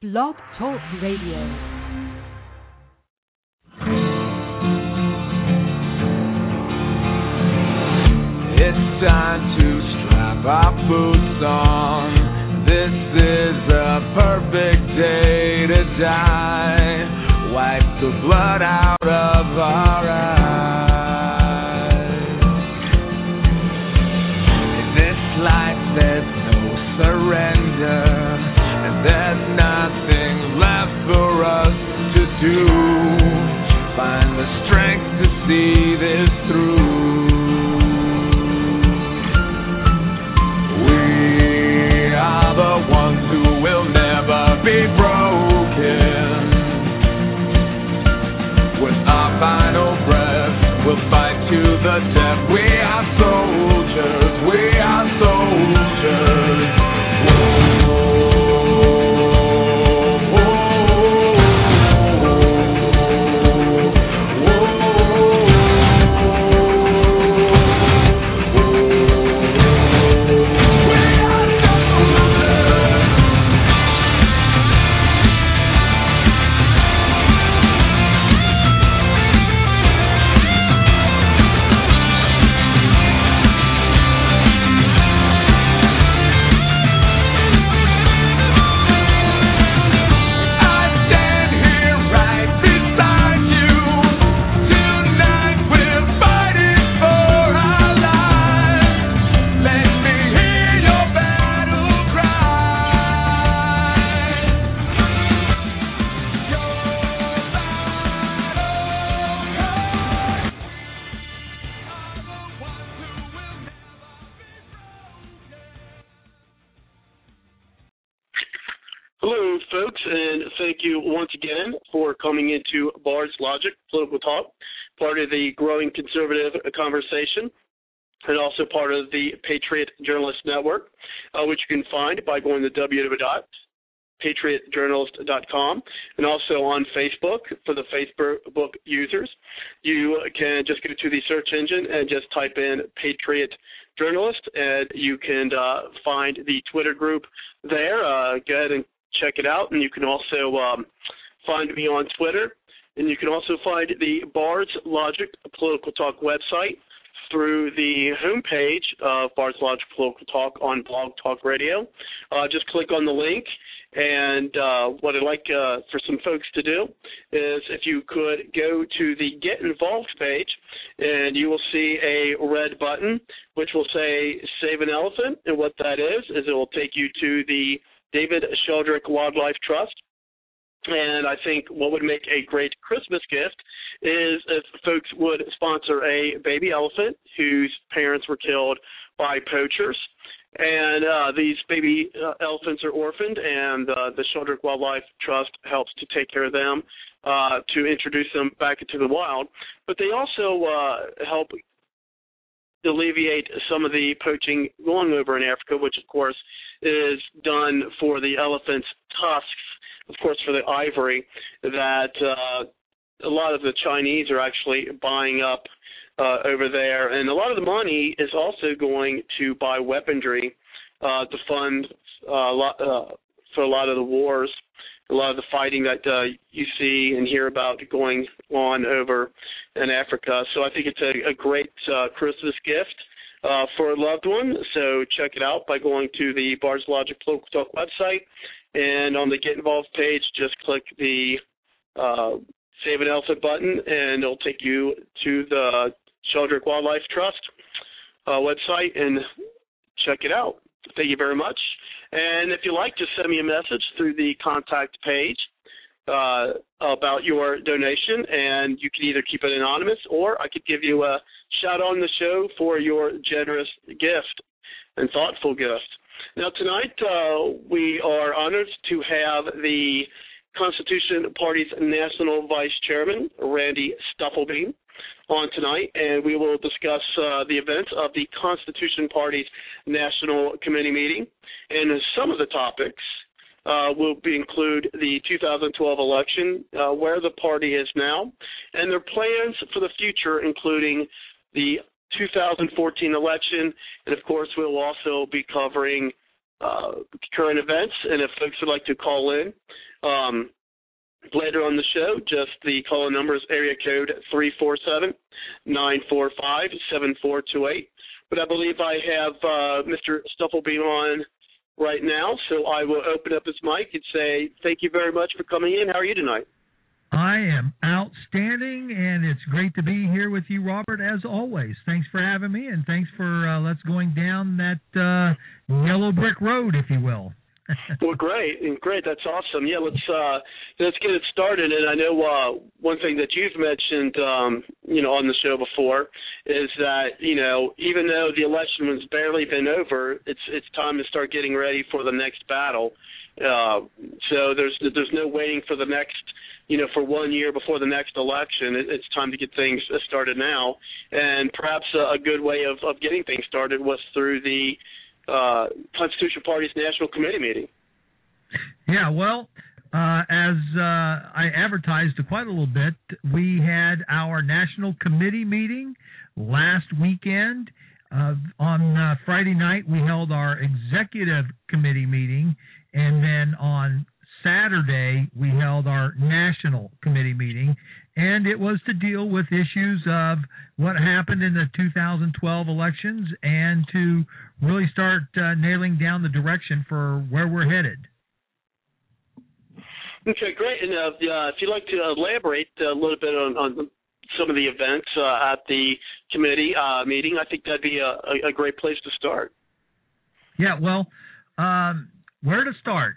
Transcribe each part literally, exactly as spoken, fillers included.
Blog Talk Radio. It's time to strap our boots on. This is a perfect day to die. Wipe the blood out of our eyes. In this life there's no surrender, and there's nothing left for us to do. Find the strength to see this through. The ones who will never be broken. With our final breath, we'll fight to the death. We are soldiers, we are soldiers. Whoa. Coming into Bard's Logic, Political Talk, part of the growing conservative conversation, and also part of the Patriot Journalist Network, uh, which you can find by going to w w w dot patriot journalist dot com, and also on Facebook for the Facebook users. You can just go to the search engine and just type in Patriot Journalist, and you can uh, find the Twitter group there. Uh, go ahead and check it out, and you can also um, find me on Twitter, and you can also find the Bard's Logic Political Talk website through the homepage of Bard's Logic Political Talk on Blog Talk Radio. Uh, just click on the link, and uh, what I'd like uh, for some folks to do is if you could go to the Get Involved page, and you will see a red button which will say Save an Elephant, and what that is is it will take you to the David Sheldrick Wildlife Trust. And I think what would make a great Christmas gift is if folks would sponsor a baby elephant whose parents were killed by poachers. And uh, these baby uh, elephants are orphaned, and uh, the Sheldrick Wildlife Trust helps to take care of them, uh, to introduce them back into the wild. But they also uh, help alleviate some of the poaching going over in Africa, which, of course, is done for the elephant's tusks, of course, for the ivory, that uh, a lot of the Chinese are actually buying up uh, over there. And a lot of the money is also going to buy weaponry uh, to fund uh, a lot, uh, for a lot of the wars, a lot of the fighting that uh, you see and hear about going on over in Africa. So I think it's a, a great uh, Christmas gift uh, for a loved one. So check it out by going to the Bard's Logic Political Talk website. And on the Get Involved page, just click the uh, Save an Elephant button, and it'll take you to the Sheldrick Wildlife Trust uh, website and check it out. Thank you very much. And if you like, just send me a message through the contact page uh, about your donation, and you can either keep it anonymous, or I could give you a shout on the show for your generous gift and thoughtful gift. Now, tonight uh, we are honored to have the Constitution Party's National Vice Chairman, Randy Stufflebeam, on tonight, and we will discuss uh, the events of the Constitution Party's National Committee meeting. And some of the topics uh, will be, include the two thousand twelve election, uh, where the party is now, and their plans for the future, including the two thousand fourteen election, and of course we'll also be covering uh, current events. And if folks would like to call in um, later on the show, just the call-in number is area code three four seven, nine four five, seven four two eight. But I believe I have uh, Mister Stufflebeam on right now, so I will open up his mic and say thank you very much for coming in. How are you tonight? I am outstanding, and it's great to be here with you, Robert, as always. Thanks for having me, and thanks for uh, let's going down that uh, yellow brick road, if you will. Well, great, and great. That's awesome. Yeah, let's uh, let's get it started. And I know uh, one thing that you've mentioned, um, you know, on the show before, is that you know, even though the election has barely been over, it's it's time to start getting ready for the next battle. Uh, so there's there's no waiting for the next, you know, for one year before the next election. It, it's time to get things started now. And perhaps a, a good way of, of getting things started was through the Uh, Constitutional Party's National Committee meeting. Yeah, well, uh, as uh, I advertised quite a little bit, we had our National Committee meeting last weekend. Uh, on uh, Friday night, we held our Executive Committee meeting, and then on Saturday, we held our National Committee meeting, and it was to deal with issues of what happened in the two thousand twelve elections and to really start uh, nailing down the direction for where we're headed. Okay, great. And uh, uh, if you'd like to elaborate a little bit on, on some of the events uh, at the committee uh, meeting, I think that'd be a, a great place to start. Yeah, well, um, where to start?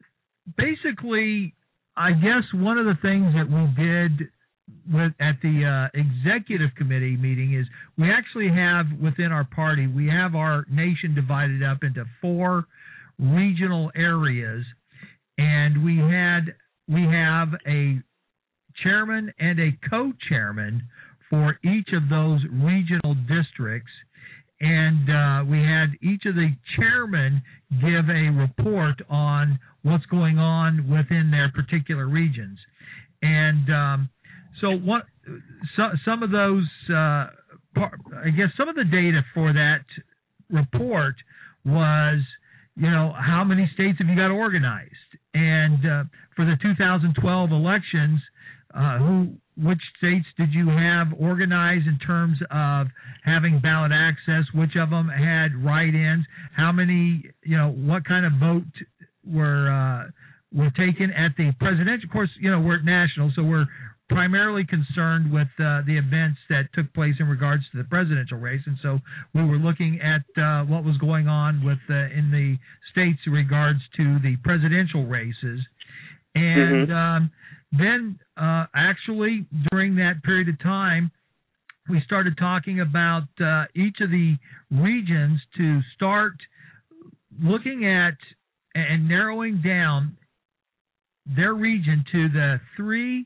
Basically, I guess one of the things that we did with, at the uh, executive committee meeting is we actually have within our party, we have our nation divided up into four regional areas, and we had we have a chairman and a co-chairman for each of those regional districts. And uh, we had each of the chairmen give a report on what's going on within their particular regions. And um, so what? So, some of those, uh, par- I guess some of the data for that report was, you know, how many states have you got organized? And uh, for the two thousand twelve elections, uh, who which states did you have organized in terms of having ballot access? Which of them had write-ins? How many, you know, what kind of vote were uh, were taken at the presidential? Of course, you know, we're at national, so we're primarily concerned with uh, the events that took place in regards to the presidential race, and so we were looking at uh, what was going on with uh, in the states in regards to the presidential races, and. Mm-hmm. Um, Then, uh, actually, during that period of time, we started talking about uh, each of the regions to start looking at and narrowing down their region to the three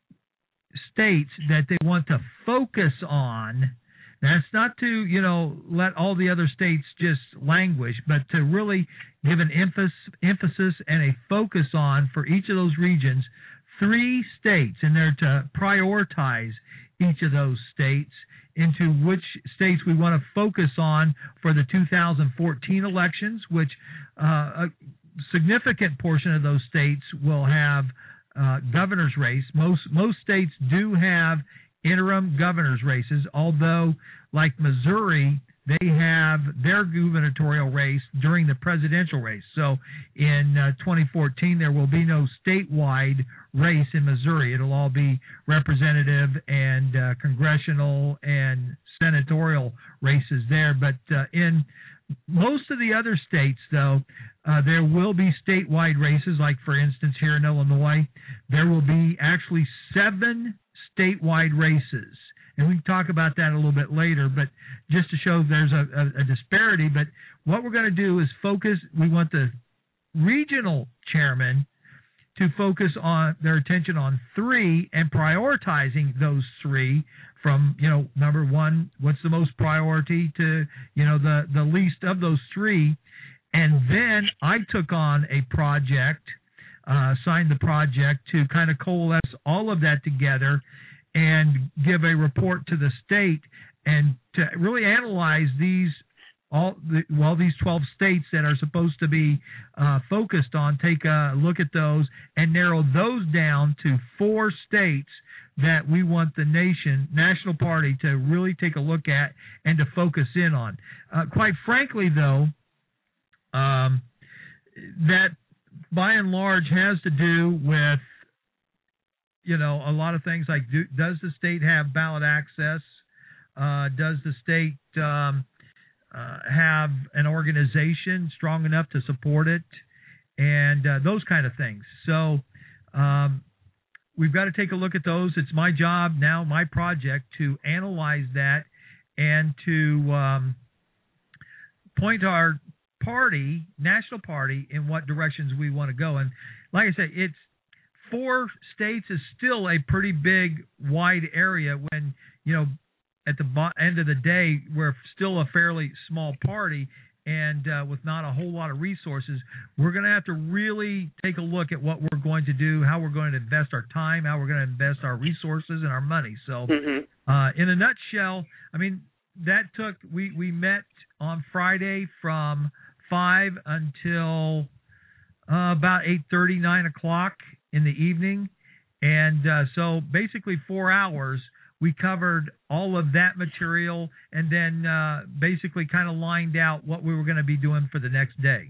states that they want to focus on. That's not to, you know, let all the other states just languish, but to really give an emphasis, emphasis and a focus on for each of those regions three states, and they're to prioritize each of those states into which states we want to focus on for the two thousand fourteen elections, which uh, a significant portion of those states will have uh, governor's race. Most most states do have interim governor's races, although like Missouri, they have their gubernatorial race during the presidential race. So in uh, twenty fourteen, there will be no statewide race in Missouri. It'll all be representative and uh, congressional and senatorial races there. But uh, in most of the other states, though, uh, there will be statewide races. Like, for instance, here in Illinois, there will be actually seven statewide races. And we can talk about that a little bit later, but just to show there's a, a, a disparity. But what we're going to do is focus, we want the regional chairman to focus on their attention on three and prioritizing those three from, you know, number one, what's the most priority to, you know, the, the least of those three. And then I took on a project, uh, signed the project to kind of coalesce all of that together and give a report to the state and to really analyze these all the, well, these twelve states that are supposed to be uh, focused on, take a look at those and narrow those down to four states that we want the nation, National Party, to really take a look at and to focus in on. Uh, quite frankly, though, um, that by and large has to do with, you know, a lot of things like, do, does the state have ballot access? Uh, does the state um, uh, have an organization strong enough to support it? And uh, those kind of things. So um, we've got to take a look at those. It's my job now, my project, to analyze that and to um, point our party, national party, in what directions we want to go. And like I said, it's four states is still a pretty big, wide area when, you know, at the end of the day, we're still a fairly small party, and uh, with not a whole lot of resources, we're going to have to really take a look at what we're going to do, how we're going to invest our time, how we're going to invest our resources and our money. So mm-hmm. uh, in a nutshell, I mean, that took, we, we met on Friday from five until uh, about eight thirty, nine o'clock in the evening. And uh, so basically four hours, we covered all of that material and then uh, basically kind of lined out what we were going to be doing for the next day.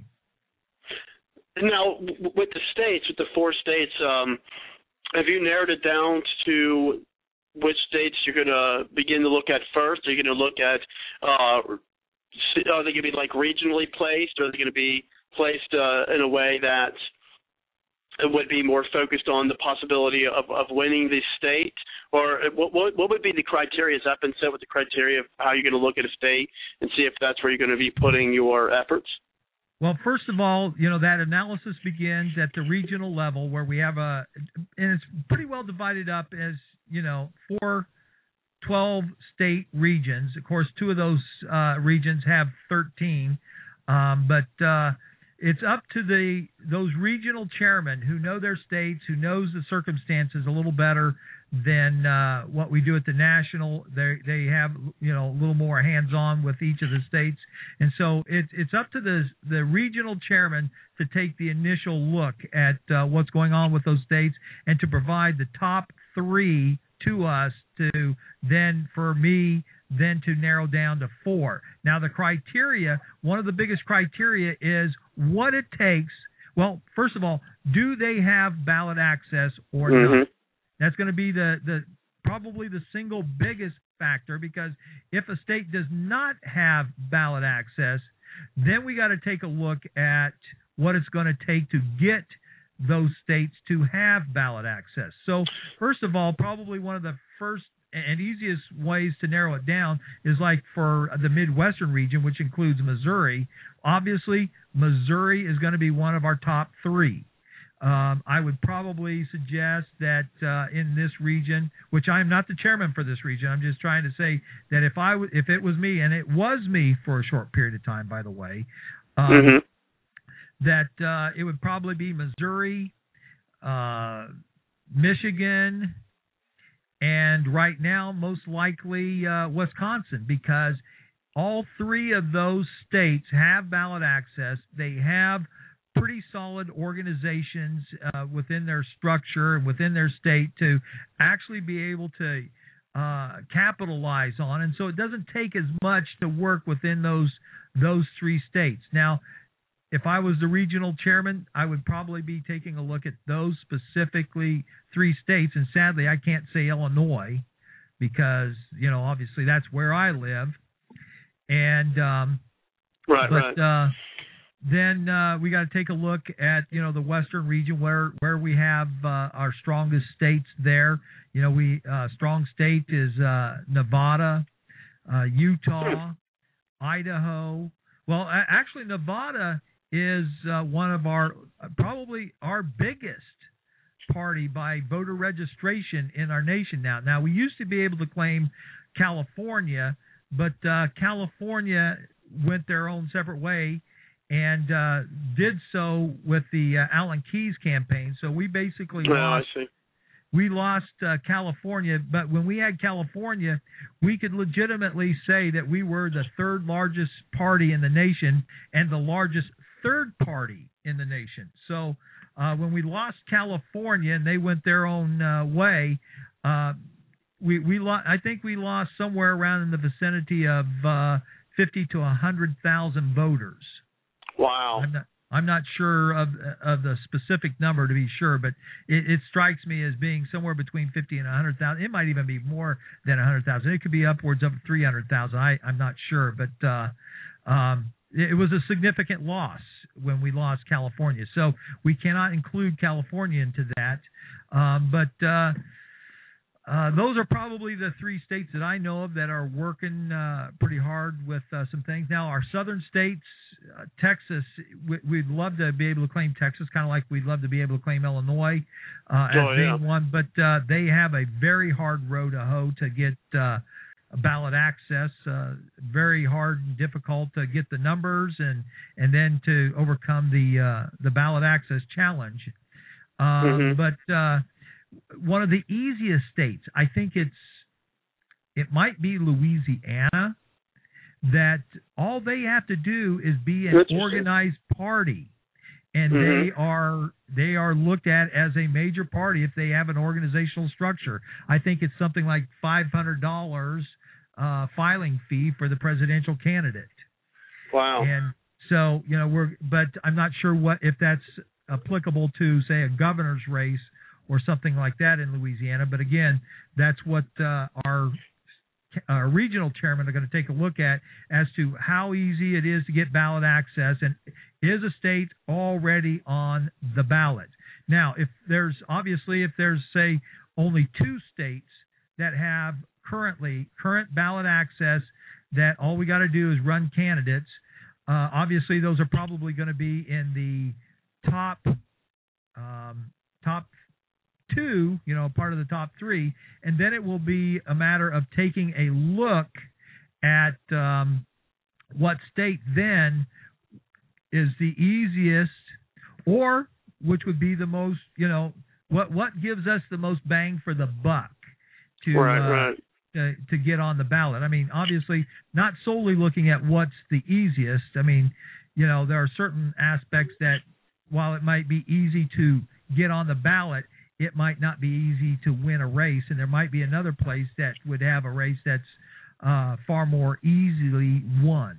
Now, with the states, with the four states, um, have you narrowed it down to which states you're going to begin to look at first? Are you going to look at, uh, are they going to be like regionally placed, or are they going to be placed uh, in a way that it would be more focused on the possibility of, of winning the state? Or what, what what would be the criteria? Has that been set with the criteria of how you're going to look at a state and see if that's where you're going to be putting your efforts? Well, first of all, you know, that analysis begins at the regional level where we have a, and it's pretty well divided up as, you know, four twelve state regions. Of course, two of those uh, regions have thirteen, um, but uh, it's up to the those regional chairmen who know their states, who knows the circumstances a little better than uh, what we do at the national. They they have, you know, a little more hands-on with each of the states, and so it's it's up to the the regional chairman to take the initial look at uh, what's going on with those states and to provide the top three to us to then for me then to narrow down to four. Now the criteria, one of the biggest criteria is what it takes. Well, first of all, do they have ballot access or mm-hmm. not? That's going to be the, the probably the single biggest factor, because if a state does not have ballot access, then we got to take a look at what it's going to take to get those states to have ballot access. So first of all, probably one of the first and easiest ways to narrow it down is like for the Midwestern region, which includes Missouri. Obviously, Missouri is going to be one of our top three. Um, I would probably suggest that uh, in this region, which I'm not the chairman for this region, I'm just trying to say that if I w- if it was me, and it was me for a short period of time, by the way, um, mm-hmm. that uh, it would probably be Missouri, uh, Michigan, and right now most likely uh, Wisconsin, because all three of those states have ballot access. They have pretty solid organizations uh, within their structure and within their state to actually be able to uh, capitalize on. And so it doesn't take as much to work within those those three states. Now, if I was the regional chairman, I would probably be taking a look at those specifically three states. And sadly, I can't say Illinois because, you know, obviously that's where I live. And um, right, but, right. Uh, Then uh, we got to take a look at, you know, the Western region where, where we have uh, our strongest states there. You know, we uh, strong state is uh, Nevada, uh, Utah, Idaho. Well, actually, Nevada is uh, one of our probably our biggest party by voter registration in our nation now. Now, we used to be able to claim California, but uh, California went their own separate way and uh, did so with the uh, Alan Keyes campaign. So we basically oh, lost, I see. we lost uh, California, but when we had California, we could legitimately say that we were the third largest party in the nation and the largest third party in the nation. So uh, when we lost California and they went their own uh, way, uh, we we lo- I think we lost somewhere around in the vicinity of uh, fifty to a hundred thousand voters. Wow. I'm not, I'm not sure of of the specific number to be sure, but it, it strikes me as being somewhere between fifty and a hundred thousand. It might even be more than a hundred thousand. It could be upwards of three hundred thousand. I I'm not sure, but uh, um, it, it was a significant loss when we lost California. So we cannot include California into that. Um, but uh, uh, those are probably the three states that I know of that are working uh, pretty hard with uh, some things. Now, our southern states, uh, Texas, we, we'd love to be able to claim Texas, kind of like we'd love to be able to claim Illinois uh, as oh, yeah. being one. But uh, they have a very hard row to hoe to get uh, ballot access. Uh, very hard and difficult to get the numbers and and then to overcome the uh, the ballot access challenge. Um, mm-hmm. But uh, one of the easiest states, I think it's it might be Louisiana, that all they have to do is be an organized party, and mm-hmm. they are they are looked at as a major party if they have an organizational structure. I think it's something like five hundred dollars uh, filing fee for the presidential candidate. Wow. And so, you know, we're but I'm not sure what if that's applicable to, say, a governor's race or something like that in Louisiana. But again, that's what uh, our uh, regional chairmen are going to take a look at as to how easy it is to get ballot access, and is a state already on the ballot. Now, if there's obviously if there's say only two states that have currently current ballot access, that all we got to do is run candidates. Uh, obviously, those are probably going to be in the top um, top two, you know, part of the top three, and then it will be a matter of taking a look at um, what state then is the easiest, or which would be the most, you know, what what gives us the most bang for the buck to right, uh, right. To, to get on the ballot. I mean, obviously, not solely looking at what's the easiest. I mean, you know, there are certain aspects that, while it might be easy to get on the ballot, it might not be easy to win a race, and there might be another place that would have a race that's uh, far more easily won.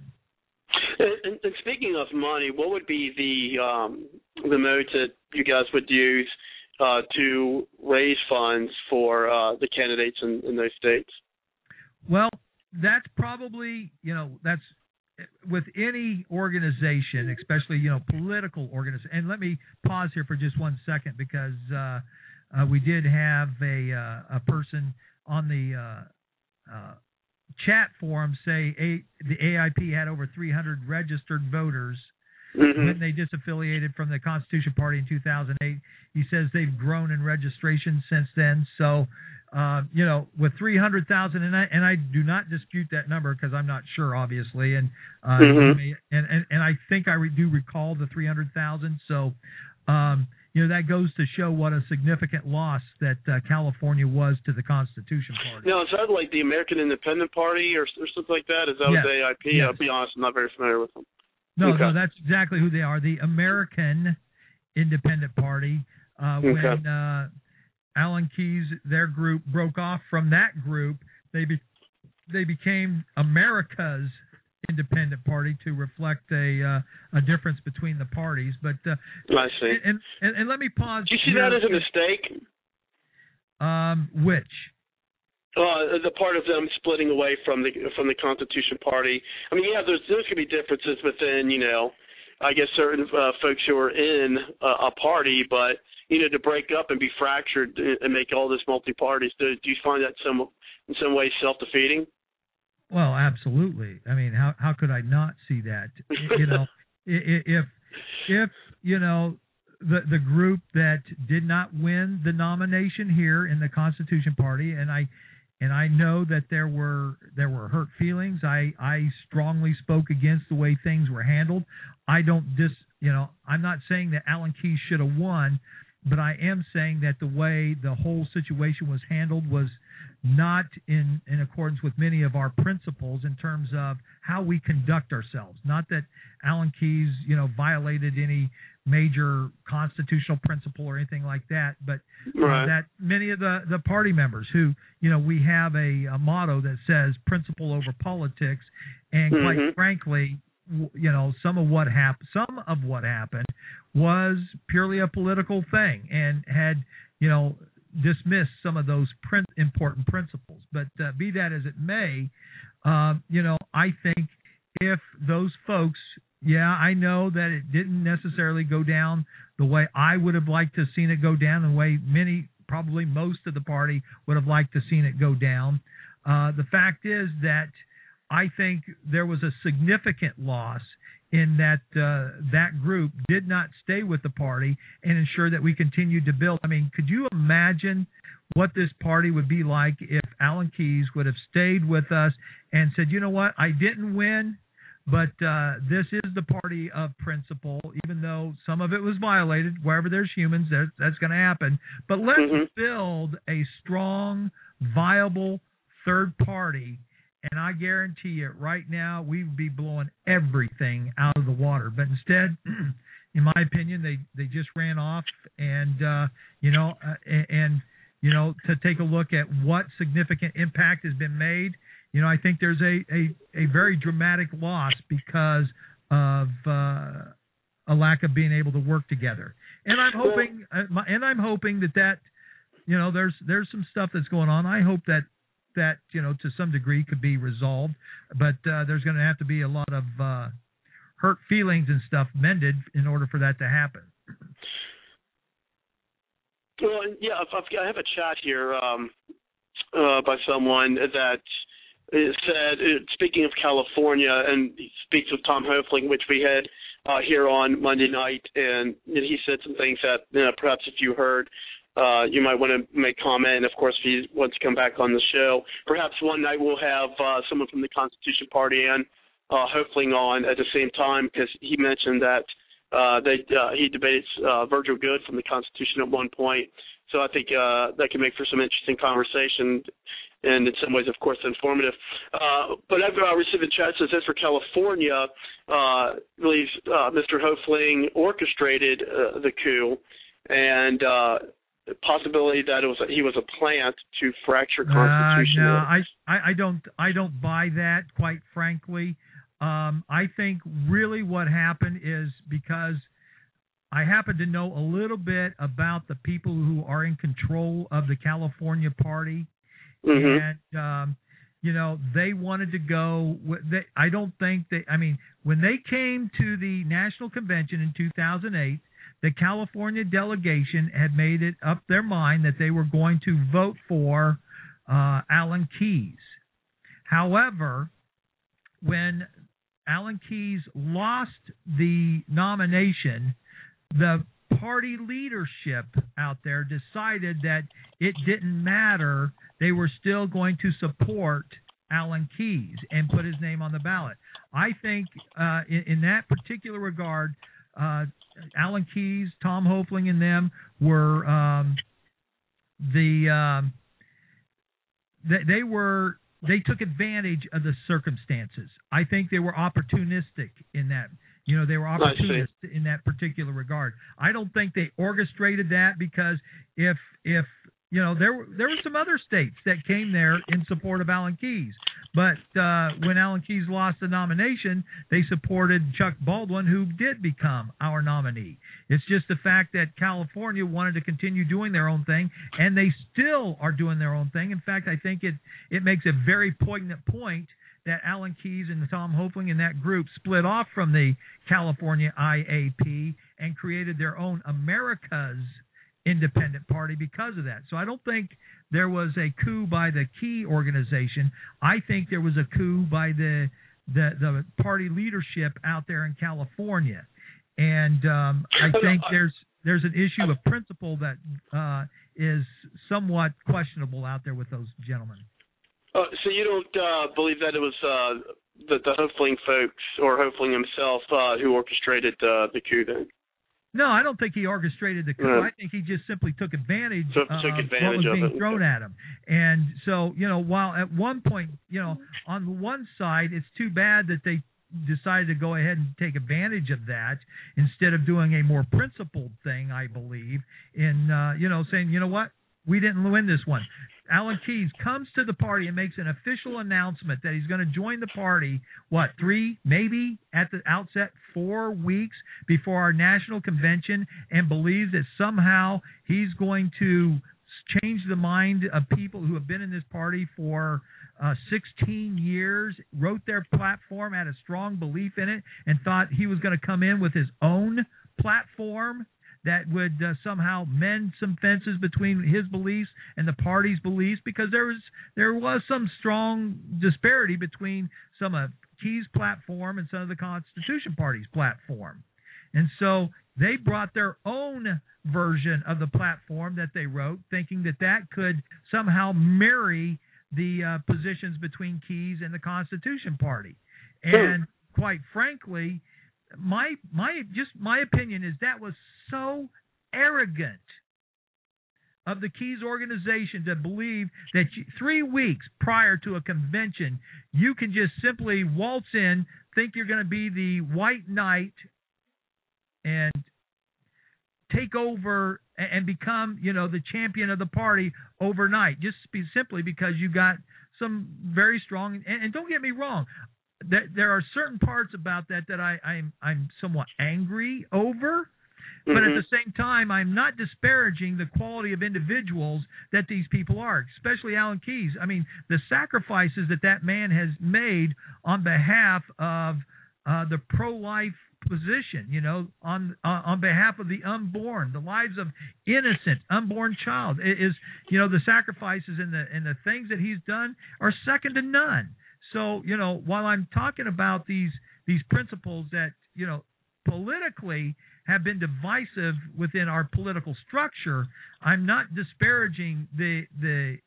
And, and speaking of money, what would be the um, the mode that you guys would use uh, to raise funds for uh, the candidates in, in those states? Well, that's probably, you know, that's with any organization, especially, you know, political organization. And let me pause here for just one second, because uh, uh, we did have a uh, a person on the uh, uh, chat forum say a, the A I P had over three hundred registered voters mm-hmm. when they disaffiliated from the Constitution Party in two thousand eight. He says they've grown in registration since then. So, uh, you know, with three hundred thousand, and I and I do not dispute that number because I'm not sure, obviously, and uh, mm-hmm. and, and and I think I re- do recall the three hundred thousand. So, um, you know, that goes to show what a significant loss that uh, California was to the Constitution Party. Now, is that like the American Independent Party or, or something like that? Is that yes. what the A I P? Yes. I'll be honest, I'm not very familiar with them. No, okay. no, that's exactly who they are. The American Independent Party. Uh, okay. When uh, Alan Keyes, their group, broke off from that group, they be, they became America's Independent Party to reflect a uh, a difference between the parties. But uh, I see. And, and and let me pause. Do you see here. that as a mistake? Um, which? Uh, the part of them splitting away from the from the Constitution Party. I mean, yeah, there's there's could be differences within, you know, I guess certain uh, folks who are in uh, a party, but you know, to break up and be fractured and make all this multi-parties, do, do you find that some in some way self-defeating? Well, absolutely. I mean, how how could I not see that? You know, if if you know the the group that did not win the nomination here in the Constitution Party, and I and I know that there were there were hurt feelings. I I strongly spoke against the way things were handled. I don't dis you know I'm not saying that Alan Keyes should have won, but I am saying that the way the whole situation was handled was not in, in accordance with many of our principles in terms of how we conduct ourselves. Not that Alan Keyes, you know, violated any major constitutional principle or anything like that, but right. uh, that many of the, the party members who, you know, we have a, a motto that says principle over politics, and mm-hmm. quite frankly, you know, some of what happened, some of what happened was purely a political thing, and had, you know, dismissed some of those print, important principles. But uh, be that as it may, uh, you know, I think if those folks, yeah, I know that it didn't necessarily go down the way I would have liked to have seen it go down, the way many, probably most of the party would have liked to have seen it go down. Uh, the fact is that I think there was a significant loss in that uh, that group did not stay with the party and ensure that we continued to build. I mean, could you imagine what this party would be like if Alan Keyes would have stayed with us and said, you know what, I didn't win, but uh, this is the party of principle, even though some of it was violated. Wherever there's humans, that's, that's going to happen. But let's mm-hmm. build a strong, viable third party. And I guarantee you, right now, we would be blowing everything out of the water. But instead, in my opinion, they, they just ran off. And, uh, you know, uh, and, and, you know, to take a look at what significant impact has been made, you know, I think there's a, a, a very dramatic loss because of uh, a lack of being able to work together. And I'm hoping, uh, my, and I'm hoping that that, you know, there's there's some stuff that's going on. I hope that that, you know, to some degree could be resolved, but uh, there's going to have to be a lot of uh, hurt feelings and stuff mended in order for that to happen. Well, yeah, I have a chat here um, uh, by someone that said, speaking of California, and he speaks with Tom Hoefling, which we had uh, here on Monday night, and he said some things that, you know, perhaps if you heard, Uh, you might want to make comment, and of course, if he wants to come back on the show, perhaps one night we'll have uh, someone from the Constitution Party and uh, Hoefling on at the same time, because he mentioned that uh, they uh, he debates uh, Virgil Good from the Constitution at one point. So I think uh, that can make for some interesting conversation, and in some ways, of course, informative. Uh, but I've uh, received a chat that says for California, uh, really, uh, Mister Hoefling orchestrated uh, the coup, and uh, possibility that it was a, he was a plant to fracture constitution. Uh, no, I, I, I don't I don't buy that, quite frankly. Um, I think really what happened is because I happen to know a little bit about the people who are in control of the California Party, mm-hmm. and um, you know, they wanted to go. They, I don't think they. I mean, when they came to the National Convention in two thousand eight. The California delegation had made it up their mind that they were going to vote for uh, Alan Keyes. However, when Alan Keyes lost the nomination, the party leadership out there decided that it didn't matter. They were still going to support Alan Keyes and put his name on the ballot. I think uh, in, in that particular regard, uh, Alan Keyes, Tom Hoefling, and them were um, the um, they, they were they took advantage of the circumstances. I think they were opportunistic in that. You know, they were opportunists in that particular regard. I don't think they orchestrated that, because if if you know, there were there were some other states that came there in support of Alan Keyes. But uh, when Alan Keyes lost the nomination, they supported Chuck Baldwin, who did become our nominee. It's just the fact that California wanted to continue doing their own thing, and they still are doing their own thing. In fact, I think it, it makes a very poignant point that Alan Keyes and Tom Hoefling and that group split off from the California I A P and created their own America's Independent Party because of that. So I don't think there was a coup by the Key organization. I think there was a coup by the the, the party leadership out there in California. And um, I think there's there's an issue of principle that uh, is somewhat questionable out there with those gentlemen. Uh, so you don't uh, believe that it was uh, the, the Hoefling folks or Hoefling himself uh, who orchestrated uh, the coup then? No, I don't think he orchestrated the coup. No. I think he just simply took advantage Took- of took advantage what was of being it. thrown at him. And so, you know, while at one point, you know, on the one side, it's too bad that they decided to go ahead and take advantage of that instead of doing a more principled thing, I believe, in, uh, you know, saying, you know what, we didn't win this one. Alan Keyes comes to the party and makes an official announcement that he's going to join the party, what, three, maybe at the outset, four weeks before our national convention, and believes that somehow he's going to change the mind of people who have been in this party for uh, sixteen years, wrote their platform, had a strong belief in it, and thought he was going to come in with his own platform that would uh, somehow mend some fences between his beliefs and the party's beliefs, because there was there was some strong disparity between some of Keyes' platform and some of the Constitution Party's platform. And so they brought their own version of the platform that they wrote, thinking that that could somehow marry the uh, positions between Keyes and the Constitution Party. And quite frankly, my my just my opinion is that was so arrogant of the Keyes organization to believe that you, three weeks prior to a convention, you can just simply waltz in, think you're going to be the white knight, and take over and become, you know, the champion of the party overnight, just be, simply because you got some very strong. And, and don't get me wrong, that there are certain parts about that that I, I'm I'm somewhat angry over, but Mm-hmm. at the same time, I'm not disparaging the quality of individuals that these people are, especially Alan Keyes. I mean, the sacrifices that that man has made on behalf of uh, the pro-life position, you know, on uh, on behalf of the unborn, the lives of innocent unborn child, it is, you know, the sacrifices and the and the things that he's done are second to none. So, you know, while I'm talking about these these principles that, you know, politically have been divisive within our political structure, I'm not disparaging the the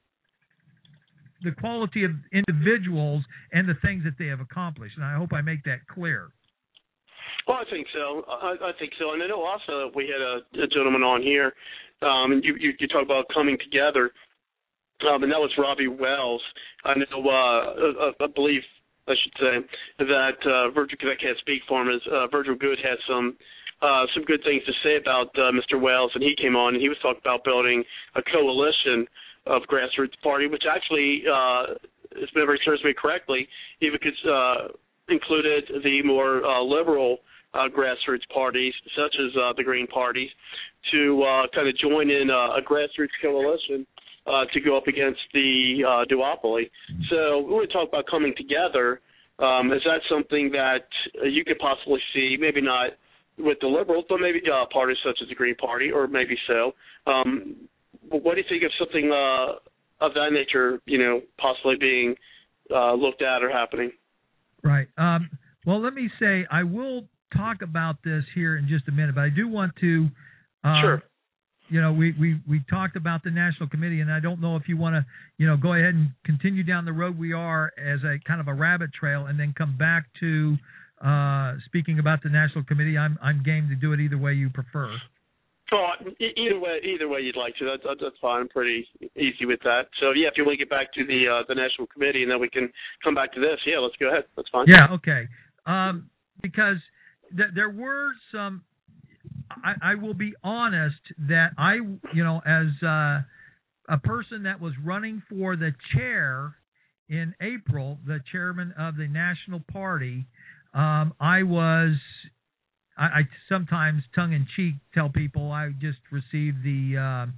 the quality of individuals and the things that they have accomplished, and I hope I make that clear. Well, I think so. I, I think so. And I know also we had a, a gentleman on here, um, and you, you, you talk about coming together, um, and that was Robbie Wells. I know, uh, I, I believe, I should say, that uh, Virgil, because I can't speak for him, is uh, Virgil Good had some uh, some good things to say about uh, Mister Wells, and he came on and he was talking about building a coalition of grassroots party, which actually, uh, if memory serves me correctly, even could, uh, included the more uh, liberal uh, grassroots parties, such as uh, the Green Party, to uh, kind of join in uh, a grassroots coalition uh, to go up against the uh, duopoly. So we want to talk about coming together. Um, is that something that uh, you could possibly see, maybe not with the liberals, but maybe uh, parties such as the Green Party, or maybe so? Um, what do you think of something uh, of that nature, you know, possibly being uh, looked at or happening? Right. Um, well, let me say, I will talk about this here in just a minute, but I do want to, uh, sure. you know, we, we, we talked about the National Committee, and I don't know if you want to, you know, go ahead and continue down the road we are as a kind of a rabbit trail and then come back to uh, speaking about the National Committee. I'm I'm game to do it either way you prefer. Oh, either way, either way you'd like to. That's that's fine. I'm pretty easy with that. So yeah, if you want to get back to the uh, the National Committee, and then we can come back to this. Yeah, let's go ahead. That's fine. Yeah. Okay. Um, because th- there were some. I, I will be honest that I, you know, as uh, a person that was running for the chair in April, the chairman of the National Party, um, I was. I, I sometimes tongue-in-cheek tell people I just received the uh,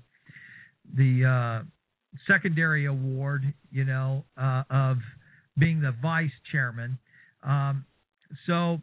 the uh, secondary award, you know, uh, of being the vice chairman. Um, so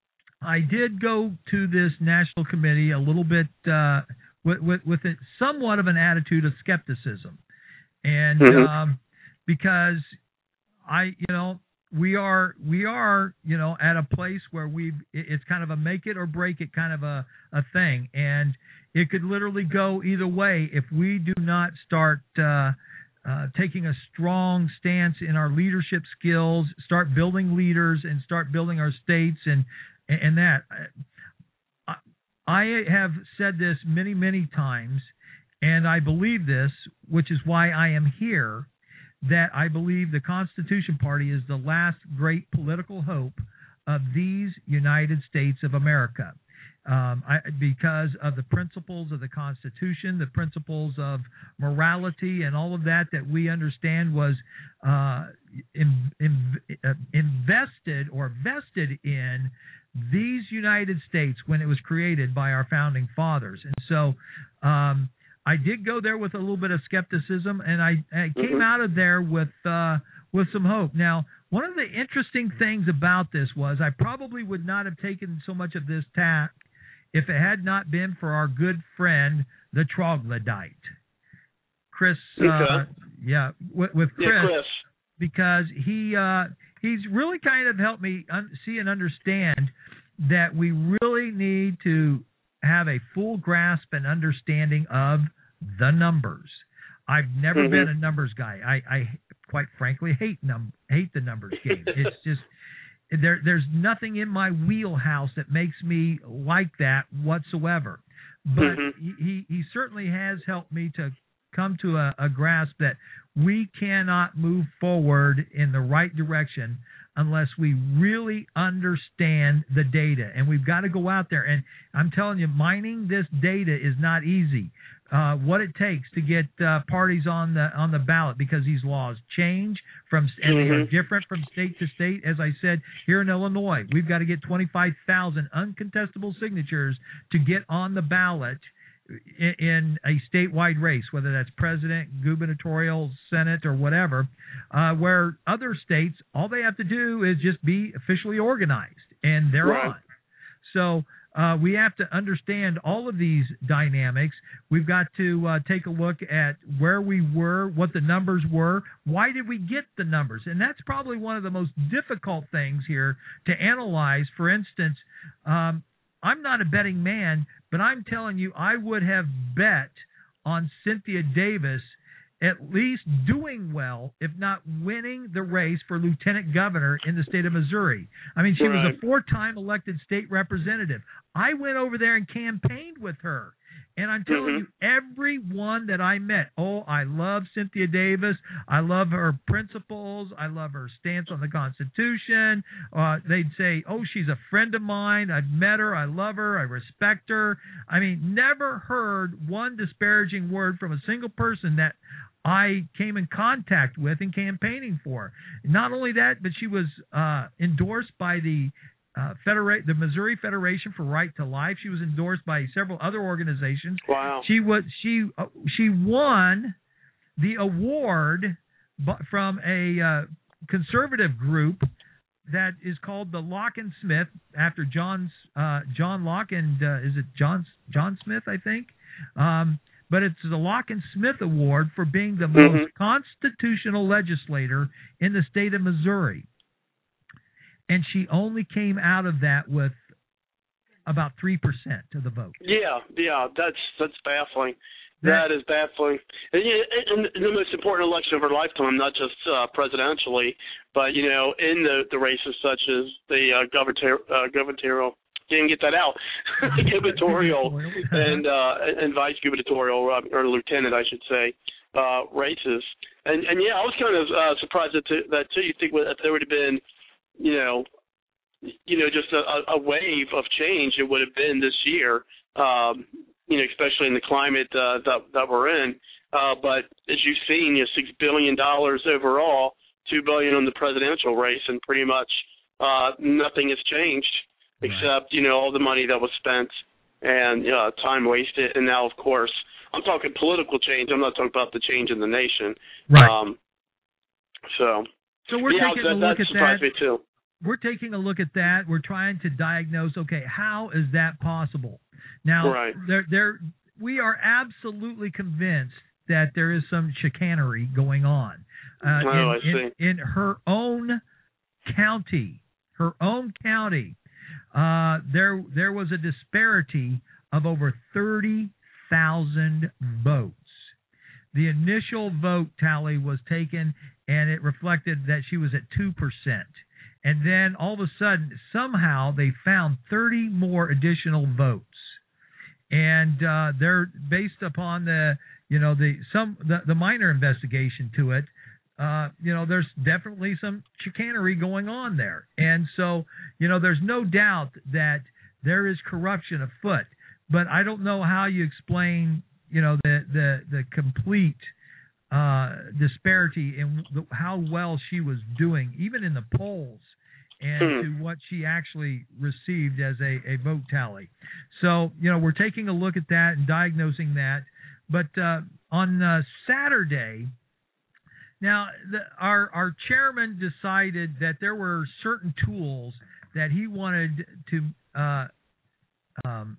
I did go to this National Committee a little bit uh, with, with, with a, somewhat of an attitude of skepticism, and mm-hmm. um, because I, you know. We are, we are, you know, at a place where we've, it's kind of a make it or break it kind of a, a thing. And it could literally go either way if we do not start uh, uh, taking a strong stance in our leadership skills, start building leaders and start building our states and, and that. I, I have said this many, many times, and I believe this, which is why I am here, that I believe the Constitution Party is the last great political hope of these United States of America. Um, I, because of the principles of the Constitution, the principles of morality, and all of that that we understand was uh, in, in, uh, invested or vested in these United States when it was created by our founding fathers. And so um, I did go there with a little bit of skepticism, and I, I came mm-hmm. out of there with uh, with some hope. Now, one of the interesting things about this was I probably would not have taken so much of this tack if it had not been for our good friend, the troglodyte, Chris. Uh, okay. Yeah, with, with Chris, yeah, Chris, because he uh, he's really kind of helped me un- see and understand that we really need to have a full grasp and understanding of the numbers. I've never mm-hmm. been a numbers guy. I, I quite frankly hate num hate the numbers game. It's just there. There's nothing in my wheelhouse that makes me like that whatsoever. But mm-hmm. he he certainly has helped me to come to a, a grasp that we cannot move forward in the right direction unless we really understand the data. And we've got to go out there. And I'm telling you, mining this data is not easy. Uh, what it takes to get uh, parties on the on the ballot, because these laws change from and they are different from state to state. As I said, here in Illinois, we've got to get twenty-five thousand uncontestable signatures to get on the ballot in, in a statewide race, whether that's president, gubernatorial, senate, or whatever. Uh, where other states, all they have to do is just be officially organized, and they're right. on. So. Uh, we have to understand all of these dynamics. We've got to uh, take a look at where we were, what the numbers were, why did we get the numbers? And that's probably one of the most difficult things here to analyze. For instance, um, I'm not a betting man, but I'm telling you, I would have bet on Cynthia Davis at least doing well, if not winning the race for lieutenant governor in the state of Missouri. I mean, she right. was a four-time elected state representative. I went over there and campaigned with her. And I'm telling mm-hmm. you, everyone that I met, oh, I love Cynthia Davis. I love her principles. I love her stance on the Constitution. Uh, they'd say, oh, she's a friend of mine. I've met her. I love her. I respect her. I mean, never heard one disparaging word from a single person that I came in contact with in campaigning for. Not only that, but she was uh, endorsed by the uh, Federa- the Missouri Federation for Right to Life. She was endorsed by several other organizations. Wow. She was she uh, she won the award from a uh, conservative group that is called the Locke and Smith, after John's uh, John Locke and uh, is it John John Smith, I think. Um, But it's the Locke and Smith Award for being the mm-hmm. most constitutional legislator in the state of Missouri. And she only came out of that with about three percent of the vote. Yeah, yeah, that's that's baffling. That, that is baffling. And, and, and the most important election of her lifetime, not just uh, presidentially, but, you know, in the, the races such as the uh, gubernatorial, uh, gubernatorial Didn't get that out. gubernatorial and uh, and vice gubernatorial uh, or lieutenant, I should say, uh, races. And and yeah, I was kind of uh, surprised that too, that too. You think if there would have been, you know, you know, just a, a wave of change, it would have been this year. Um, you know, especially in the climate uh, that that we're in. Uh, but as you've seen, you know, six billion dollars overall, two billion dollars on the presidential race, and pretty much uh, nothing has changed. Except, you know, all the money that was spent and uh, time wasted. And now, of course, I'm talking political change. I'm not talking about the change in the nation. Right. Um, so, so we're yeah, taking that, a look that at surprised that. me too. We're taking a look at that. We're trying to diagnose, okay, how is that possible? Now, right. there, there, we are absolutely convinced that there is some chicanery going on uh, oh, in, I see. in, in her own county. Her own county. Uh, there there was a disparity of over thirty thousand votes. The initial vote tally was taken, and it reflected that she was at two percent. And then all of a sudden, somehow, they found thirty more additional votes. and uh, they're based upon the you know the some the, the minor investigation to it. Uh, you know, there's definitely some chicanery going on there, and so you know, there's no doubt that there is corruption afoot. But I don't know how you explain you know the the the complete uh, disparity in the, how well she was doing, even in the polls, and hmm. to what she actually received as a, a vote tally. So, you know, we're taking a look at that and diagnosing that. But uh, on uh, Saturday, now the, our our chairman decided that there were certain tools that he wanted to uh, um,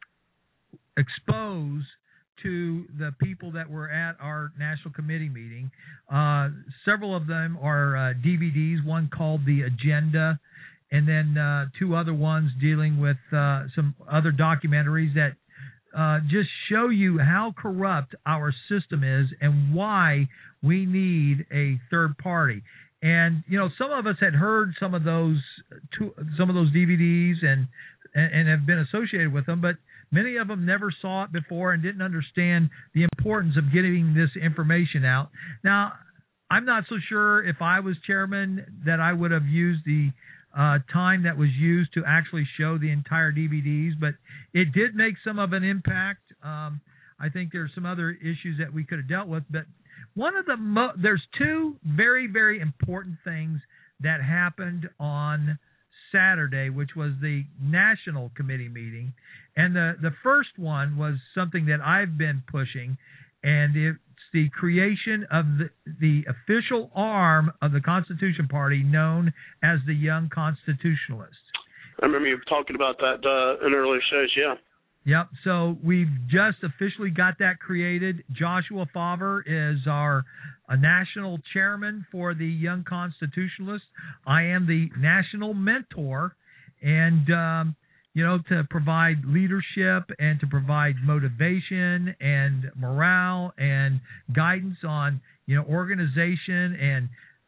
expose to the people that were at our national committee meeting. Uh, several of them are uh, D V Ds, one called The Agenda, and then uh, two other ones dealing with uh, some other documentaries that uh, just show you how corrupt our system is and why we need a third party. And, you know, some of us had heard some of those two, some of those D V Ds and, and, and have been associated with them, but many of them never saw it before and didn't understand the importance of getting this information out. Now, I'm not so sure if I was chairman that I would have used the uh, time that was used to actually show the entire D V Ds, but it did make some of an impact. Um, I think there's some other issues that we could have dealt with, but one of the mo- there's two very, very important things that happened on Saturday, which was the national committee meeting. And the, the first one was something that I've been pushing, and it's the creation of the, the official arm of the Constitution Party known as the Young Constitutionalists. I remember you talking about that uh, in earlier shows, yeah. Yep, so we've just officially got that created. Joshua Favre is our a national chairman for the Young Constitutionalists. I am the national mentor, and um, you know, to provide leadership and to provide motivation and morale and guidance on, you know, organization and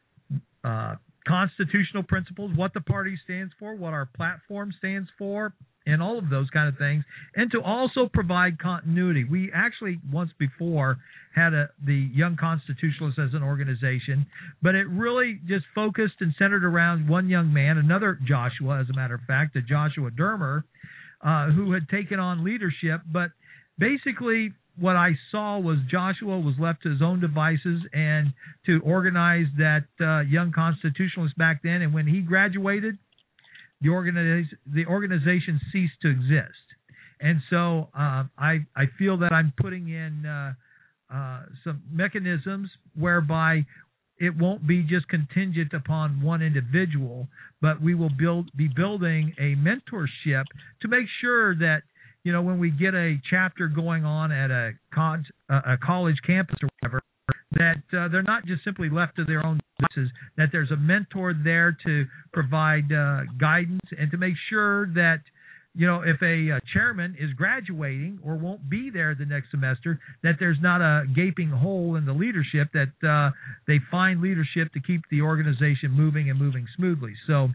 uh, constitutional principles, what the party stands for, what our platform stands for, and all of those kind of things, and to also provide continuity. We actually once before had a, the Young Constitutionalists as an organization, but it really just focused and centered around one young man, another Joshua, as a matter of fact, a Joshua Dermer, uh, who had taken on leadership. But basically what I saw was Joshua was left to his own devices and to organize that uh, Young Constitutionalists back then, and when he graduated, the organization the organization ceased to exist. And so uh, I I feel that I'm putting in uh, uh, some mechanisms whereby it won't be just contingent upon one individual, but we will build be building a mentorship to make sure that, you know, when we get a chapter going on at a con- a college campus or whatever, that uh, they're not just simply left to their own devices, that there's a mentor there to provide uh, guidance and to make sure that, you know, if a, a chairman is graduating or won't be there the next semester, that there's not a gaping hole in the leadership, that uh, they find leadership to keep the organization moving and moving smoothly. So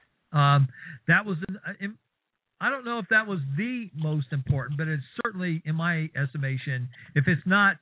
um, that was, an, I don't know if that was the most important, but it's certainly, in my estimation, if it's not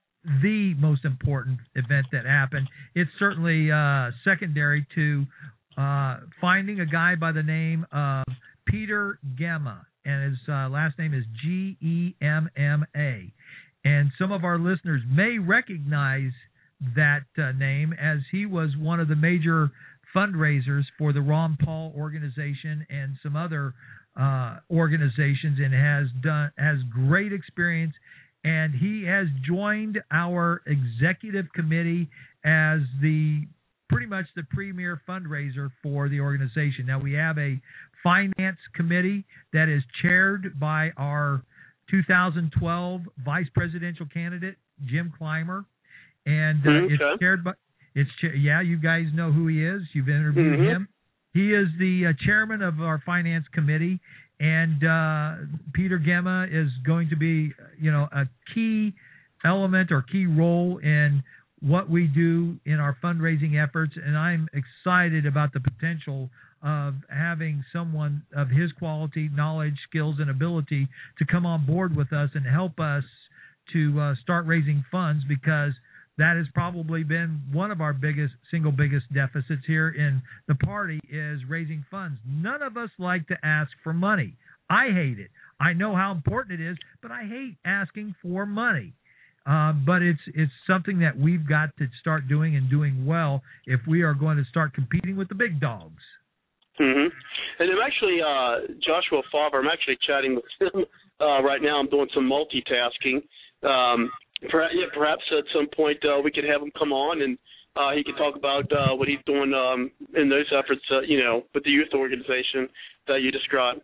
the most important event that happened, it's certainly uh, secondary to uh, finding a guy by the name of Peter Gemma, and his uh, last name is G E M M A. And some of our listeners may recognize that uh, name, as he was one of the major fundraisers for the Ron Paul organization and some other uh, organizations, and has done has great experience. And he has joined our executive committee as the pretty much the premier fundraiser for the organization. Now, we have a finance committee that is chaired by our two thousand twelve vice presidential candidate, Jim Clymer. And uh, okay. it's chaired by, it's cha- yeah, you guys know who he is. You've interviewed mm-hmm. him. He is the uh, chairman of our finance committee. And uh, Peter Gemma is going to be, you know, a key element or key role in what we do in our fundraising efforts, and I'm excited about the potential of having someone of his quality, knowledge, skills, and ability to come on board with us and help us to uh, start raising funds, because that has probably been one of our biggest, single biggest deficits here in the party, is raising funds. None of us like to ask for money. I hate it. I know how important it is, but I hate asking for money. Uh, but it's it's something that we've got to start doing and doing well if we are going to start competing with the big dogs. Mm-hmm. And I'm actually, uh, Joshua Favre, I'm actually chatting with him uh, right now. I'm doing some multitasking. Um, perhaps, yeah, perhaps at some point uh, we could have him come on and uh, he could talk about uh, what he's doing um, in those efforts, uh, you know, with the youth organization that you described.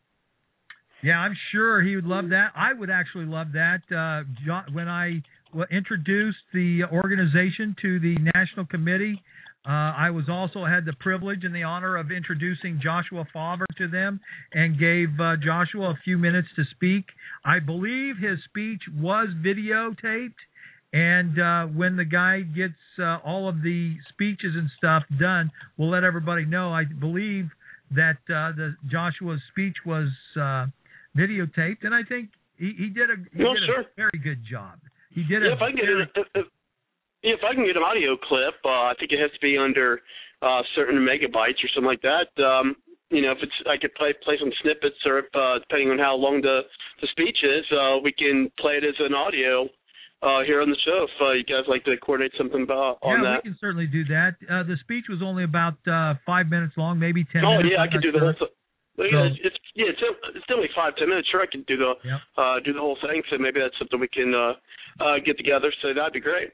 Yeah, I'm sure he would love that. I would actually love that. Uh, John, when I introduced the organization to the National Committee, uh, I was also had the privilege and the honor of introducing Joshua Favre to them, and gave uh, Joshua a few minutes to speak. I believe his speech was videotaped, and uh, when the guy gets uh, all of the speeches and stuff done, we'll let everybody know. I believe that uh, the Joshua's speech was uh, videotaped, and I think he, he did a he well, did sure. a very good job. He did yeah, a if I can get very, it, if, if, if I can get an audio clip, uh, I think it has to be under uh, certain megabytes or something like that. Um, you know, if it's I could play play some snippets, or if, uh, depending on how long the the speech is, uh, we can play it as an audio uh, here on the show. If uh, you guys like to coordinate something about on yeah, that. we can certainly do that. Uh, the speech was only about uh, five minutes long, maybe ten. Oh minutes. yeah, I could do the whole. Sure. Well, So, yeah, it's, it's yeah, it's, it's only five ten minutes. Sure, I can do the yep. uh, do the whole thing. So maybe that's something we can uh, uh, get together. So that'd be great.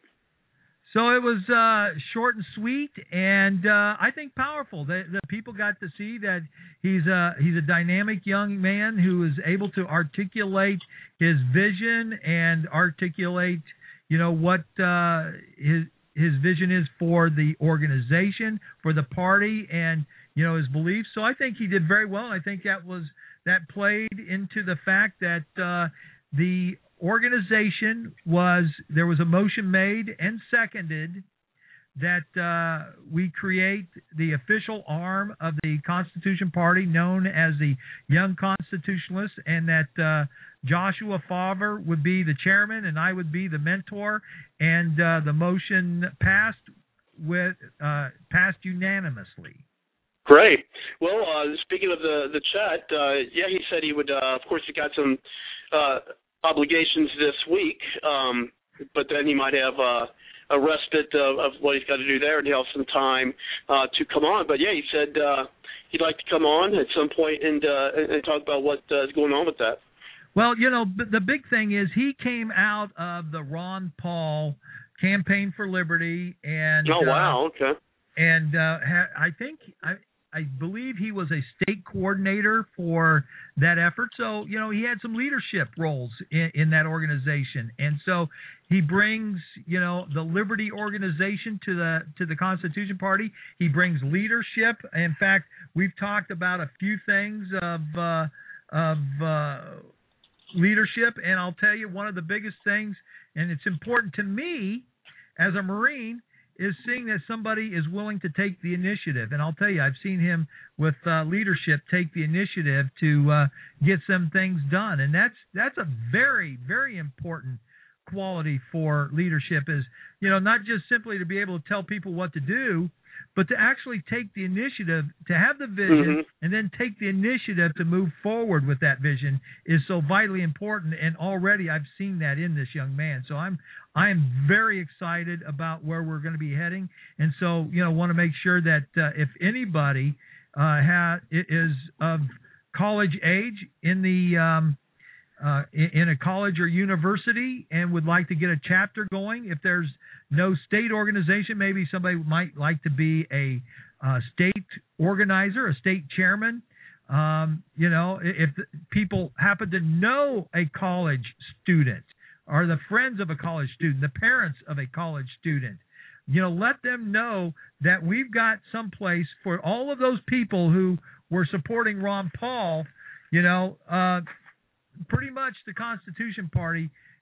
So it was uh, short and sweet, and uh, I think powerful. The, the people got to see that he's a he's a dynamic young man who is able to articulate his vision and articulate, you know, what uh, his his vision is for the organization, for the party, and you know, his beliefs. So I think he did very well. I think that was that played into the fact that uh, the organization was there was a motion made and seconded that uh, we create the official arm of the Constitution Party, known as the Young Constitutionalists, and that uh, Joshua Favre would be the chairman and I would be the mentor. And uh, the motion passed with uh, passed unanimously. Great. Well, uh, speaking of the the chat, uh, yeah, he said he would. Uh, of course, he got some uh, obligations this week, um, but then he might have uh, a respite of, of what he's got to do there, and he'll have some time uh, to come on. But yeah, he said uh, he'd like to come on at some point and uh, and, and talk about what uh, is going on with that. Well, you know, the big thing is he came out of the Ron Paul Campaign for Liberty, and oh wow, uh, okay, and uh, ha- I think I. I believe he was a state coordinator for that effort. So, you know, he had some leadership roles in, in that organization. And so he brings, you know, the Liberty organization to the to the Constitution Party. He brings leadership. In fact, we've talked about a few things of uh, of uh, leadership. And I'll tell you, one of the biggest things, and it's important to me as a Marine, is seeing that somebody is willing to take the initiative. And I'll tell you, I've seen him with uh, leadership take the initiative to uh, get some things done. And that's that's a very, very important quality for leadership, is, you know, not just simply to be able to tell people what to do, but to actually take the initiative, to have the vision, mm-hmm. and then take the initiative to move forward with that vision is so vitally important. And already I've seen that in this young man. So I'm I am very excited about where we're going to be heading. And so, you know, want to make sure that uh, if anybody uh, ha- is of college age in the um, uh, in a college or university and would like to get a chapter going, if there's no state organization, maybe somebody might like to be a uh, state organizer, a state chairman. Um, you know, if people happen to know a college student, or the friends of a college student, the parents of a college student, you know, let them know that we've got some place for all of those people who were supporting Ron Paul. You know, uh, pretty much the Constitution Party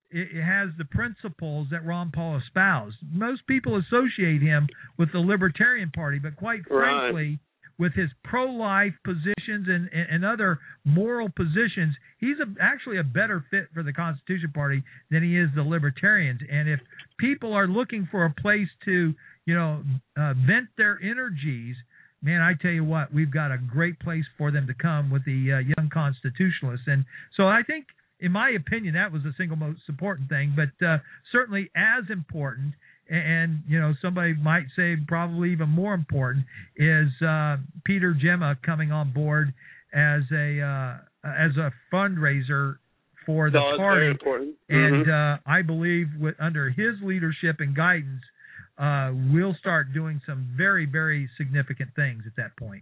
it, it has the principles that Ron Paul espoused. Most people associate him with the Libertarian Party, but quite frankly, right. with his pro-life positions and, and, and other moral positions, he's a, actually a better fit for the Constitution Party than he is the Libertarians. And if people are looking for a place to, you know, uh, vent their energies, man, I tell you what, we've got a great place for them to come with the uh, Young Constitutionalists. And so I think, in my opinion, that was the single most important thing, but uh, certainly as important, and, you know, somebody might say probably even more important, is uh, Peter Gemma coming on board as a uh, as a fundraiser for the no, party. Very important. And mm-hmm. uh, I believe with under his leadership and guidance, Uh, we'll start doing some very, very significant things at that point.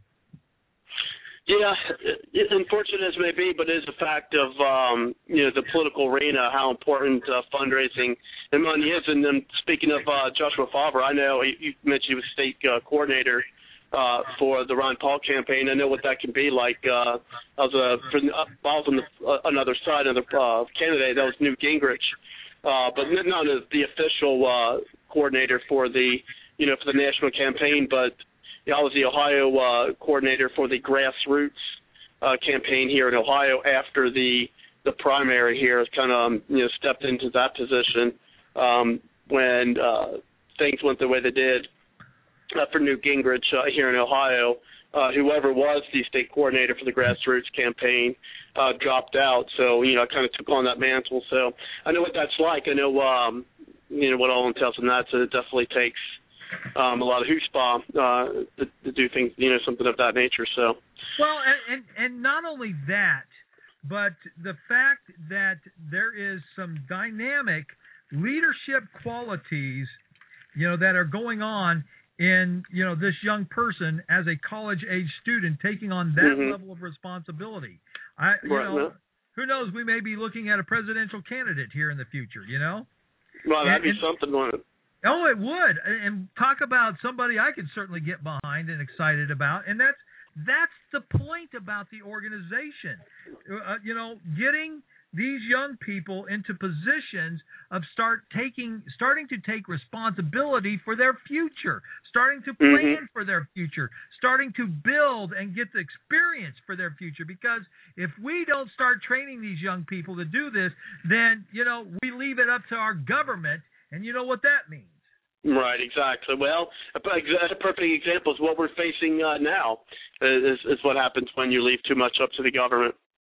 Yeah, it, unfortunate as may be, but it is a fact of um, you know the political arena how important uh, fundraising and money is. And then speaking of uh, Joshua Favre, I know you mentioned he was state uh, coordinator uh, for the Ron Paul campaign. I know what that can be like. Uh, I was a for, I was on the uh, another side, another uh, candidate that was Newt Gingrich, uh, but not as the official Uh, coordinator for the, you know, for the national campaign, but you know, I was the Ohio uh, coordinator for the grassroots uh, campaign here in Ohio after the the primary here. Kind of, um, you know, stepped into that position um, when uh, things went the way they did uh, for Newt Gingrich uh, here in Ohio. Uh, whoever was the state coordinator for the grassroots campaign uh, dropped out, so you know, I kind of took on that mantle. So I know what that's like. I know. Um, You know what all entails in that, so it definitely takes um, a lot of chutzpah uh, to, to do things, you know, something of that nature. So, well, and, and and not only that, but the fact that there is some dynamic leadership qualities, you know, that are going on in, you know, this young person as a college-age student taking on that mm-hmm. level of responsibility. I, you right, know, no. who knows? We may be looking at a presidential candidate here in the future. You know. Well, that'd be and, something, wouldn't it? Oh, it would. And talk about somebody I could certainly get behind and excited about. And that's that's the point about the organization. Uh, you know, getting these young people into positions of start taking, starting to take responsibility for their future, starting to plan mm-hmm. for their future, starting to build and get the experience for their future. Because if we don't start training these young people to do this, then, you know, we leave it up to our government, and you know what that means. Right, exactly. Well, a, a perfect example is what we're facing uh, now, is, is what happens when you leave too much up to the government.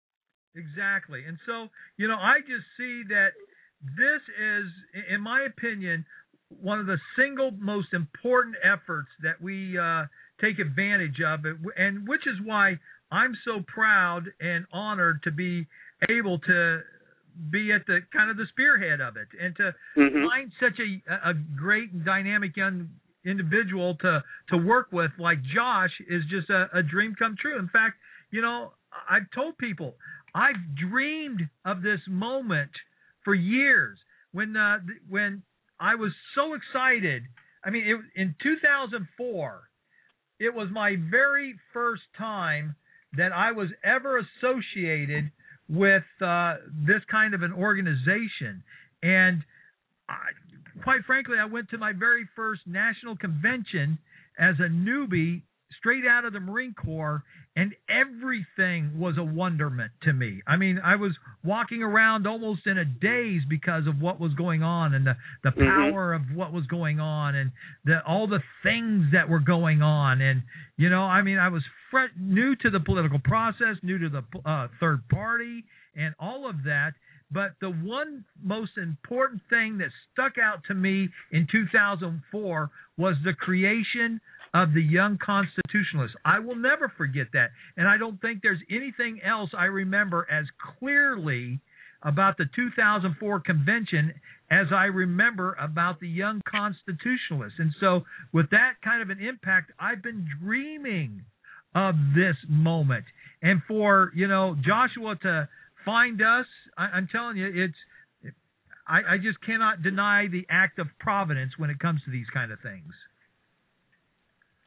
Exactly. And so, you know, I just see that this is, in my opinion, one of the single most important efforts that we uh, take advantage of, and which is why I'm so proud and honored to be able to be at the kind of the spearhead of it, and to mm-hmm. find such a, a great and dynamic young individual to, to work with like Josh is just a, a dream come true. In fact, you know, I've told people, I've dreamed of this moment for years. When uh, when I was so excited, I mean, it, in two thousand four, it was my very first time that I was ever associated with uh, this kind of an organization. And I, quite frankly, I went to my very first national convention as a newbie, straight out of the Marine Corps, and everything was a wonderment to me. I mean, I was walking around almost in a daze because of what was going on, and the, the mm-hmm. power of what was going on, and the, all the things that were going on. And, you know, I mean, I was fre- new to the political process, new to the uh, third party, and all of that. But the one most important thing that stuck out to me in two thousand four was the creation of the Young Constitutionalists. I will never forget that. And I don't think there's anything else I remember as clearly about the two thousand four convention as I remember about the Young Constitutionalists. And so with that kind of an impact, I've been dreaming of this moment. And for, you know, Joshua to find us, I, I'm telling you, it's I, I just cannot deny the act of providence when it comes to these kind of things.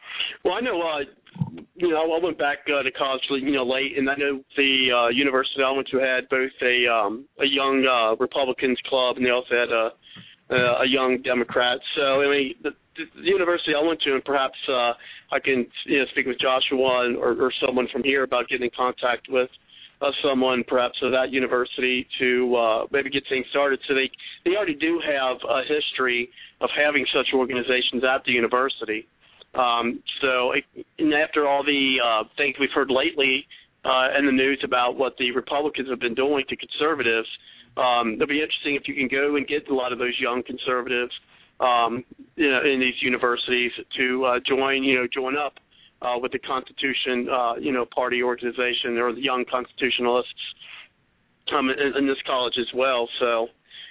Well, I know, uh, you know, I went back uh, to college, you know, late, and I know the uh, university I went to had both a um, a young uh, Republicans club, and they also had a a young Democrat. So, I mean, the, the university I went to, and perhaps uh, I can, you know, speak with Joshua and, or, or someone from here about getting in contact with uh, someone perhaps of that university to uh, maybe get things started. So they they already do have a history of having such organizations at the university. Um, so and after all the uh, things we've heard lately uh, in the news about what the Republicans have been doing to conservatives, um, it'll be interesting if you can go and get a lot of those young conservatives, um, you know, in these universities to uh, join, you know, join up uh, with the Constitution, uh, you know, party organization or the Young Constitutionalists um, in, in this college as well. So,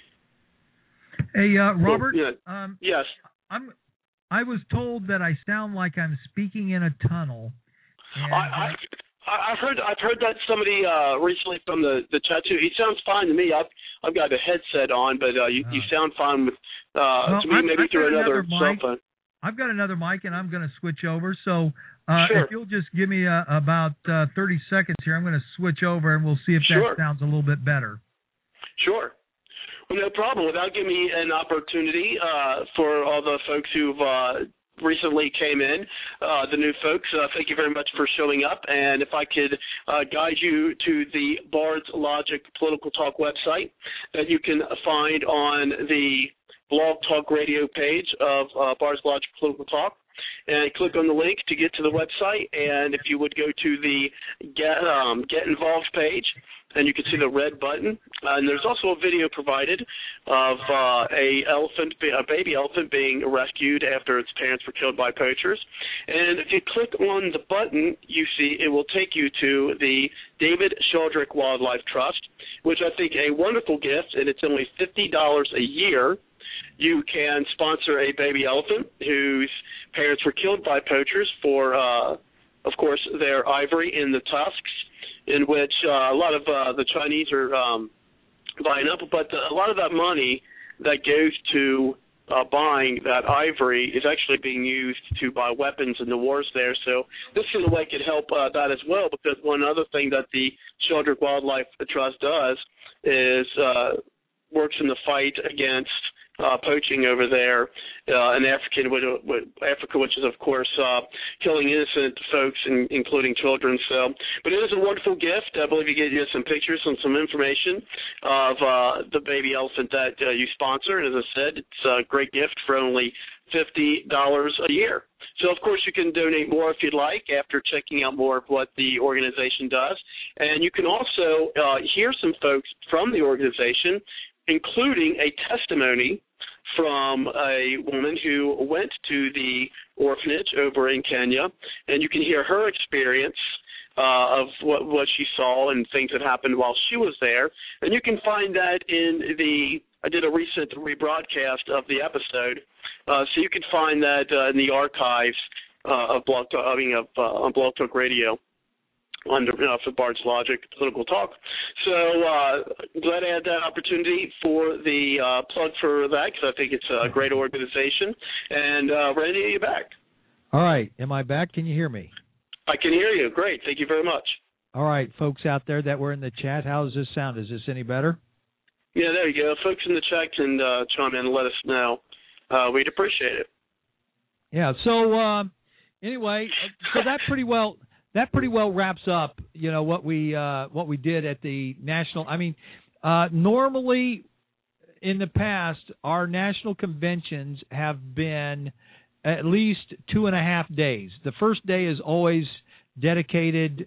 hey, uh, Robert. Well, yeah, um, yes. I'm. I was told that I sound like I'm speaking in a tunnel. And, I, I, I've heard I've heard that somebody uh, recently from the, the chat too. He sounds fine to me. I've I've got a headset on, but uh, you, uh, you sound fine with uh, well, to me. I've, maybe I've through another, another cell mic. phone. I've got another mic, and I'm going to switch over. So uh, sure. if you'll just give me uh, about uh, thirty seconds here, I'm going to switch over, and we'll see if sure. that sounds a little bit better. Sure. Well, no problem. Without giving me an opportunity uh, for all the folks who've uh, recently came in, uh, the new folks, uh, thank you very much for showing up. And if I could uh, guide you to the Bard's Logic Political Talk website that you can find on the Blog Talk Radio page of uh, Bard's Logic Political Talk, and click on the link to get to the website. And if you would go to the Get, um, Get Involved page, and you can see the red button. Uh, and there's also a video provided of uh, a elephant, a baby elephant being rescued after its parents were killed by poachers. And if you click on the button, you see it will take you to the David Sheldrick Wildlife Trust, which I think a wonderful gift, and it's only fifty dollars a year. You can sponsor a baby elephant whose parents were killed by poachers for, uh, of course, their ivory in the tusks, in which uh, a lot of uh, the Chinese are um, buying up. But a lot of that money that goes to uh, buying that ivory is actually being used to buy weapons in the wars there. So this, in a way, could help uh, that as well, because one other thing that the Sheldrick Wildlife Trust does is uh, works in the fight against Uh, poaching over there uh, in Africa, Africa, which is, of course, uh, killing innocent folks, in, including children. So, but it is a wonderful gift. I believe you get you some pictures and some information of uh, the baby elephant that uh, you sponsor. And as I said, it's a great gift for only fifty dollars a year. So, of course, you can donate more if you'd like after checking out more of what the organization does. And you can also uh, hear some folks from the organization, including a testimony from a woman who went to the orphanage over in Kenya, and you can hear her experience uh, of what, what she saw and things that happened while she was there. And you can find that in the, I did a recent rebroadcast of the episode, uh, so you can find that uh, in the archives uh, of Blog Talk, I mean, of, uh, on Blog Talk Radio, under uh, for Bard's Logic Political Talk. So uh, glad I had that opportunity for the uh, plug for that, because I think it's a great organization. And uh, Randy, are you back? All right. Am I back? Can you hear me? I can hear you. Great. Thank you very much. All right, folks out there that were in the chat, how does this sound? Is this any better? Yeah, there you go. Folks in the chat can uh, chime in and let us know. Uh, we'd appreciate it. Yeah. So uh, anyway, so that pretty well. That pretty well wraps up, you know, what we uh, what we did at the national. I mean, uh, normally in the past, our national conventions have been at least two and a half days. The first day is always dedicated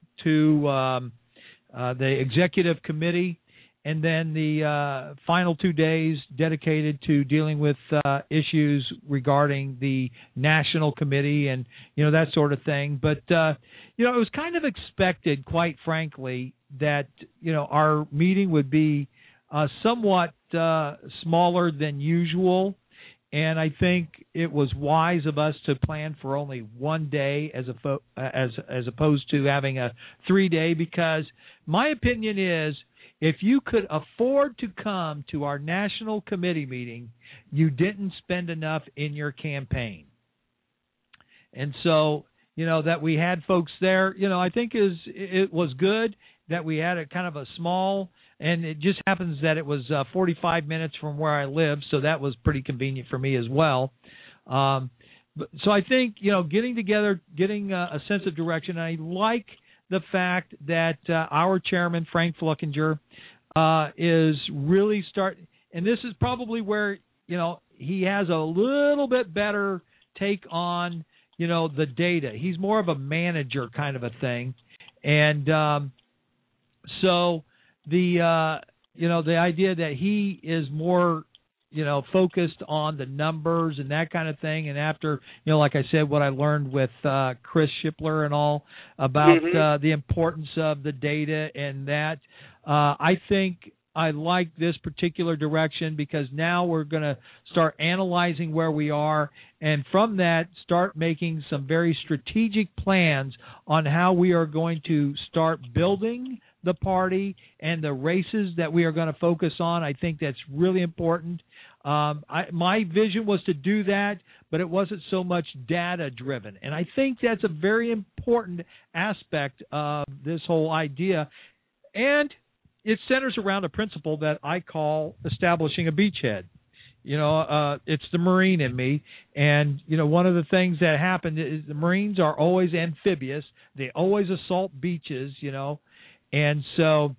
to um, uh, the executive committee, and then the uh, final two days dedicated to dealing with uh, issues regarding the national committee and, you know, that sort of thing. But, uh, you know, it was kind of expected, quite frankly, that, you know, our meeting would be uh, somewhat uh, smaller than usual. And I think it was wise of us to plan for only one day as a fo- as as opposed to having a three-day, because my opinion is, if you could afford to come to our national committee meeting, you didn't spend enough in your campaign. And so, you know, that we had folks there, you know, I think is it was good that we had a kind of a small, and it just happens that it was uh, forty-five minutes from where I live, so that was pretty convenient for me as well. Um, but, so I think, you know, getting together, getting a, a sense of direction. I like the fact that uh, our chairman, Frank Fluckinger, uh, is really start, and this is probably where, you know, he has a little bit better take on, you know, the data. He's more of a manager kind of a thing. And um, so the, uh, you know, the idea that he is more, you know, focused on the numbers and that kind of thing. And after, you know, like I said, what I learned with uh, Chris Shipler and all about mm-hmm. uh, the importance of the data and that, uh, I think I like this particular direction because now we're going to start analyzing where we are, and from that start making some very strategic plans on how we are going to start building the party and the races that we are going to focus on. I think that's really important. Um, I, my vision was to do that, but it wasn't so much data-driven, and I think that's a very important aspect of this whole idea. And it centers around a principle that I call establishing a beachhead. You know, uh, it's the Marine in me. And, you know, one of the things that happened is the Marines are always amphibious. They always assault beaches, you know. And so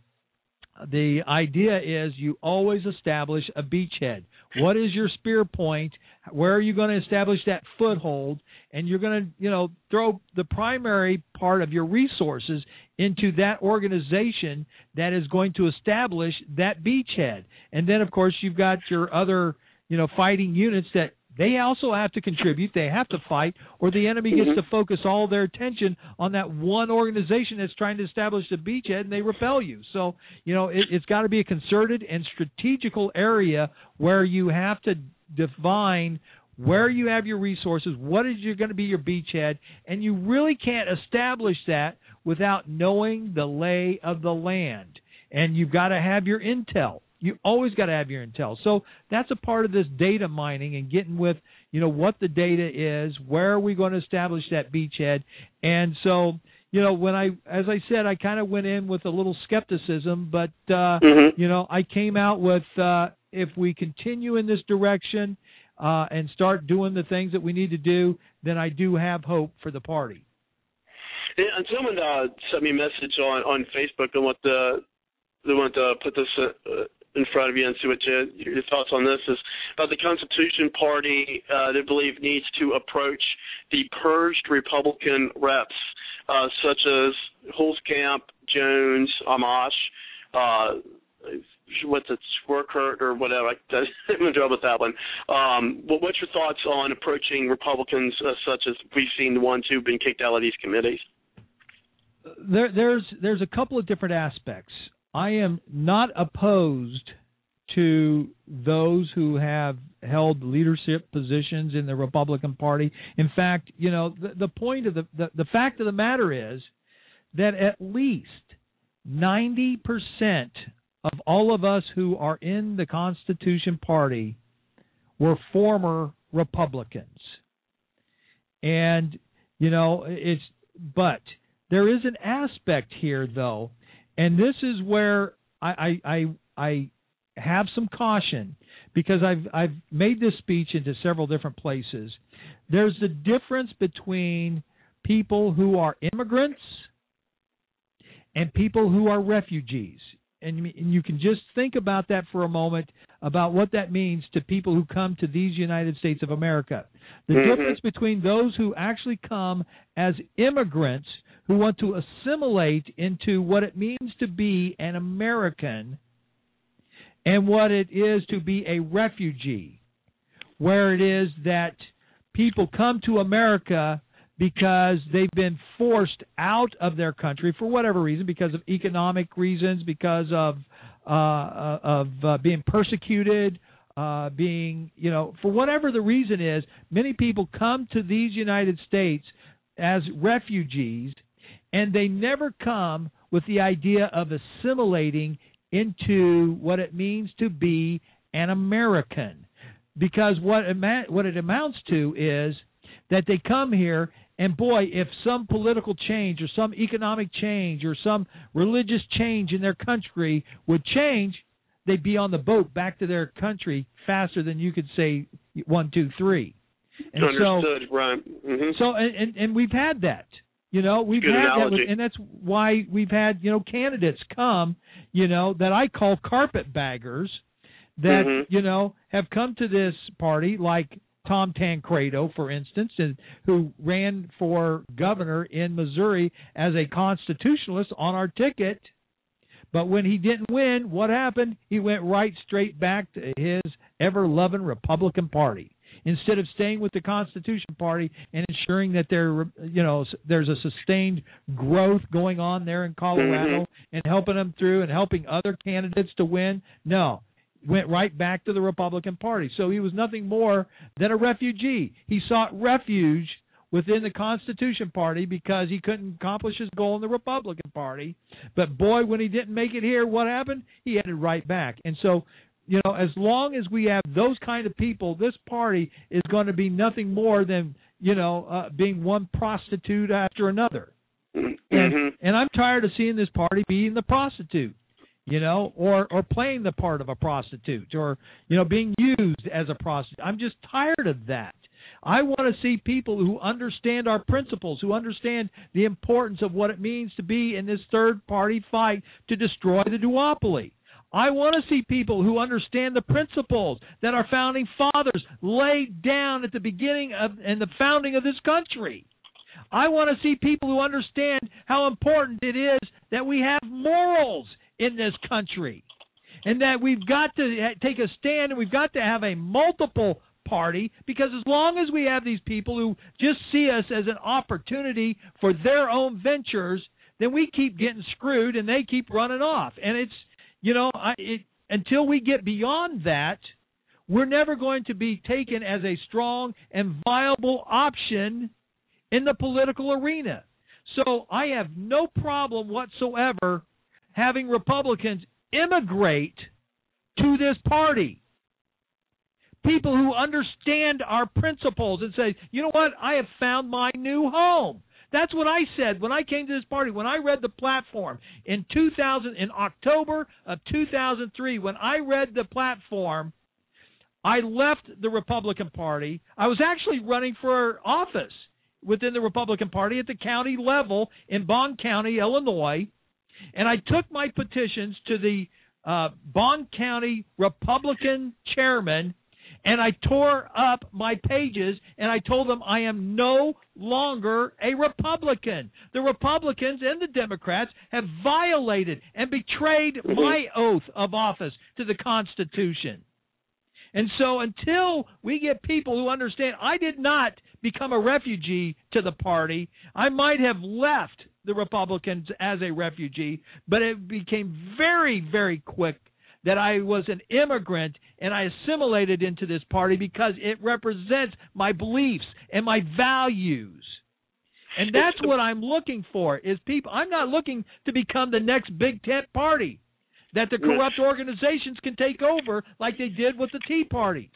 the idea is you always establish a beachhead. What is your spear point? Where are you going to establish that foothold? And you're going to, you know, throw the primary part of your resources into that organization that is going to establish that beachhead. And then, of course, you've got your other, you know, fighting units that they also have to contribute. They have to fight, or the enemy gets mm-hmm. to focus all their attention on that one organization that's trying to establish the beachhead, and they repel you. So, you know, it, it's got to be a concerted and strategical area where you have to define where you have your resources, what is going to be your beachhead, and you really can't establish that without knowing the lay of the land. And you've got to have your intel. You always got to have your intel. So that's a part of this data mining and getting with, you know, what the data is, where are we going to establish that beachhead. And so, you know, when I, as I said, I kind of went in with a little skepticism, but, uh, mm-hmm. you know, I came out with, uh, if we continue in this direction uh, and start doing the things that we need to do, then I do have hope for the party. And someone uh, sent me a message on, on Facebook and what the they want to put this uh, in front of you and see what your, your thoughts on this is about the Constitution Party. Uh, they believe needs to approach the purged Republican reps uh, such as Holzkamp, Jones, Amash, uh, what's it, Swerkert or whatever. I'm in trouble with that one. Um, but what's your thoughts on approaching Republicans uh, such as we've seen the ones who've been kicked out of these committees? There, there's there's a couple of different aspects. I am not opposed to those who have held leadership positions in the Republican Party. In fact, you know, the, the point of the, the the fact of the matter is that at least ninety percent of all of us who are in the Constitution Party were former Republicans. And, you know, it's, but there is an aspect here, though, and this is where I, I, I, I have some caution, because I've, I've made this speech into several different places. There's a difference between people who are immigrants and people who are refugees. And you can just think about that for a moment, about what that means to people who come to these United States of America. The mm-hmm. difference between those who actually come as immigrants who want to assimilate into what it means to be an American and what it is to be a refugee, where it is that people come to America because they've been forced out of their country for whatever reason, because of economic reasons, because of uh, of uh, being persecuted, uh, being, you know, for whatever the reason is, many people come to these United States as refugees, and they never come with the idea of assimilating into what it means to be an American. Because what, what it amounts to is that they come here, and boy, if some political change or some economic change or some religious change in their country would change, they'd be on the boat back to their country faster than you could say one, two, three. And Understood, so, right. Mm-hmm. So, and, and, and we've had that. You know, we've Good had analogy. that, with, and that's why we've had, you know, candidates come, you know, that I call carpetbaggers that, mm-hmm. you know, have come to this party, like Tom Tancredo, for instance, and who ran for governor in Missouri as a constitutionalist on our ticket. But when he didn't win, what happened? He went right straight back to his ever-loving Republican Party, instead of staying with the Constitution Party and ensuring that there, you know, there's a sustained growth going on there in Colorado, mm-hmm. and helping them through and helping other candidates to win. No, went right back to the Republican Party. So he was nothing more than a refugee. He sought refuge within the Constitution Party because he couldn't accomplish his goal in the Republican Party. But boy, when he didn't make it here, what happened? He headed right back. And so, you know, as long as we have those kind of people, this party is going to be nothing more than, you know, uh, being one prostitute after another. Mm-hmm. And, and I'm tired of seeing this party being the prostitute, you know, or, or playing the part of a prostitute, or, you know, being used as a prostitute. I'm just tired of that. I want to see people who understand our principles, who understand the importance of what it means to be in this third-party fight to destroy the duopoly. I want to see people who understand the principles that our founding fathers laid down at the beginning of and the founding of this country. I want to see people who understand how important it is that we have morals in this country, and that we've got to take a stand, and we've got to have a multiple party, because as long as we have these people who just see us as an opportunity for their own ventures, then we keep getting screwed and they keep running off. And it's, you know, I, it, until we get beyond that, we're never going to be taken as a strong and viable option in the political arena. So I have no problem whatsoever having Republicans immigrate to this party. People who understand our principles and say, you know what, I have found my new home. That's what I said when I came to this party. When I read the platform in two thousand, in October of two thousand three, when I read the platform, I left the Republican Party. I was actually running for office within the Republican Party at the county level in Bond County, Illinois, and I took my petitions to the uh, Bond County Republican chairman, and I tore up my pages, and I told them I am no longer a Republican. The Republicans and the Democrats have violated and betrayed mm-hmm. my oath of office to the Constitution. And so until we get people who understand, I did not become a refugee to the party. I might have left the Republicans as a refugee, but it became very, very quick that I was an immigrant, and I assimilated into this party because it represents my beliefs and my values. And that's what I'm looking for, is people. I'm not looking to become the next big tent party that the corrupt organizations can take over like they did with the Tea Parties.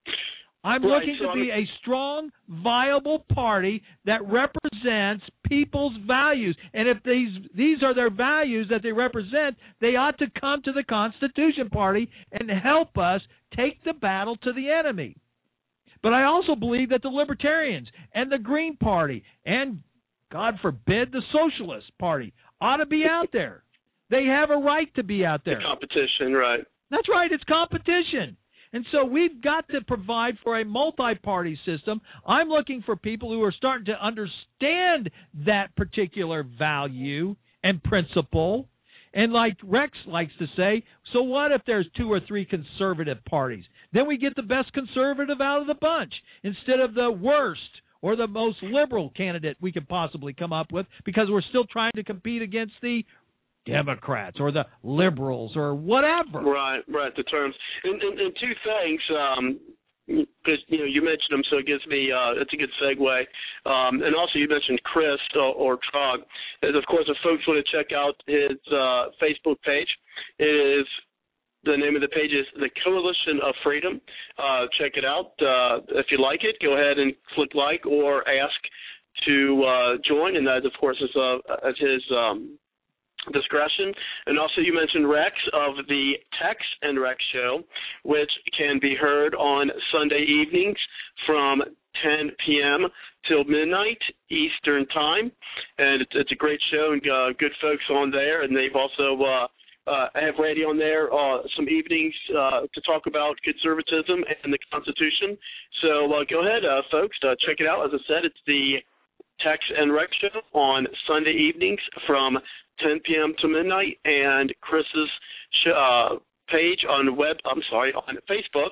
I'm right, looking so to I'm... be a strong, viable party that represents people's values. And if these these are their values that they represent, they ought to come to the Constitution Party and help us take the battle to the enemy. But I also believe that the Libertarians and the Green Party and, God forbid, the Socialist Party ought to be out there. They have a right to be out there. The competition, right. That's right. It's competition. And so we've got to provide for a multi-party system. I'm looking for people who are starting to understand that particular value and principle. And like Rex likes to say, so what if there's two or three conservative parties? Then we get the best conservative out of the bunch instead of the worst or the most liberal candidate we could possibly come up with, because we're still trying to compete against the Democrats or the liberals or whatever. Right, right, the terms. And, and, and two things, um, because you know you mentioned them, so it gives me uh, it's a good segue. Um, and also you mentioned Chris or, or Trog. And of course, if folks want to check out his uh, Facebook page, it is The name of the page is the Coalition of Freedom. Uh, check it out. Uh, if you like it, go ahead and click like or ask to uh, join, and that, of course, is uh, at his um, discretion. And also, you mentioned Rex of the Tex and Rex Show, which can be heard on Sunday evenings from ten p.m. till midnight Eastern Time. And it's, it's a great show and uh, good folks on there, and they've also uh, Uh, I have Randy on there uh, some evenings uh, to talk about conservatism and the Constitution. So uh, go ahead, uh, folks, uh, check it out. As I said, it's the Tex and Rex Show on Sunday evenings from ten p.m. to midnight, and Chris's sh- uh, page on web. I'm sorry, on Facebook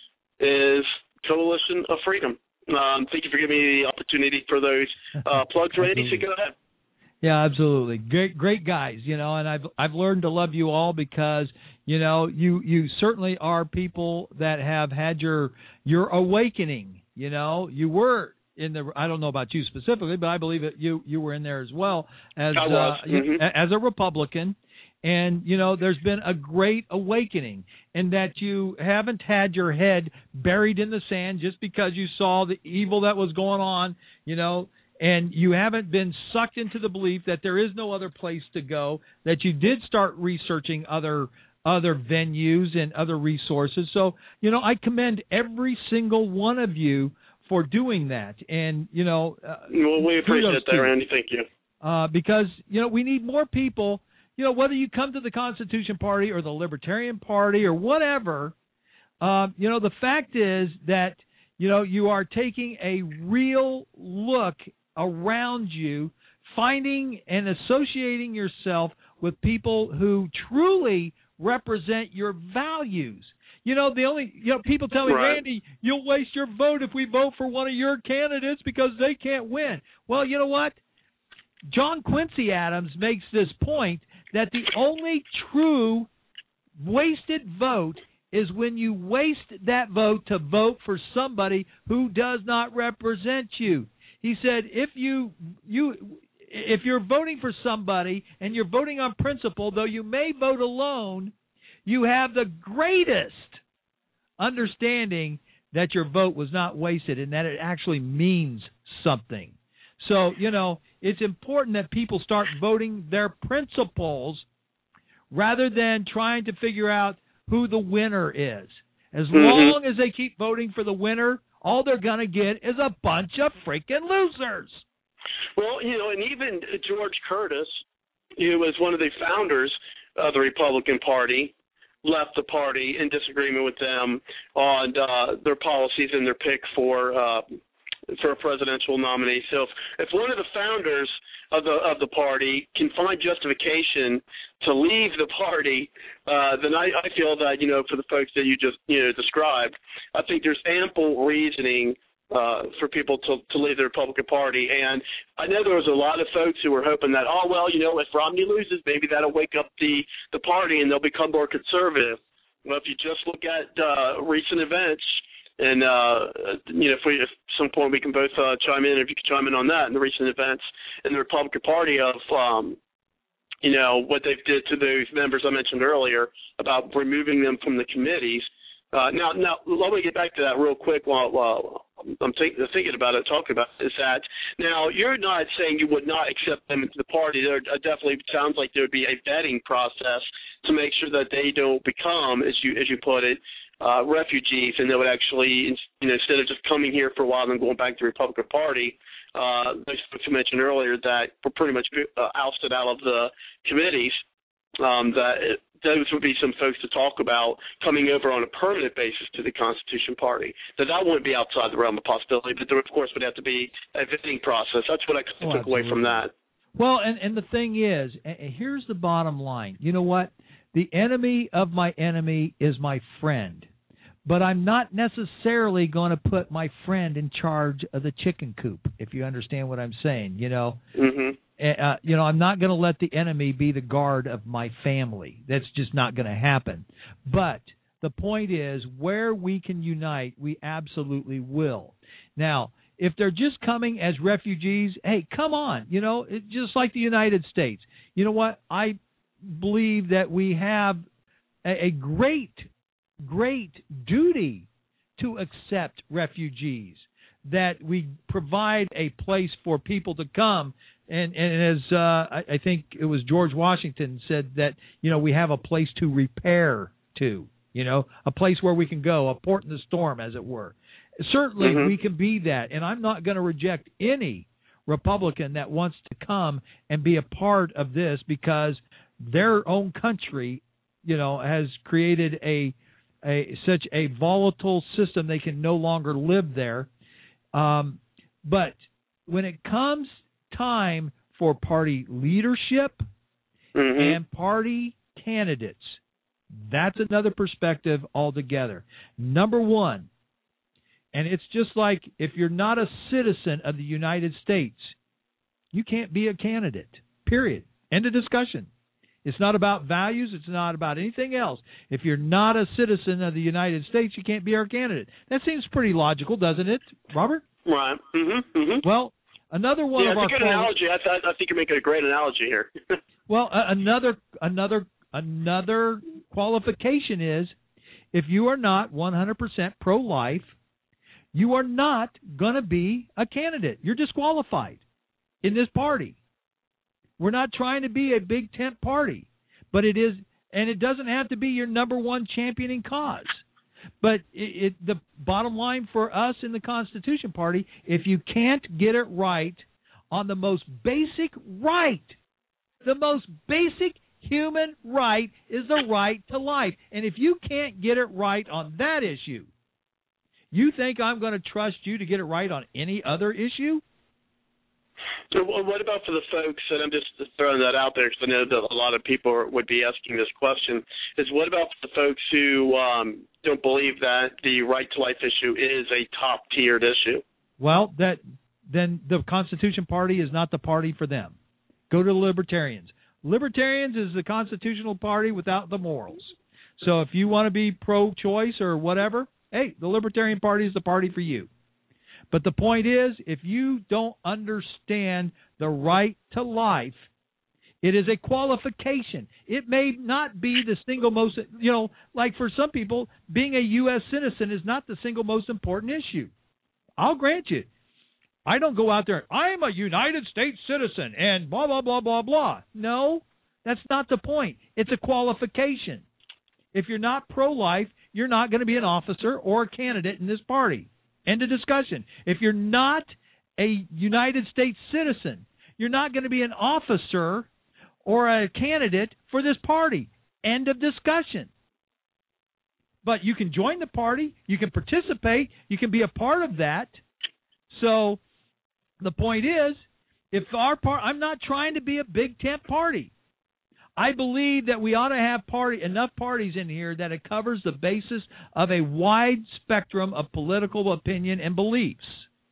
is Coalition of Freedom. Um, thank you for giving me the opportunity for those uh, plugs, Randy. So go ahead. Yeah, absolutely. Great, great guys, you know, and I've I've learned to love you all because, you know, you you certainly are people that have had your your awakening. You know, you were in the. I don't know about you specifically, but I believe that you you were in there as well as I was. uh, Mm-hmm. you, as a Republican. And, you know, there's been a great awakening in that you haven't had your head buried in the sand just because you saw the evil that was going on, you know. And you haven't been sucked into the belief that there is no other place to go, that you did start researching other other venues and other resources. So, you know, I commend every single one of you for doing that. And, you know, uh, well, we appreciate that, Randy. Thank you. Uh, because, you know, we need more people, you know, whether you come to the Constitution Party or the Libertarian Party or whatever, uh, you know, the fact is that, you know, you are taking a real look around you, finding and associating yourself with people who truly represent your values. You know, the only, you know, people tell me, right. Randy, you'll waste your vote if we vote for one of your candidates because they can't win. Well, you know what? John Quincy Adams makes this point that the only true wasted vote is when you waste that vote to vote for somebody who does not represent you. He said, if you you if you're voting for somebody and you're voting on principle, though you may vote alone, you have the greatest understanding that your vote was not wasted and that it actually means something. So, you know, it's important that people start voting their principles rather than trying to figure out who the winner is. As mm-hmm. long as they keep voting for the winner, all they're going to get is a bunch of freaking losers. Well, you know, and even George Curtis, who was one of the founders of the Republican Party, left the party in disagreement with them on uh, their policies and their pick for uh, for a presidential nominee. So if, if one of the founders of the of the party can find justification to leave the party, uh, then I, I feel that, you know, for the folks that you just, you know, described, I think there's ample reasoning uh, for people to, to leave the Republican Party. And I know there was a lot of folks who were hoping that, oh, well, you know, if Romney loses, maybe that'll wake up the, the party and they'll become more conservative. Well, if you just look at uh, recent events, and, uh, you know, if we, if at some point we can both uh, chime in, if you could chime in on that, in the recent events in the Republican Party of, um, you know, what they did to those members I mentioned earlier about removing them from the committees. Uh, now, now, let me get back to that real quick while, while I'm think, thinking about it, talking about it, is that now you're not saying you would not accept them into the party. There definitely sounds like there would be a vetting process to make sure that they don't become, as you as you put it, uh, refugees, and they would actually, you know, instead of just coming here for a while and then going back to the Republican Party, uh, those folks you mentioned earlier that were pretty much uh, ousted out of the committees, um, that it, those would be some folks to talk about coming over on a permanent basis to the Constitution Party. That that wouldn't be outside the realm of possibility, but there, of course, would have to be a vetting process. That's what I oh, took away from that. Well, and, and the thing is, and here's the bottom line. You know what? The enemy of my enemy is my friend. But I'm not necessarily going to put my friend in charge of the chicken coop, if you understand what I'm saying. You know, mm-hmm. uh, you know, I'm not going to let the enemy be the guard of my family. That's just not going to happen. But the point is, where we can unite, we absolutely will. Now, if they're just coming as refugees, hey, come on. You know, it, just like the United States. You know what? I believe that we have a, a great, great duty to accept refugees, that we provide a place for people to come. And, and as uh, I, I think it was George Washington said that, you know, we have a place to repair to, you know, a place where we can go, a port in the storm, as it were. Certainly mm-hmm. we can be that. And I'm not going to reject any Republican that wants to come and be a part of this, because their own country, you know, has created a, a such a volatile system they can no longer live there. Um, but when it comes time for party leadership mm-hmm. and party candidates, that's another perspective altogether. Number one, and it's just like if you're not a citizen of the United States, you can't be a candidate, period. End of discussion. It's not about values. It's not about anything else. If you're not a citizen of the United States, you can't be our candidate. That seems pretty logical, doesn't it, Robert? Right. Mm-hmm. Mm-hmm. Well, another one yeah, of our... Yeah, it's a good quali- analogy. I, th- I think you're making a great analogy here. Well, uh, another another another qualification is, if you are not one hundred percent pro-life, you are not going to be a candidate. You're disqualified in this party. We're not trying to be a big tent party, but it is, and it doesn't have to be your number one championing cause. But it, it, the bottom line for us in the Constitution Party, if you can't get it right on the most basic right, the most basic human right is the right to life. And if you can't get it right on that issue, you think I'm going to trust you to get it right on any other issue? So what about for the folks, and I'm just throwing that out there because I know that a lot of people would be asking this question, is what about for the folks who um, don't believe that the right to life issue is a top-tiered issue? Well, that then the Constitution Party is not the party for them. Go to the Libertarians. Libertarians is the constitutional party without the morals. So if you want to be pro-choice or whatever, hey, the Libertarian Party is the party for you. But the point is, if you don't understand the right to life, it is a qualification. It may not be the single most, you know, like for some people, being a U S citizen is not the single most important issue. I'll grant you. I don't go out there, I'm a United States citizen and blah, blah, blah, blah, blah. No, that's not the point. It's a qualification. If you're not pro-life, you're not going to be an officer or a candidate in this party. End of discussion. If you're not a United States citizen, you're not going to be an officer or a candidate for this party. End of discussion. But you can join the party, you can participate, you can be a part of that. So the point is, if our part, I'm not trying to be a big tent party. I believe that we ought to have party enough parties in here that it covers the basis of a wide spectrum of political opinion and beliefs.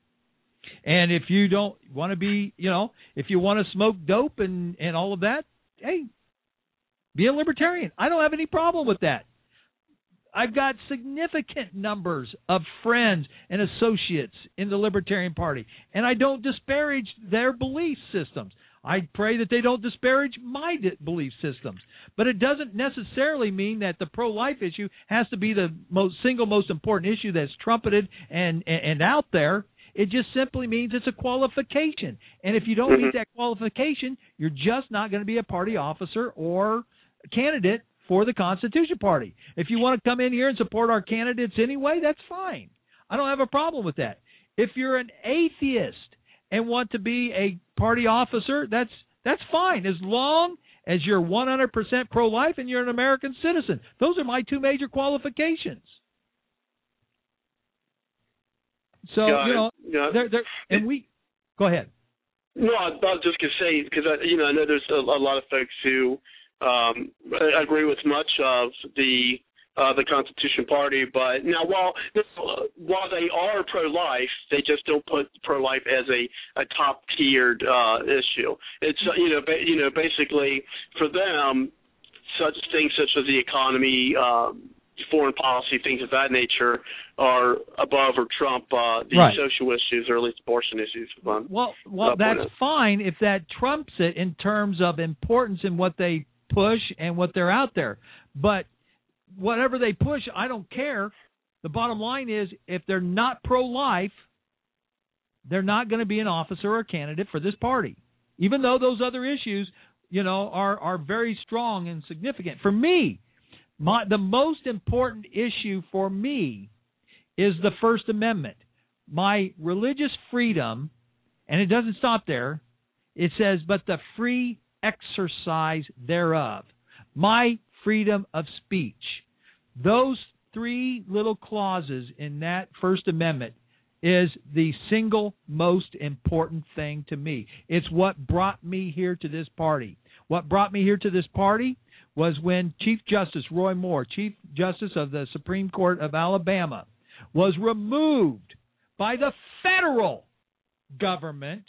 And if you don't want to be, you know, if you want to smoke dope and, and all of that, hey, be a libertarian. I don't have any problem with that. I've got significant numbers of friends and associates in the Libertarian Party, and I don't disparage their belief systems. I pray that they don't disparage my belief systems. But it doesn't necessarily mean that the pro-life issue has to be the most single most important issue that's trumpeted and, and, and out there. It just simply means it's a qualification. And if you don't mm-hmm. meet that qualification, you're just not going to be a party officer or candidate for the Constitution Party. If you want to come in here and support our candidates anyway, that's fine. I don't have a problem with that. If you're an atheist and want to be a party officer, that's that's fine, as long as you're one hundred percent pro-life and you're an American citizen. Those are my two major qualifications. So, Got you know, yeah. they're, they're, and we – go ahead. No, I was just going to say, because, you know, I know there's a, a lot of folks who um, agree with much of the Uh, the Constitution Party, but now while while they are pro-life, they just don't put pro-life as a, a top-tiered uh, issue. It's you know ba- you know basically for them, such things such as the economy, uh, foreign policy, things of that nature are above or trump uh, the right. social issues, or at least abortion issues. Um, well, well, that's fine if that trumps it in terms of importance in what they push and what they're out there, but whatever they push, I don't care. The bottom line is, if they're not pro-life, they're not going to be an officer or a candidate for this party, even though those other issues, you know, are, are very strong and significant. For me, my, the most important issue for me is the First Amendment. My religious freedom, and it doesn't stop there. It says, but the free exercise thereof. My freedom of speech. Those three little clauses in that First Amendment is the single most important thing to me. It's what brought me here to this party. What brought me here to this party was when Chief Justice Roy Moore, Chief Justice of the Supreme Court of Alabama, was removed by the federal government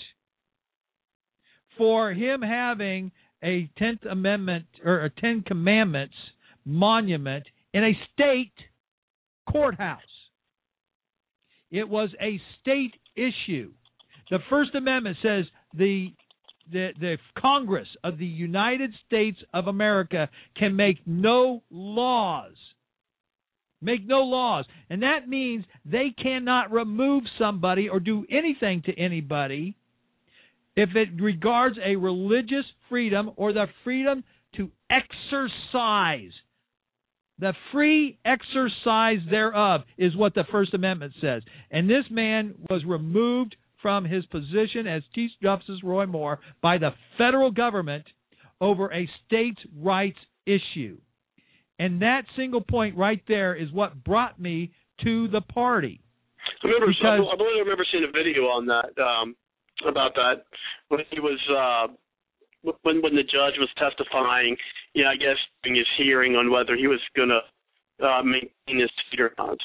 for him having a Tenth Amendment or a Ten Commandments monument in a state courthouse. It was a state issue. The First Amendment says the the the Congress of the United States of America can make no laws. Make no laws. And that means they cannot remove somebody or do anything to anybody if it regards a religious freedom or the freedom to exercise. The free exercise thereof is what the First Amendment says. And this man was removed from his position as Chief Justice Roy Moore by the federal government over a states' rights issue. And that single point right there is what brought me to the party. I remember, because, I believe I remember seeing a video on that, um, about that, when he was, uh, when when the judge was testifying, you know, I guess in his hearing on whether he was going to uh, maintain his seat or not.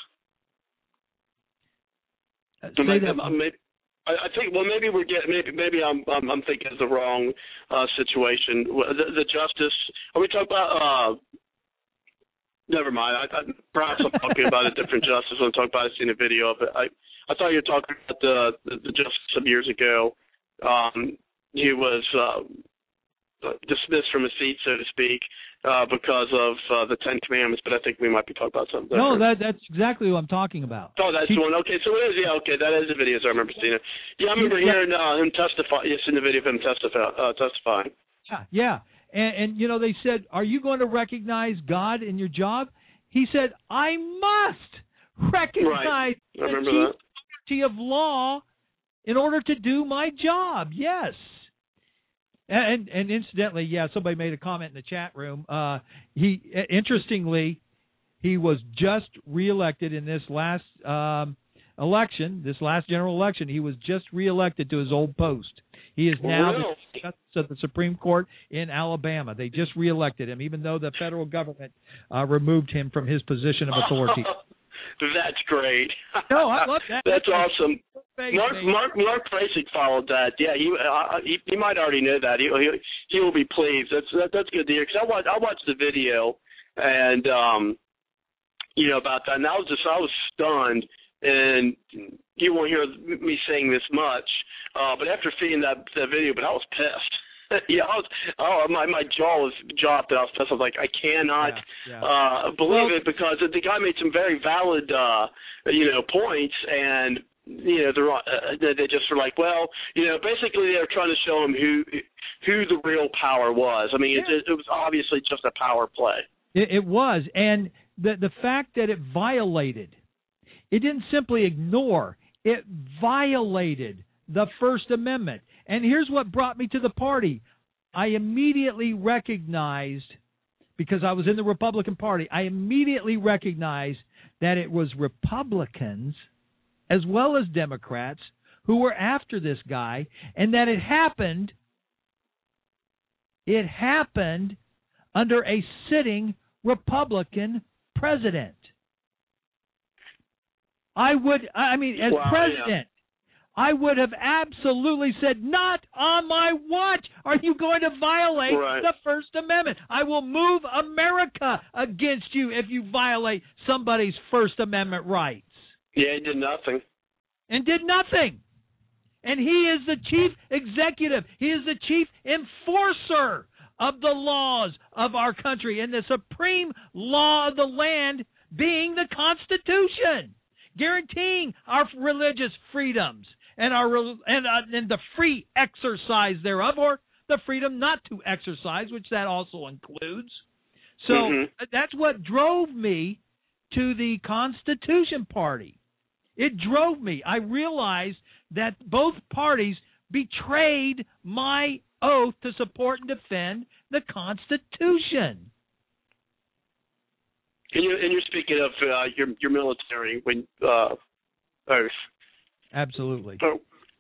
Uh, say maybe, that. maybe, I think. Well, maybe we're getting. Maybe maybe I'm I'm, I'm thinking of the wrong uh, situation. The, the justice. Are we talking about? Uh, never mind. I, I, perhaps I'm talking about a different justice. I'm talking about. I've seen a video of it. I I thought you were talking about the the, the justice some years ago. Um, he was. Uh, dismissed from his seat, so to speak, uh, because of uh, the Ten Commandments, but I think we might be talking about something different. No, that that's exactly what I'm talking about. Oh, that's he, the one. Okay, so it is, yeah, okay, that is the videos I remember seeing it. Yeah, I remember hearing uh, him testify, yes, in the video of him testify, uh, testifying. Yeah, yeah. And, and, you know, they said, are you going to recognize God in your job? He said, I must recognize right. I remember the that. authority of law in order to do my job. Yes. And, and incidentally, yeah, somebody made a comment in the chat room. Uh, he, interestingly, he was just reelected in this last um, election, this last general election. He was just reelected to his old post. He is now wow. the justice of the Supreme Court in Alabama. They just reelected him, even though the federal government uh, removed him from his position of authority. That's great. No, I love that. That's, That's awesome. Face, Mark Mark Mark Prasik followed that. Yeah, he uh, he, he might already know that. He he, he will be pleased. That's that, that's good to hear. Because I watched I watched the video, and um, you know about that, and I was just I was stunned. And you won't hear me saying this much, uh, but after seeing that that video, but I was pissed. yeah, I was. Oh, my my jaw was dropped. And I was pissed. I was like, I cannot yeah, yeah. Uh, believe well, it because the guy made some very valid, uh, you know, points, and you know, they're uh, they just were like, well, you know, basically they were trying to show him who who the real power was. I mean, yeah. it, it was obviously just a power play. It, it was, and the the fact that it violated, it didn't simply ignore, it violated the First Amendment. And here's what brought me to the party. I immediately recognized, because I was in the Republican Party, I immediately recognized that it was Republicans as well as Democrats who were after this guy, and that it happened, it happened under a sitting Republican president. I would, I mean, as wow, president, yeah. I would have absolutely said, not on my watch are you going to violate right. the First Amendment. I will move America against you if you violate somebody's First Amendment rights. Yeah, he did nothing. And did nothing. And he is the chief executive. He is the chief enforcer of the laws of our country, and the supreme law of the land being the Constitution, guaranteeing our religious freedoms and our and, uh, and the free exercise thereof, or the freedom not to exercise, which that also includes. So mm-hmm. that's what drove me to the Constitution Party. It drove me. I realized that both parties betrayed my oath to support and defend the Constitution. And you're, and you're speaking of uh, your your military when uh, oath. Absolutely. So,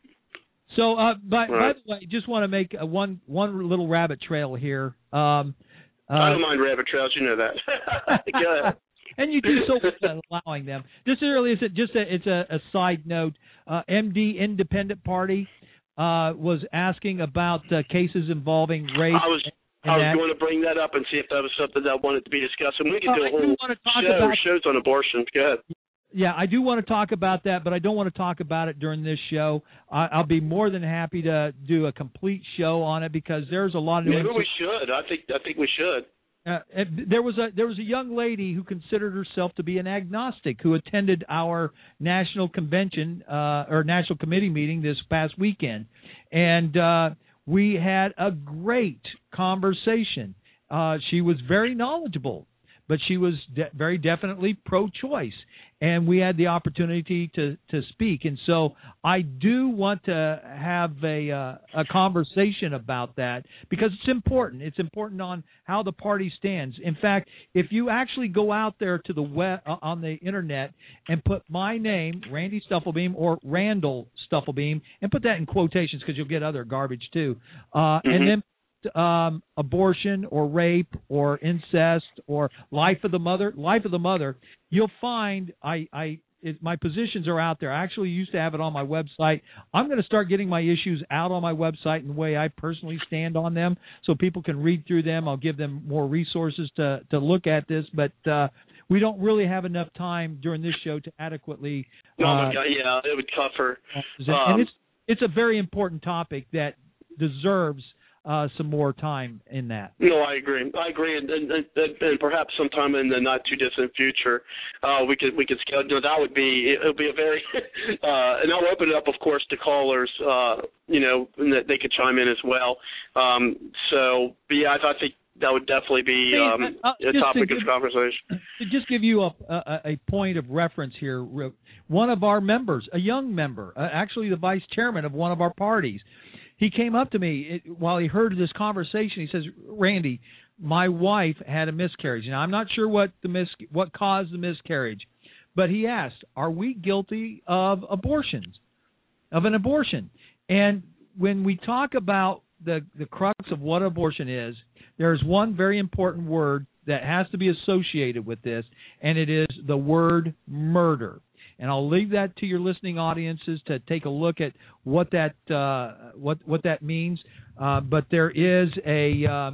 so uh, by, right. by the way, just want to make a one one little rabbit trail here. Um, uh, I don't mind rabbit trails. You know that. Go ahead. And you do so well allowing them. Just earlier, it's just a, it's a, a side note. Uh, M D Independent Party uh, was asking about uh, cases involving rape. I was I was that. going to bring that up and see if that was something that wanted to be discussed. And we could uh, do a whole show about, shows on abortion. Go ahead. Yeah, I do want to talk about that, but I don't want to talk about it during this show. I, I'll be more than happy to do a complete show on it because there's a lot of. Maybe we should. I think I think we should. Uh, there was a there was a young lady who considered herself to be an agnostic who attended our national convention uh, or national committee meeting this past weekend, and uh, we had a great conversation. Uh, she was very knowledgeable, but she was de- very definitely pro-choice, and we had the opportunity to, to speak. And so I do want to have a uh, a conversation about that because it's important. It's important on how the party stands. In fact, if you actually go out there to the web, uh, on the internet and put my name, Randy Stufflebeam, or Randall Stufflebeam, and put that in quotations because you'll get other garbage too, uh, mm-hmm. and then Um, abortion or rape or incest or life of the mother, life of the mother, you'll find I, I it, my positions are out there. I actually used to have it on my website. I'm going to start getting my issues out on my website in the way I personally stand on them so people can read through them. I'll give them more resources to, to look at this, but uh, we don't really have enough time during this show to adequately. Uh, oh my God, yeah, it would cover. Um, and it's it's a very important topic that deserves Uh, some more time in that. No, I agree. I agree, and, and, and, and perhaps sometime in the not too distant future, uh, we could we could schedule. That would be it would be a very, uh, and I'll open it up, of course, to callers. Uh, you know, and that they could chime in as well. Um, so, but yeah, I, I think that would definitely be um, uh, a topic of conversation. To just give you a, a, a point of reference here, one of our members, a young member, uh, actually the vice chairman of one of our parties. He came up to me it, while he heard this conversation. He says, "Randy, my wife had a miscarriage. Now, I'm not sure what the mis what caused the miscarriage, but he asked, are we guilty of abortions, of an abortion?" And when we talk about the, the crux of what abortion is, there's one very important word that has to be associated with this, and it is the word murder. And I'll leave that to your listening audiences to take a look at what that uh, what what that means. Uh, but there is a uh,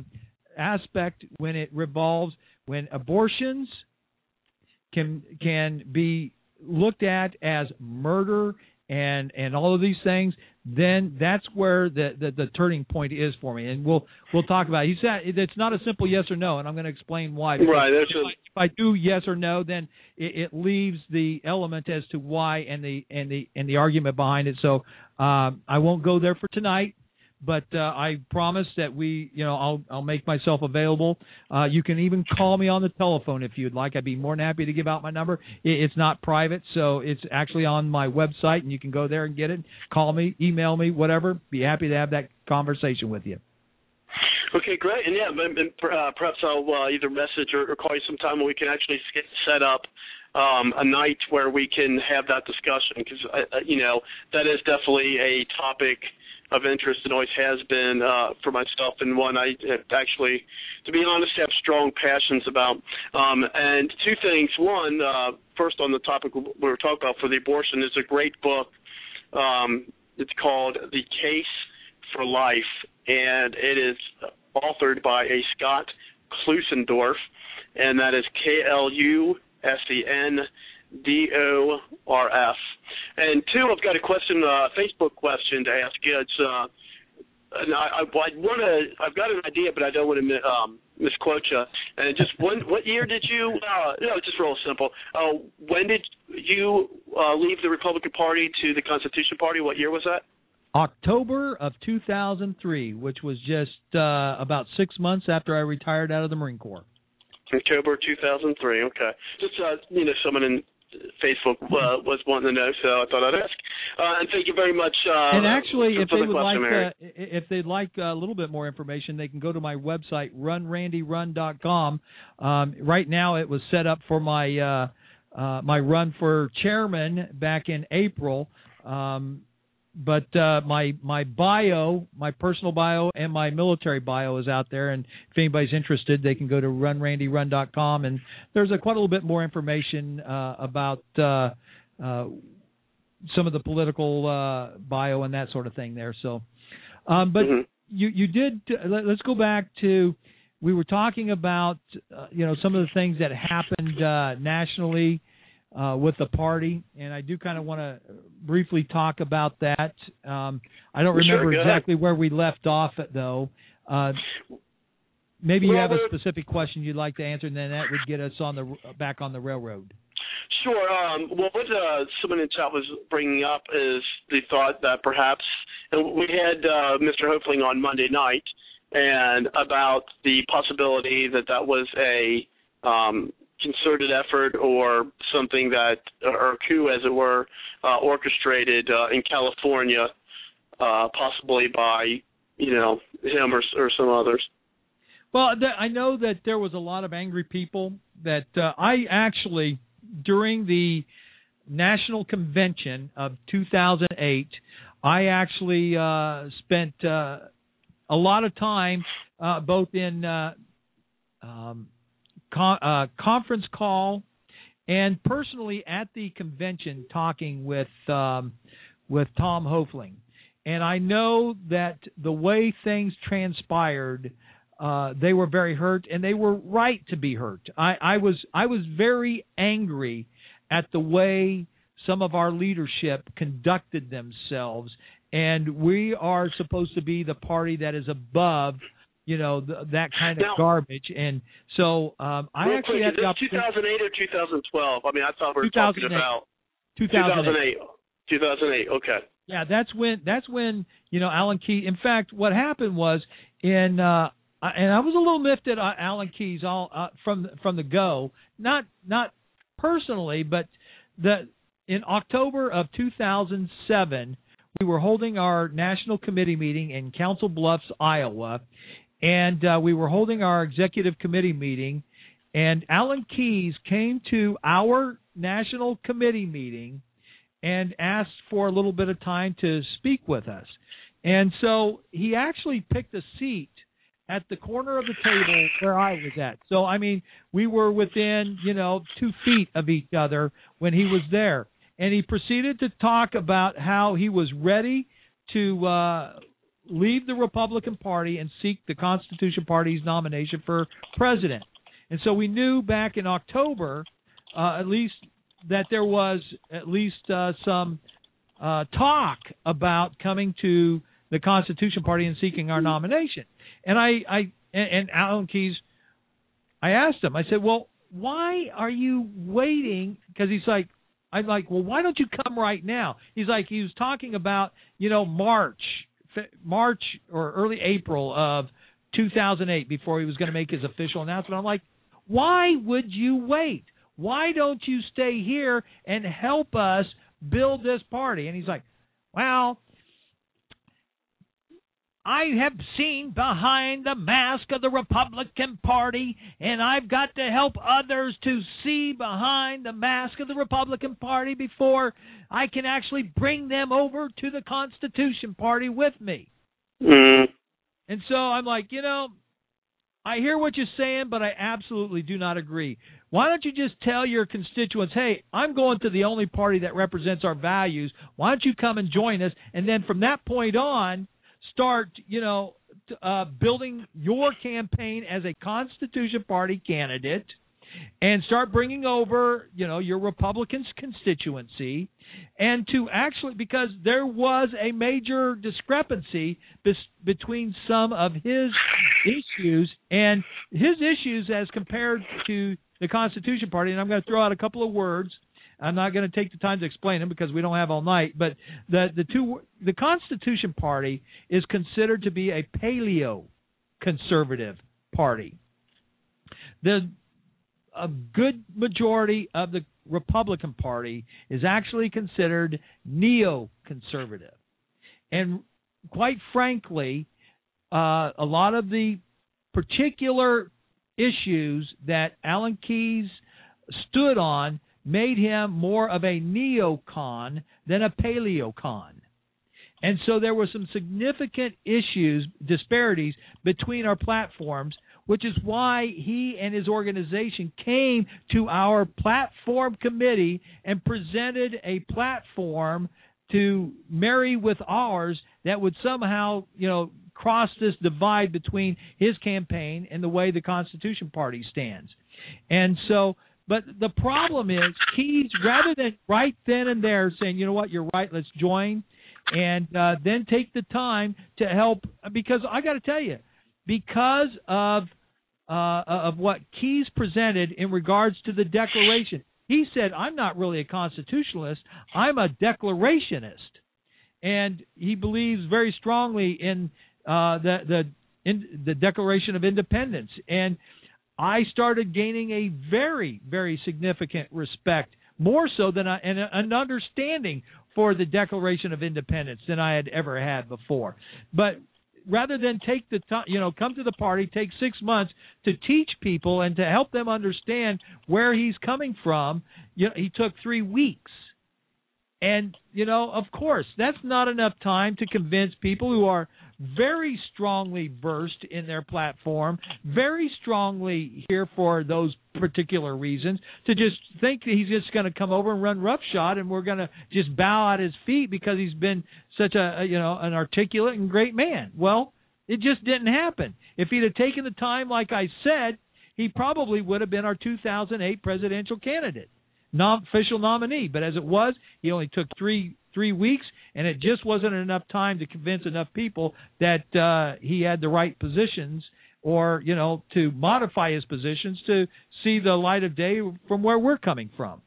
aspect when it revolves when abortions can can be looked at as murder and and all of these things. Then that's where the, the, the turning point is for me, and we'll we'll talk about it. He said it's not a simple yes or no, and I'm going to explain why. Right. That's if, I, if I do yes or no, then it, it leaves the element as to why and the and the and the argument behind it. So um, I won't go there for tonight, but uh, I promise that we, you know, I'll I'll make myself available. Uh, you can even call me on the telephone if you'd like. I'd be more than happy to give out my number. It, it's not private, so it's actually on my website, and you can go there and get it. Call me, email me, whatever. Be happy to have that conversation with you. Okay, great. And yeah, and, uh, perhaps I'll uh, either message or, or call you sometime when we can actually get set up um, a night where we can have that discussion because, uh, you know, that is definitely a topic of interest and always has been uh, for myself, and one I actually, to be honest, have strong passions about. Um, and two things. One, uh, first on the topic we were talking about for the abortion is a great book. Um, it's called The Case for Life, and it is authored by a Scott Klusendorf, and that is K L U S E N D O R F. And two, I've got a question, uh, Facebook question to ask you. It's, uh, and I, I, I want to. I've got an idea, but I don't want to um, misquote you. And just when, what year did you? Uh, no, just real simple. Uh, when did you uh, leave the Republican Party to the Constitution Party? What year was that? October of two thousand three, which was just uh, about six months after I retired out of the Marine Corps. October two thousand three. Okay, just uh, you know, someone in Facebook uh, was wanting to know, so I thought I'd ask. Uh, and thank you very much. Uh, and actually, for, if for they the would question, like, uh, if they'd like a little bit more information, they can go to my website, run randy run dot com. Um, right now, it was set up for my uh, uh, my run for chairman back in April. Um, But uh, my my bio, my personal bio, and my military bio is out there. And if anybody's interested, they can go to run randy run dot com. And there's a, quite a little bit more information uh, about uh, uh, some of the political uh, bio and that sort of thing there. So, um, but mm-hmm. you you did. Uh, let, let's go back to we were talking about uh, you know some of the things that happened uh, nationally. Uh, with the party, and I do kind of want to briefly talk about that. Um, I don't remember sure, exactly ahead. where we left off at, though. Uh, maybe well, you have a specific question you'd like to answer, and then that would get us on the back on the railroad. Sure. Um, well, what uh, someone in chat was bringing up is the thought that perhaps and we had uh, Mister Hoefling on Monday night, and about the possibility that that was a um, concerted effort or something that, or a coup, as it were, uh, orchestrated uh, in California, uh, possibly by, you know, him or, or some others. Well, th- I know that there was a lot of angry people that uh, I actually, during the National Convention of two thousand eight, I actually uh, spent uh, a lot of time uh, both in uh, um, Con- uh, conference call and personally at the convention talking with um, with Tom Hoefling. And I know that the way things transpired, uh, they were very hurt, and they were right to be hurt. I, I was I was very angry at the way some of our leadership conducted themselves, and we are supposed to be the party that is above, you know, the, that kind of now, garbage. And so um, I actually quick, had the is this two thousand eight or two thousand twelve? I mean, I thought we were talking about two thousand eight. two thousand eight, okay. Yeah, that's when that's when you know Alan Keyes. In fact, what happened was in uh, and I was a little miffed at uh, Alan Keyes all uh, from from the go. Not not personally, but the in October of two thousand seven, we were holding our national committee meeting in Council Bluffs, Iowa. And uh, we were holding our executive committee meeting, and Alan Keyes came to our national committee meeting and asked for a little bit of time to speak with us. And so he actually picked a seat at the corner of the table where I was at. So, I mean, we were within, you know, two feet of each other when he was there. And he proceeded to talk about how he was ready to uh, leave the Republican Party and seek the Constitution Party's nomination for president. And so we knew back in October, uh, at least, that there was at least uh, some uh, talk about coming to the Constitution Party and seeking our nomination. And I, I and, and Alan Keyes, I asked him, I said, well, why are you waiting? Because he's like, I'm like, well, why don't you come right now? He's like, he was talking about, you know, March, March or early April of two thousand eight before he was going to make his official announcement. I'm like, why would you wait? Why don't you stay here and help us build this party? And he's like, well, I have seen behind the mask of the Republican Party, and I've got to help others to see behind the mask of the Republican Party before I can actually bring them over to the Constitution Party with me. Mm. And so I'm like, you know, I hear what you're saying, but I absolutely do not agree. Why don't you just tell your constituents, hey, I'm going to the only party that represents our values. Why don't you come and join us? And then from that point on, start, you know, uh, building your campaign as a Constitution Party candidate and start bringing over, you know, your Republicans' constituency, and to actually, because there was a major discrepancy bes- between some of his issues and his issues as compared to the Constitution Party. And I'm going to throw out a couple of words. I'm not going to take the time to explain them because we don't have all night. But the the two the Constitution Party is considered to be a paleo-conservative party. The a good majority of the Republican Party is actually considered neo-conservative, and quite frankly, uh, a lot of the particular issues that Alan Keyes stood on made him more of a neocon than a paleocon. And so there were some significant issues, disparities between our platforms, which is why he and his organization came to our platform committee and presented a platform to marry with ours that would somehow, you know, cross this divide between his campaign and the way the Constitution Party stands. And so, but the problem is, Keyes, rather than right then and there saying, you know what, you're right, let's join, and uh, then take the time to help, because I got to tell you, because of uh, of what Keyes presented in regards to the Declaration, he said, I'm not really a constitutionalist, I'm a declarationist. And he believes very strongly in uh, the the in the Declaration of Independence. And I started gaining a very, very significant respect, more so than I, and an understanding for the Declaration of Independence than I had ever had before. But rather than take the time, you know, come to the party, take six months to teach people and to help them understand where he's coming from, you know, he took three weeks. And, you know, of course, that's not enough time to convince people who are very strongly versed in their platform, very strongly here for those particular reasons, to just think that he's just going to come over and run roughshod and we're going to just bow at his feet because he's been such a, you know, an articulate and great man. Well, it just didn't happen. If he'd have taken the time, like I said, he probably would have been our two thousand eight presidential candidate. Non official nominee, but as it was, he only took three three weeks, and it just wasn't enough time to convince enough people that uh, he had the right positions, or you know, to modify his positions to see the light of day from where we're coming from.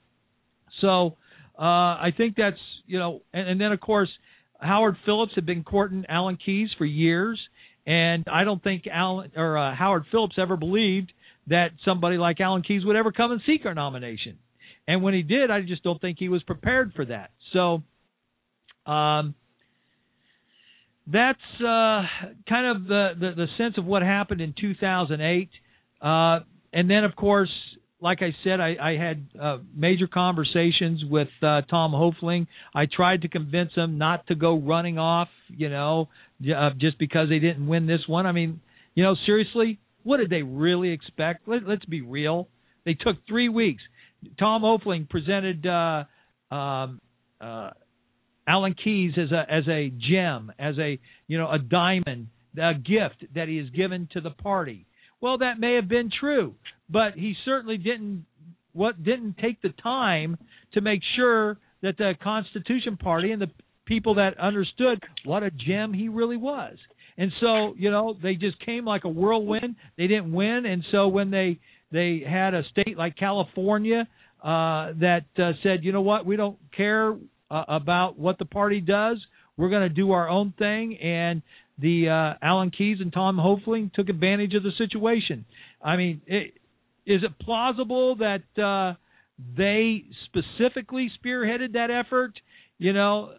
So uh, I think that's, you know, and, and then of course Howard Phillips had been courting Alan Keyes for years, and I don't think Alan or uh, Howard Phillips ever believed that somebody like Alan Keyes would ever come and seek our nomination. And when he did, I just don't think he was prepared for that. So um, that's uh, kind of the, the, the sense of what happened in two thousand eight. Uh, and then, of course, like I said, I, I had uh, major conversations with uh, Tom Hoefling. I tried to convince him not to go running off, you know, uh, just because they didn't win this one. I mean, you know, seriously, what did they really expect? Let, let's be real. They took three weeks. Tom Hoefling presented uh, um, uh, Alan Keyes as a as a gem, as a you know a diamond, a gift that he has given to the party. Well, that may have been true, but he certainly didn't what didn't take the time to make sure that the Constitution Party and the people that understood what a gem he really was. And so, you know, they just came like a whirlwind. They didn't win, and so when they They had a state like California uh, that uh, said, you know what, we don't care uh, about what the party does. We're going to do our own thing. And the uh, Alan Keyes and Tom Hoefling took advantage of the situation. I mean, it, is it plausible that uh, they specifically spearheaded that effort? You know,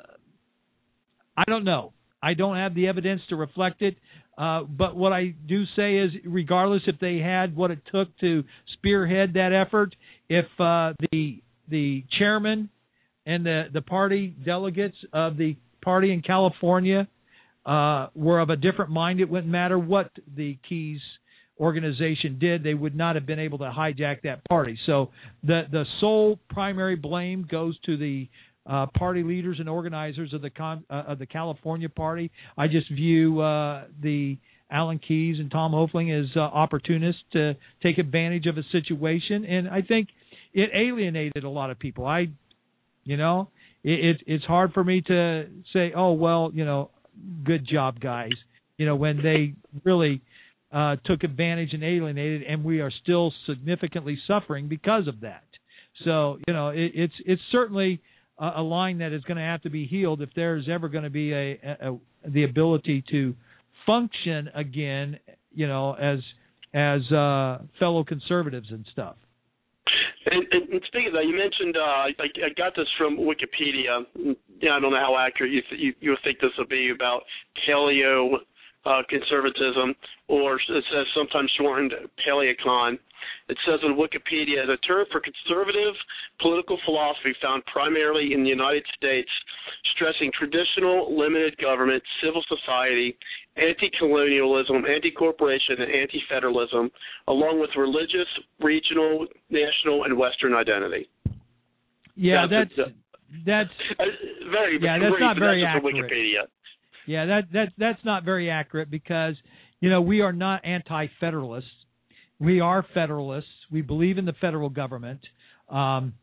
I don't know. I don't have the evidence to reflect it. Uh, but what I do say is, regardless if they had what it took to spearhead that effort, if uh, the the chairman and the, the party delegates of the party in California uh, were of a different mind, it wouldn't matter what the Keyes organization did. They would not have been able to hijack that party. So the, the sole primary blame goes to the uh, party leaders and organizers of the con, uh, of the California Party. I just view uh, the Alan Keyes and Tom Hoefling as uh, opportunists to take advantage of a situation, and I think it alienated a lot of people. I, you know, it, it it's hard for me to say, oh well, you know, good job, guys. You know, when they really uh, took advantage and alienated, and we are still significantly suffering because of that. So, you know, it, it's it's certainly a, a line that is going to have to be healed if there's ever going to be a, a, a the ability to function again, you know, as as uh, fellow conservatives and stuff. And, and speaking of that, you mentioned uh, I, I got this from Wikipedia. Yeah, I don't know how accurate you th- you, you think this will be about paleo uh, conservatism, or it says sometimes shortened paleocon. It says on Wikipedia, the term for conservative political philosophy found primarily in the United States, stressing traditional limited government, civil society, anti-colonialism, anti-corporation, and anti-federalism, along with religious, regional, national, and Western identity. Yeah, that's that's that's, that's uh, very yeah, that's not very that's accurate. Wikipedia. Yeah, that that that's not very accurate because you know we are not anti-federalists. We are federalists. We believe in the federal government, um,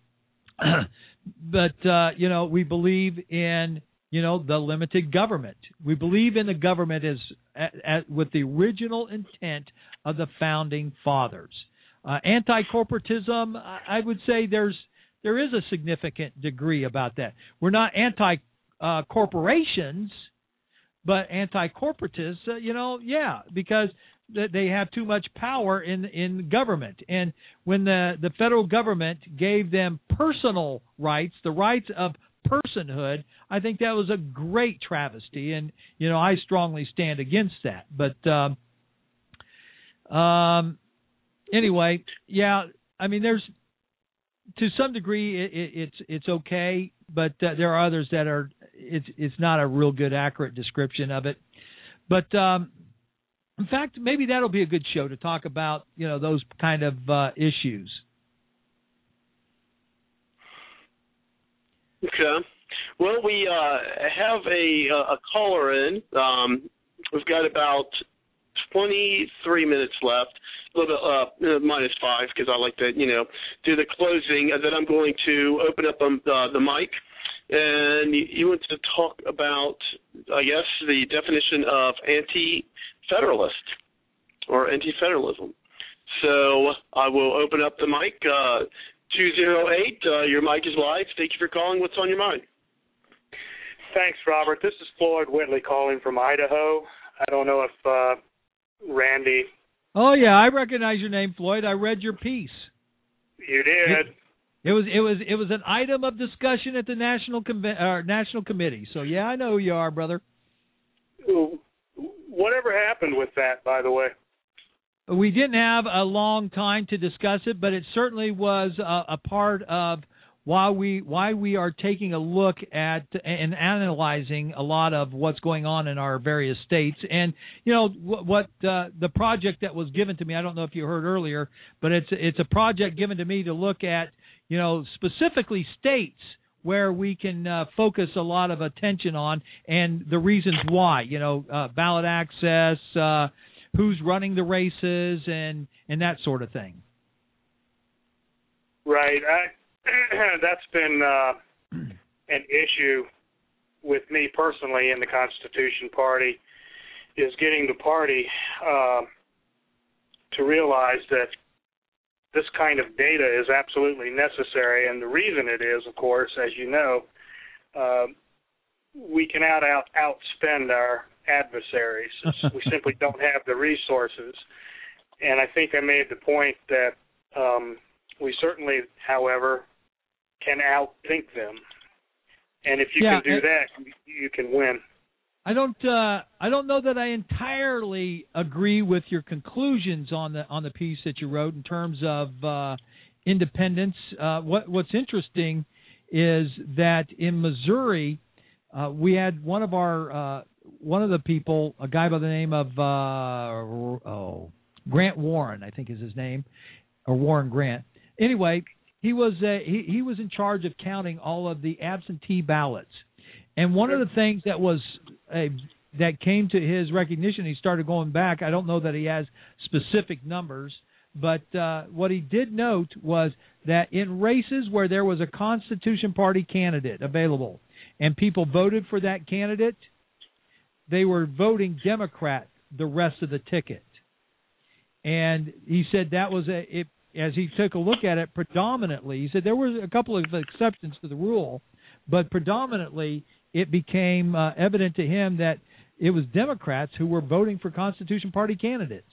but uh, you know we believe in you know the limited government. We believe in the government as, as with the original intent of the founding fathers. Uh, anti-corporatism, I would say there's there is a significant degree about that. We're not anti-corporations, uh, but anti-corporatists. Uh, you know, yeah, because they have too much power in in government. And when the, the federal government gave them personal rights, the rights of personhood, I think that was a great travesty. And, you know, I strongly stand against that. But um, um, anyway, yeah, I mean, there's to some degree it, it, it's it's okay, but uh, there are others that are it's it's not a real good, accurate description of it. But um, in fact, maybe that'll be a good show to talk about, you know, those kind of uh, issues. Okay. Well, we uh, have a a caller in. Um, we've got about twenty-three minutes left. A little bit uh, minus five because I like to, you know, do the closing. And then I'm going to open up um, the, the mic. And you, you want to talk about, I guess, the definition of anti-federalist or anti-federalism. So I will open up the mic. Uh, two oh eight, uh, your mic is live. Thank you for calling. What's on your mind? Thanks, Robert. This is Floyd Whitley calling from Idaho. I don't know if uh, Randy... Oh, yeah, I recognize your name, Floyd. I read your piece. You did. It, it was it was it was an item of discussion at the national conven- uh, national committee. So yeah, I know who you are, brother. Whatever happened with that, by the way? We didn't have a long time to discuss it, but it certainly was a, a part of why we why we are taking a look at and analyzing a lot of what's going on in our various states. And you know what, what uh, the project that was given to me, I don't know if you heard earlier, but it's it's a project given to me to look at, you know, specifically states where we can uh, focus a lot of attention on and the reasons why, you know, uh, ballot access, uh, who's running the races, and and that sort of thing. Right. I That's been uh, an issue with me personally in the Constitution Party, is getting the party uh, to realize that this kind of data is absolutely necessary. And the reason it is, of course, as you know, uh, we can out, out outspend our adversaries. We simply don't have the resources. And I think I made the point that um, we certainly, however, can outthink them, and if you yeah, can do I, that, you can win. I don't. Uh, I don't know that I entirely agree with your conclusions on the on the piece that you wrote in terms of uh, independence. Uh, what What's interesting is that in Missouri, uh, we had one of our uh, one of the people, a guy by the name of uh, oh Grant Warren, I think is his name, or Warren Grant. Anyway. he was uh, he he was in charge of counting all of the absentee ballots, and one of the things that was a that came to his recognition, he started going back. I don't know that he has specific numbers, but uh, what he did note was that in races where there was a Constitution Party candidate available and people voted for that candidate, they were voting Democrat the rest of the ticket. And he said that was a, it, as he took a look at it, predominantly, he said there were a couple of exceptions to the rule, but predominantly it became uh, evident to him that it was Democrats who were voting for Constitution Party candidates.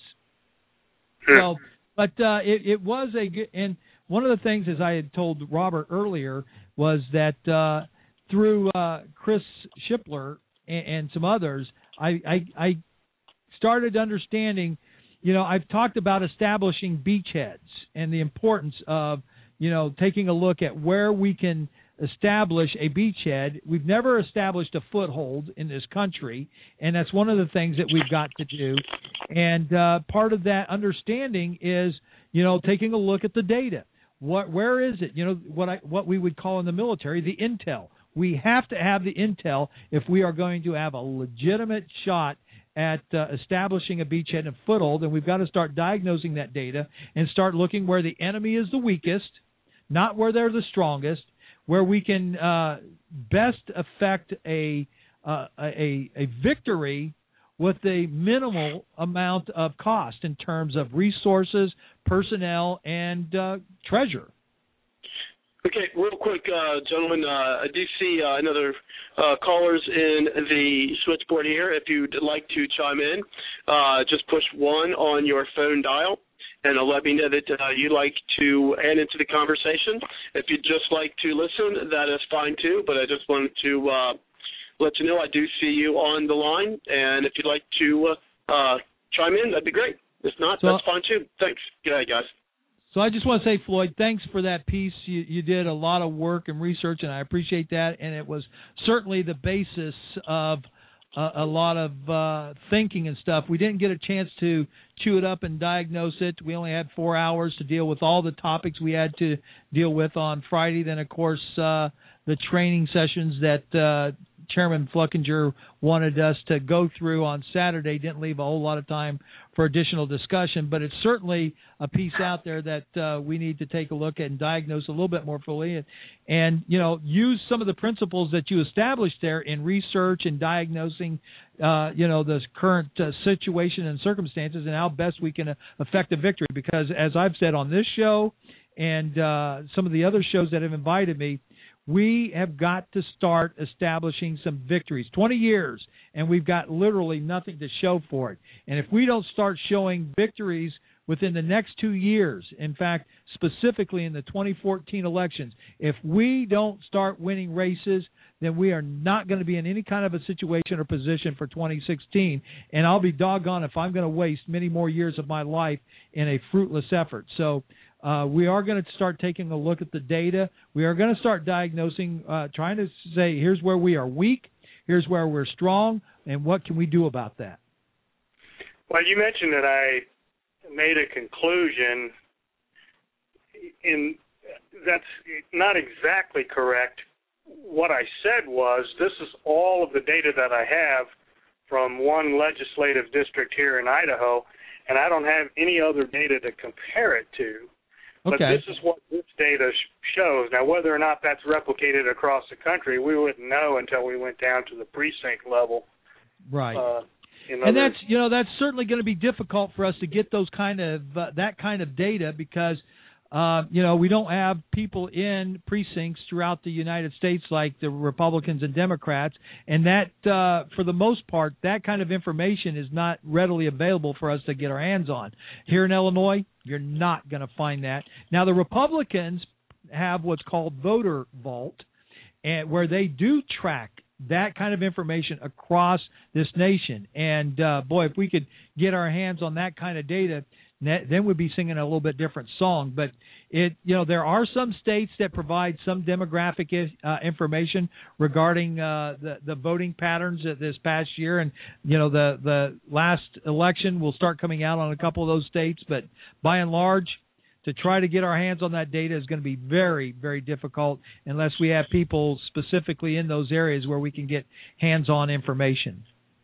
So, but uh, it, it was a good, and one of the things, as I had told Robert earlier, was that uh, through uh, Chris Shipler and, and some others, I, I, I started understanding, you know, I've talked about establishing beachheads and the importance of, you know, taking a look at where we can establish a beachhead. We've never established a foothold in this country, and that's one of the things that we've got to do. And uh, part of that understanding is, you know, taking a look at the data. What, where is it? You know, what I what we would call in the military the intel. We have to have the intel if we are going to have a legitimate shot at uh, establishing a beachhead and a foothold, and we've got to start diagnosing that data and start looking where the enemy is the weakest, not where they're the strongest, where we can uh, best affect a, uh, a a victory with a minimal amount of cost in terms of resources, personnel, and uh, treasure. Okay, real quick, uh, gentlemen, uh, I do see uh, another uh, callers in the switchboard here. If you'd like to chime in, uh, just push one on your phone dial, and it'll let me know that uh, you'd like to add into the conversation. If you'd just like to listen, that is fine too, but I just wanted to uh, let you know I do see you on the line, and if you'd like to uh, uh, chime in, that'd be great. If not, so, that's fine too. Thanks. Good night, guys. So I just want to say, Floyd, thanks for that piece. You, you did a lot of work and research, and I appreciate that, and it was certainly the basis of a, a lot of uh, thinking and stuff. We didn't get a chance to chew it up and diagnose it. We only had four hours to deal with all the topics we had to deal with on Friday. Then, of course, uh, the training sessions that uh, Chairman Fluckinger wanted us to go through on Saturday didn't leave a whole lot of time for additional discussion, but it's certainly a piece out there that uh, we need to take a look at and diagnose a little bit more fully, and, and you know, use some of the principles that you established there in research and diagnosing, uh, you know, this current uh, situation and circumstances, and how best we can uh, affect a victory. Because as I've said on this show and uh, some of the other shows that have invited me, we have got to start establishing some victories. twenty years, and we've got literally nothing to show for it. And if we don't start showing victories within the next two years, in fact, specifically in the twenty fourteen elections, if we don't start winning races, then we are not going to be in any kind of a situation or position for twenty sixteen. And I'll be doggone if I'm going to waste many more years of my life in a fruitless effort. So Uh, we are going to start taking a look at the data. We are going to start diagnosing, uh, trying to say, here's where we are weak, here's where we're strong, and what can we do about that? Well, you mentioned that I made a conclusion, in that's not exactly correct. What I said was, this is all of the data that I have from one legislative district here in Idaho, and I don't have any other data to compare it to. But okay. This is what this data sh- shows. Now, whether or not that's replicated across the country, we wouldn't know until we went down to the precinct level. Right. Uh, and other... that's you know that's certainly going to be difficult for us to get those kind of uh, that kind of data because uh, you know we don't have people in precincts throughout the United States like the Republicans and Democrats, and that uh, for the most part that kind of information is not readily available for us to get our hands on. Here in Illinois, you're not going to find that. Now, the Republicans have what's called Voter Vault, and where they do track that kind of information across this nation. And, uh, boy, if we could get our hands on that kind of data, then we'd be singing a little bit different song. But, it, you know, there are some states that provide some demographic uh, information regarding uh, the, the voting patterns this past year. And, you know, the, the last election will start coming out on a couple of those states. But by and large, to try to get our hands on that data is going to be very, very difficult unless we have people specifically in those areas where we can get hands-on information.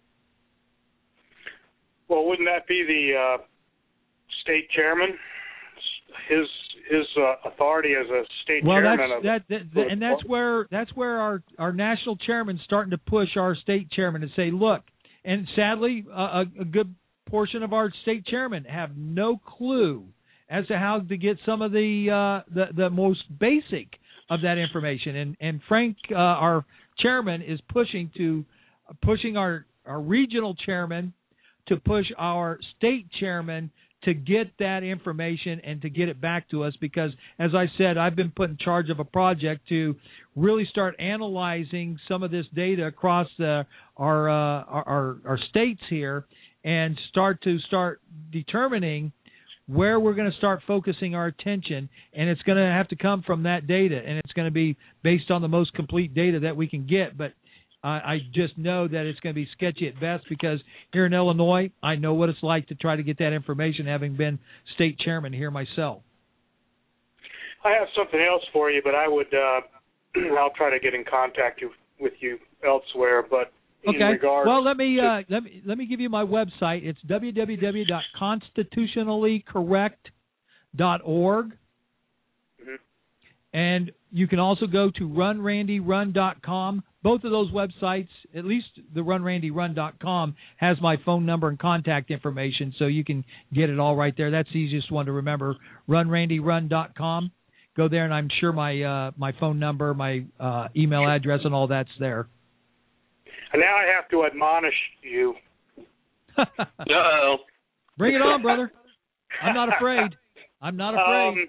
Well, wouldn't that be the uh, state chairman? His his uh, authority as a state well, chairman that's, of that, that, that, and that's where that's where our our national chairman's starting to push our state chairman to say, look, and sadly, uh, a, a good portion of our state chairmen have no clue as to how to get some of the uh, the, the most basic of that information. And and Frank, uh, our chairman, is pushing to pushing our, our regional chairman to push our state chairman to get that information and to get it back to us, because, as I said, I've been put in charge of a project to really start analyzing some of this data across the, our, uh, our our states here, and start to start determining where we're going to start focusing our attention, and it's going to have to come from that data, and it's going to be based on the most complete data that we can get. But I just know that it's going to be sketchy at best, because here in Illinois, I know what it's like to try to get that information, having been state chairman here myself. I have something else for you, but I would uh, I'll try to get in contact with you elsewhere. But in okay, regards well let me to... uh, let me let me give you my website. It's w w w dot constitutionally correct dot org. Mm-hmm. And you can also go to run randy run dot com. Both of those websites, at least the run randy run dot com, has my phone number and contact information, so you can get it all right there. That's the easiest one to remember, run randy run dot com. Go there, and I'm sure my uh, my phone number, my uh, email address, and all that's there. And now I have to admonish you. Uh-oh. Bring it on, brother. I'm not afraid. I'm not afraid. Um,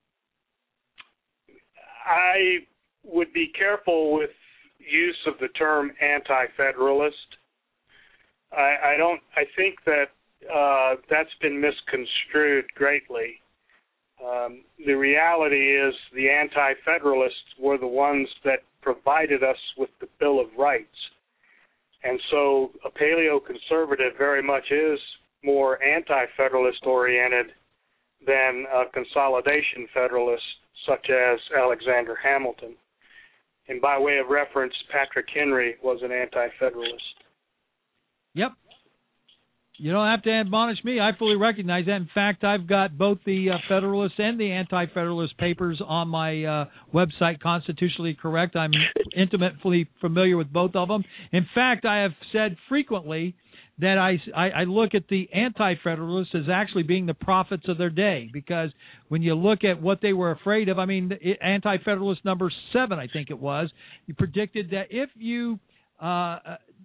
I would be careful with use of the term anti-federalist. I, I don't. I think that uh, that's been misconstrued greatly. Um, the reality is the anti-federalists were the ones that provided us with the Bill of Rights, and so a paleoconservative very much is more anti-federalist oriented than a consolidation federalist, such as Alexander Hamilton. And by way of reference, Patrick Henry was an anti-federalist. Yep. You don't have to admonish me. I fully recognize that. In fact, I've got both the uh, Federalist and the Anti-Federalist papers on my uh, website, Constitutionally Correct. I'm intimately familiar with both of them. In fact, I have said frequently that I, I, I look at the Anti-Federalists as actually being the prophets of their day, because when you look at what they were afraid of, I mean, Anti-Federalist number seven, I think it was, you predicted that if you uh,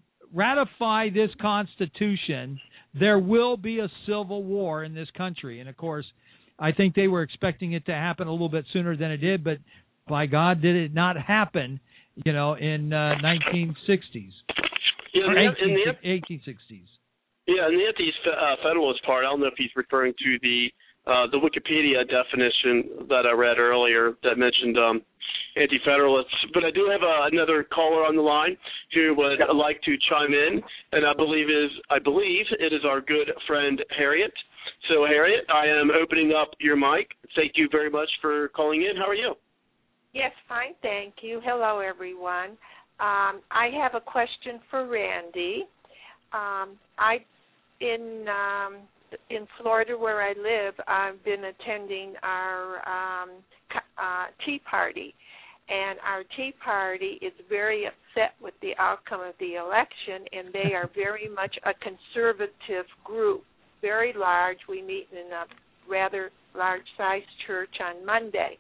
ratify this Constitution, there will be a civil war in this country. And, of course, I think they were expecting it to happen a little bit sooner than it did, but by God, did it not happen, you know, in uh, nineteen sixties. Yeah, Or in eighteen, the, eighteen sixties. yeah, in the anti-federalist part, I don't know if he's referring to the uh, the Wikipedia definition that I read earlier that mentioned um, anti-federalists. But I do have uh, another caller on the line who would yeah. like to chime in, and I believe is I believe it is our good friend Harriet. So Harriet, I am opening up your mic. Thank you very much for calling in. How are you? Yes, fine, thank you. Hello, everyone. Um, I have a question for Randy. Um, I in um, in Florida, where I live, I've been attending our um, uh, Tea Party, and our Tea Party is very upset with the outcome of the election, and they are very much a conservative group, very large. We meet in a rather large-sized church on Monday.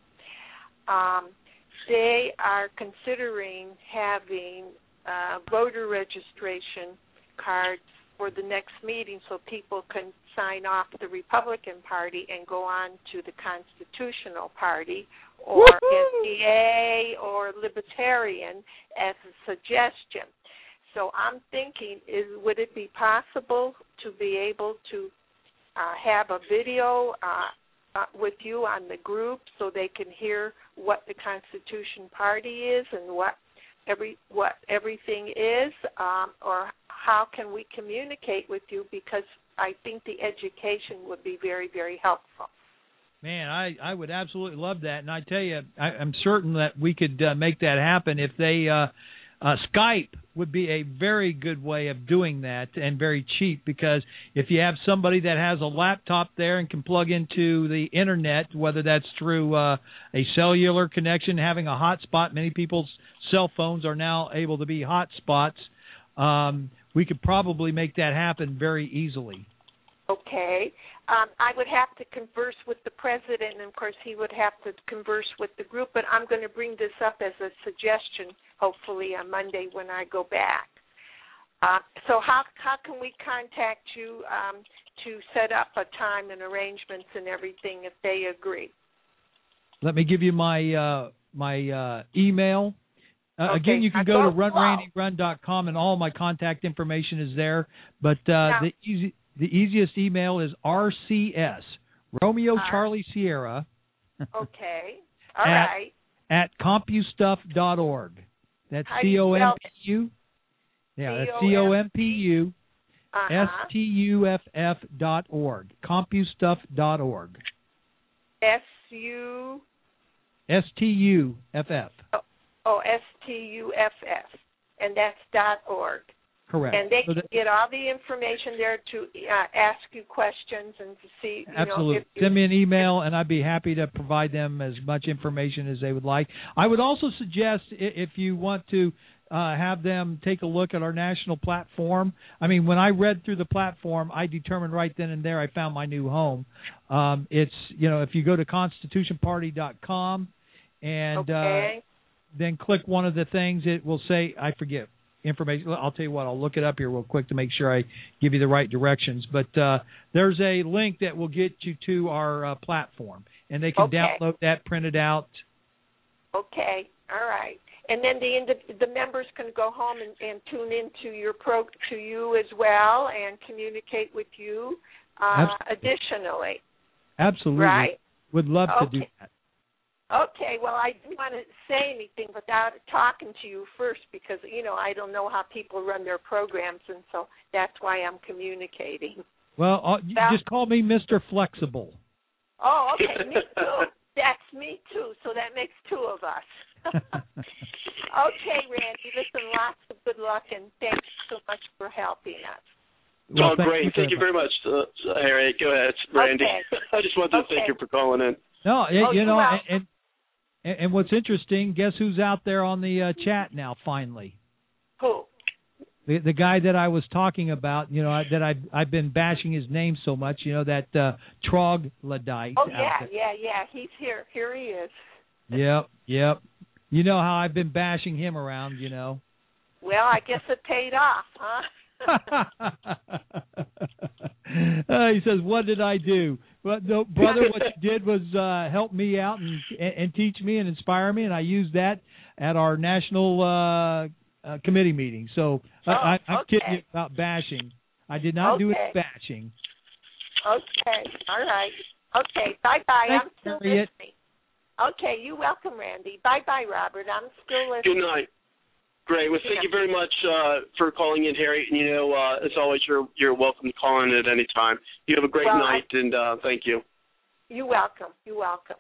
Um, They are considering having uh, voter registration cards for the next meeting so people can sign off the Republican Party and go on to the Constitutional Party or N D A or Libertarian as a suggestion. So I'm thinking, is would it be possible to be able to uh, have a video uh, uh, with you on the group so they can hear what the Constitution Party is and what every what everything is, um, or how can we communicate with you? Because I think the education would be very, very helpful. Man, I, I would absolutely love that, and I tell you, I, I'm certain that we could uh, make that happen if they. Uh, uh, Skype would be a very good way of doing that, and very cheap, because if you have somebody that has a laptop there and can plug into the internet, whether that's through uh, a cellular connection, having a hotspot, many people's cell phones are now able to be hotspots. Um, we could probably make that happen very easily. Okay. Um, I would have to converse with the president, and, of course, he would have to converse with the group, but I'm going to bring this up as a suggestion, hopefully, on Monday when I go back. Uh, so how how can we contact you um, to set up a time and arrangements and everything if they agree? Let me give you my uh, my uh, email. Uh, okay. Again, you can I go to go run randy run dot com, and all my contact information is there. But uh, yeah. the easy, the easiest email is R C S, Romeo uh, Charlie Sierra. Okay. All at, right. At compustuff dot org. That's C O M P U. Yeah, that's C O M P U S T U F F dot org. compustuff dot org. S U S T U F F. Oh, oh, S T U F F. And that's dot org. Correct. And they so can that, get all the information there to uh, ask you questions and to see. You absolutely. Know, if you, Send me an email, and I'd be happy to provide them as much information as they would like. I would also suggest, if you want to uh, have them take a look at our national platform. I mean, when I read through the platform, I determined right then and there I found my new home. Um, it's, you know, if you go to constitution party dot com and okay. uh, then click one of the things, it will say, I forget. Information. I'll tell you what. I'll look it up here real quick to make sure I give you the right directions. But uh, there's a link that will get you to our uh, platform, and they can okay. download that, print it out. Okay. All right. And then the the members can go home and, and tune into your pro to you as well and communicate with you. Uh, Absolutely. Additionally. Absolutely. Right. Would love okay. to do that. Okay, well, I didn't want to say anything without talking to you first because, you know, I don't know how people run their programs, and so that's why I'm communicating. Well, uh, you well just call me Mister Flexible. Oh, okay, me too. That's me too, so that makes two of us. Okay, Randy, listen, lots of good luck, and thanks so much for helping us. Well, oh, great. Thank you very much, uh, Harriet. Go ahead, Randy. Okay. I just wanted to okay. thank you for calling in. No, it, oh, you know, and, and, and and what's interesting, guess who's out there on the uh, chat now? Finally, who? The the guy that I was talking about, you know, I, that I've I've been bashing his name so much, you know, that uh, troglodyte. Oh yeah, yeah, yeah. He's here. Here he is. Yep, yep. You know how I've been bashing him around, you know. Well, I guess it paid off, huh? uh, he says, "What did I do?" Well, no, brother, what you did was uh, help me out and, and and teach me and inspire me, and I used that at our national uh, uh, committee meeting. So oh, I, I'm okay. kidding you about bashing. I did not okay. do it bashing. Okay, all right. Okay, bye bye. Thanks, I'm still Harriet. listening. Okay, you're welcome, Randy. Bye bye, Robert. I'm still listening. Good night. Great. Well, thank you very much uh, for calling in, Harriet. And, you know, uh, as always, you're you're welcome to call in at any time. You have a great well, night, I, and uh, thank you. You're welcome. You're welcome.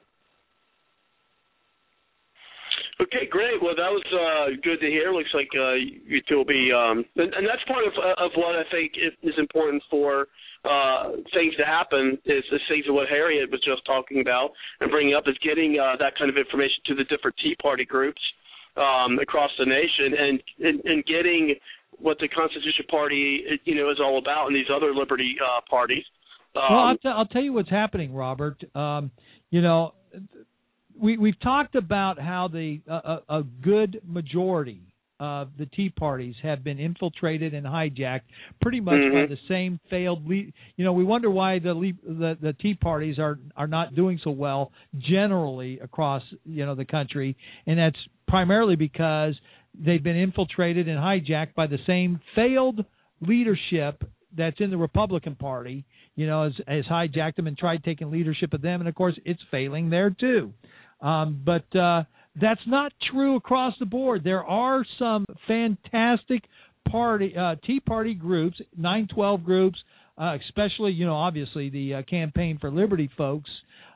Okay, great. Well, that was uh, good to hear. Looks like uh, you two will be, um, and, and that's part of of what I think is important for uh, things to happen. Is the things of what Harriet was just talking about and bringing up is getting uh, that kind of information to the different Tea Party groups um, across the nation, and, and and getting what the Constitution Party, you know, is all about, and these other liberty uh, parties. Um, well, I'll, t- I'll tell you what's happening, Robert. Um, you know. We, we've talked about how the uh, a, a good majority of the Tea Parties have been infiltrated and hijacked pretty much mm-hmm. by the same failed lead. You know, we wonder why the, the the Tea Parties are are not doing so well generally across, you know, the country, and that's primarily because they've been infiltrated and hijacked by the same failed leadership that's in the Republican Party, you know, has, has hijacked them and tried taking leadership of them, and of course it's failing there too. Um, but uh, that's not true across the board. There are some fantastic party uh, Tea Party groups, nine twelve groups, uh, especially, you know, obviously the uh, Campaign for Liberty folks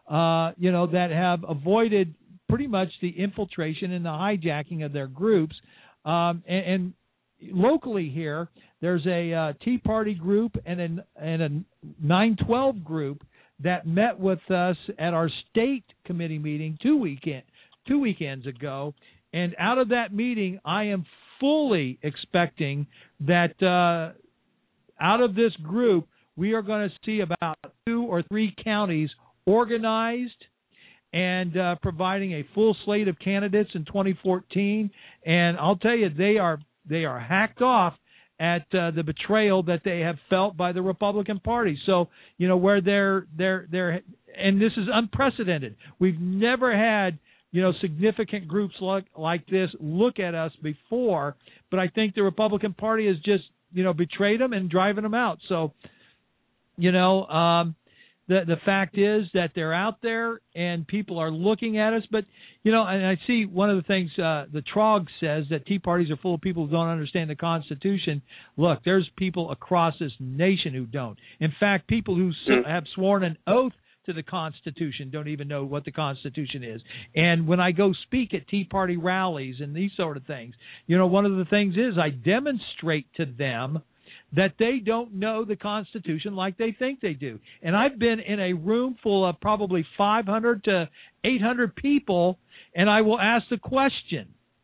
uh, you know, that have avoided pretty much the infiltration and the hijacking of their groups. Um, and, and locally here, there's a uh, Tea Party group and a, and a nine twelve group that met with us at our state committee meeting two weekend two weekends ago. And out of that meeting, I am fully expecting that uh, out of this group, we are going to see about two or three counties organized and uh, providing a full slate of candidates in twenty fourteen. And I'll tell you, they are they are hacked off at uh, the betrayal that they have felt by the Republican Party. So, you know, where they're they're they're and this is unprecedented. We've never had, you know, significant groups like like this look at us before, but I think the Republican Party has just, you know, betrayed them and driving them out. So, you know, um, the the fact is that they're out there and people are looking at us. But, you know, and I see one of the things uh, the Trog says, that Tea Parties are full of people who don't understand the Constitution. Look, there's people across this nation who don't. In fact, people who have sworn an oath to the Constitution don't even know what the Constitution is. And when I go speak at Tea Party rallies and these sort of things, you know, one of the things is I demonstrate to them that they don't know the Constitution like they think they do. And I've been in a room full of probably five hundred to eight hundred people, and I will ask the question,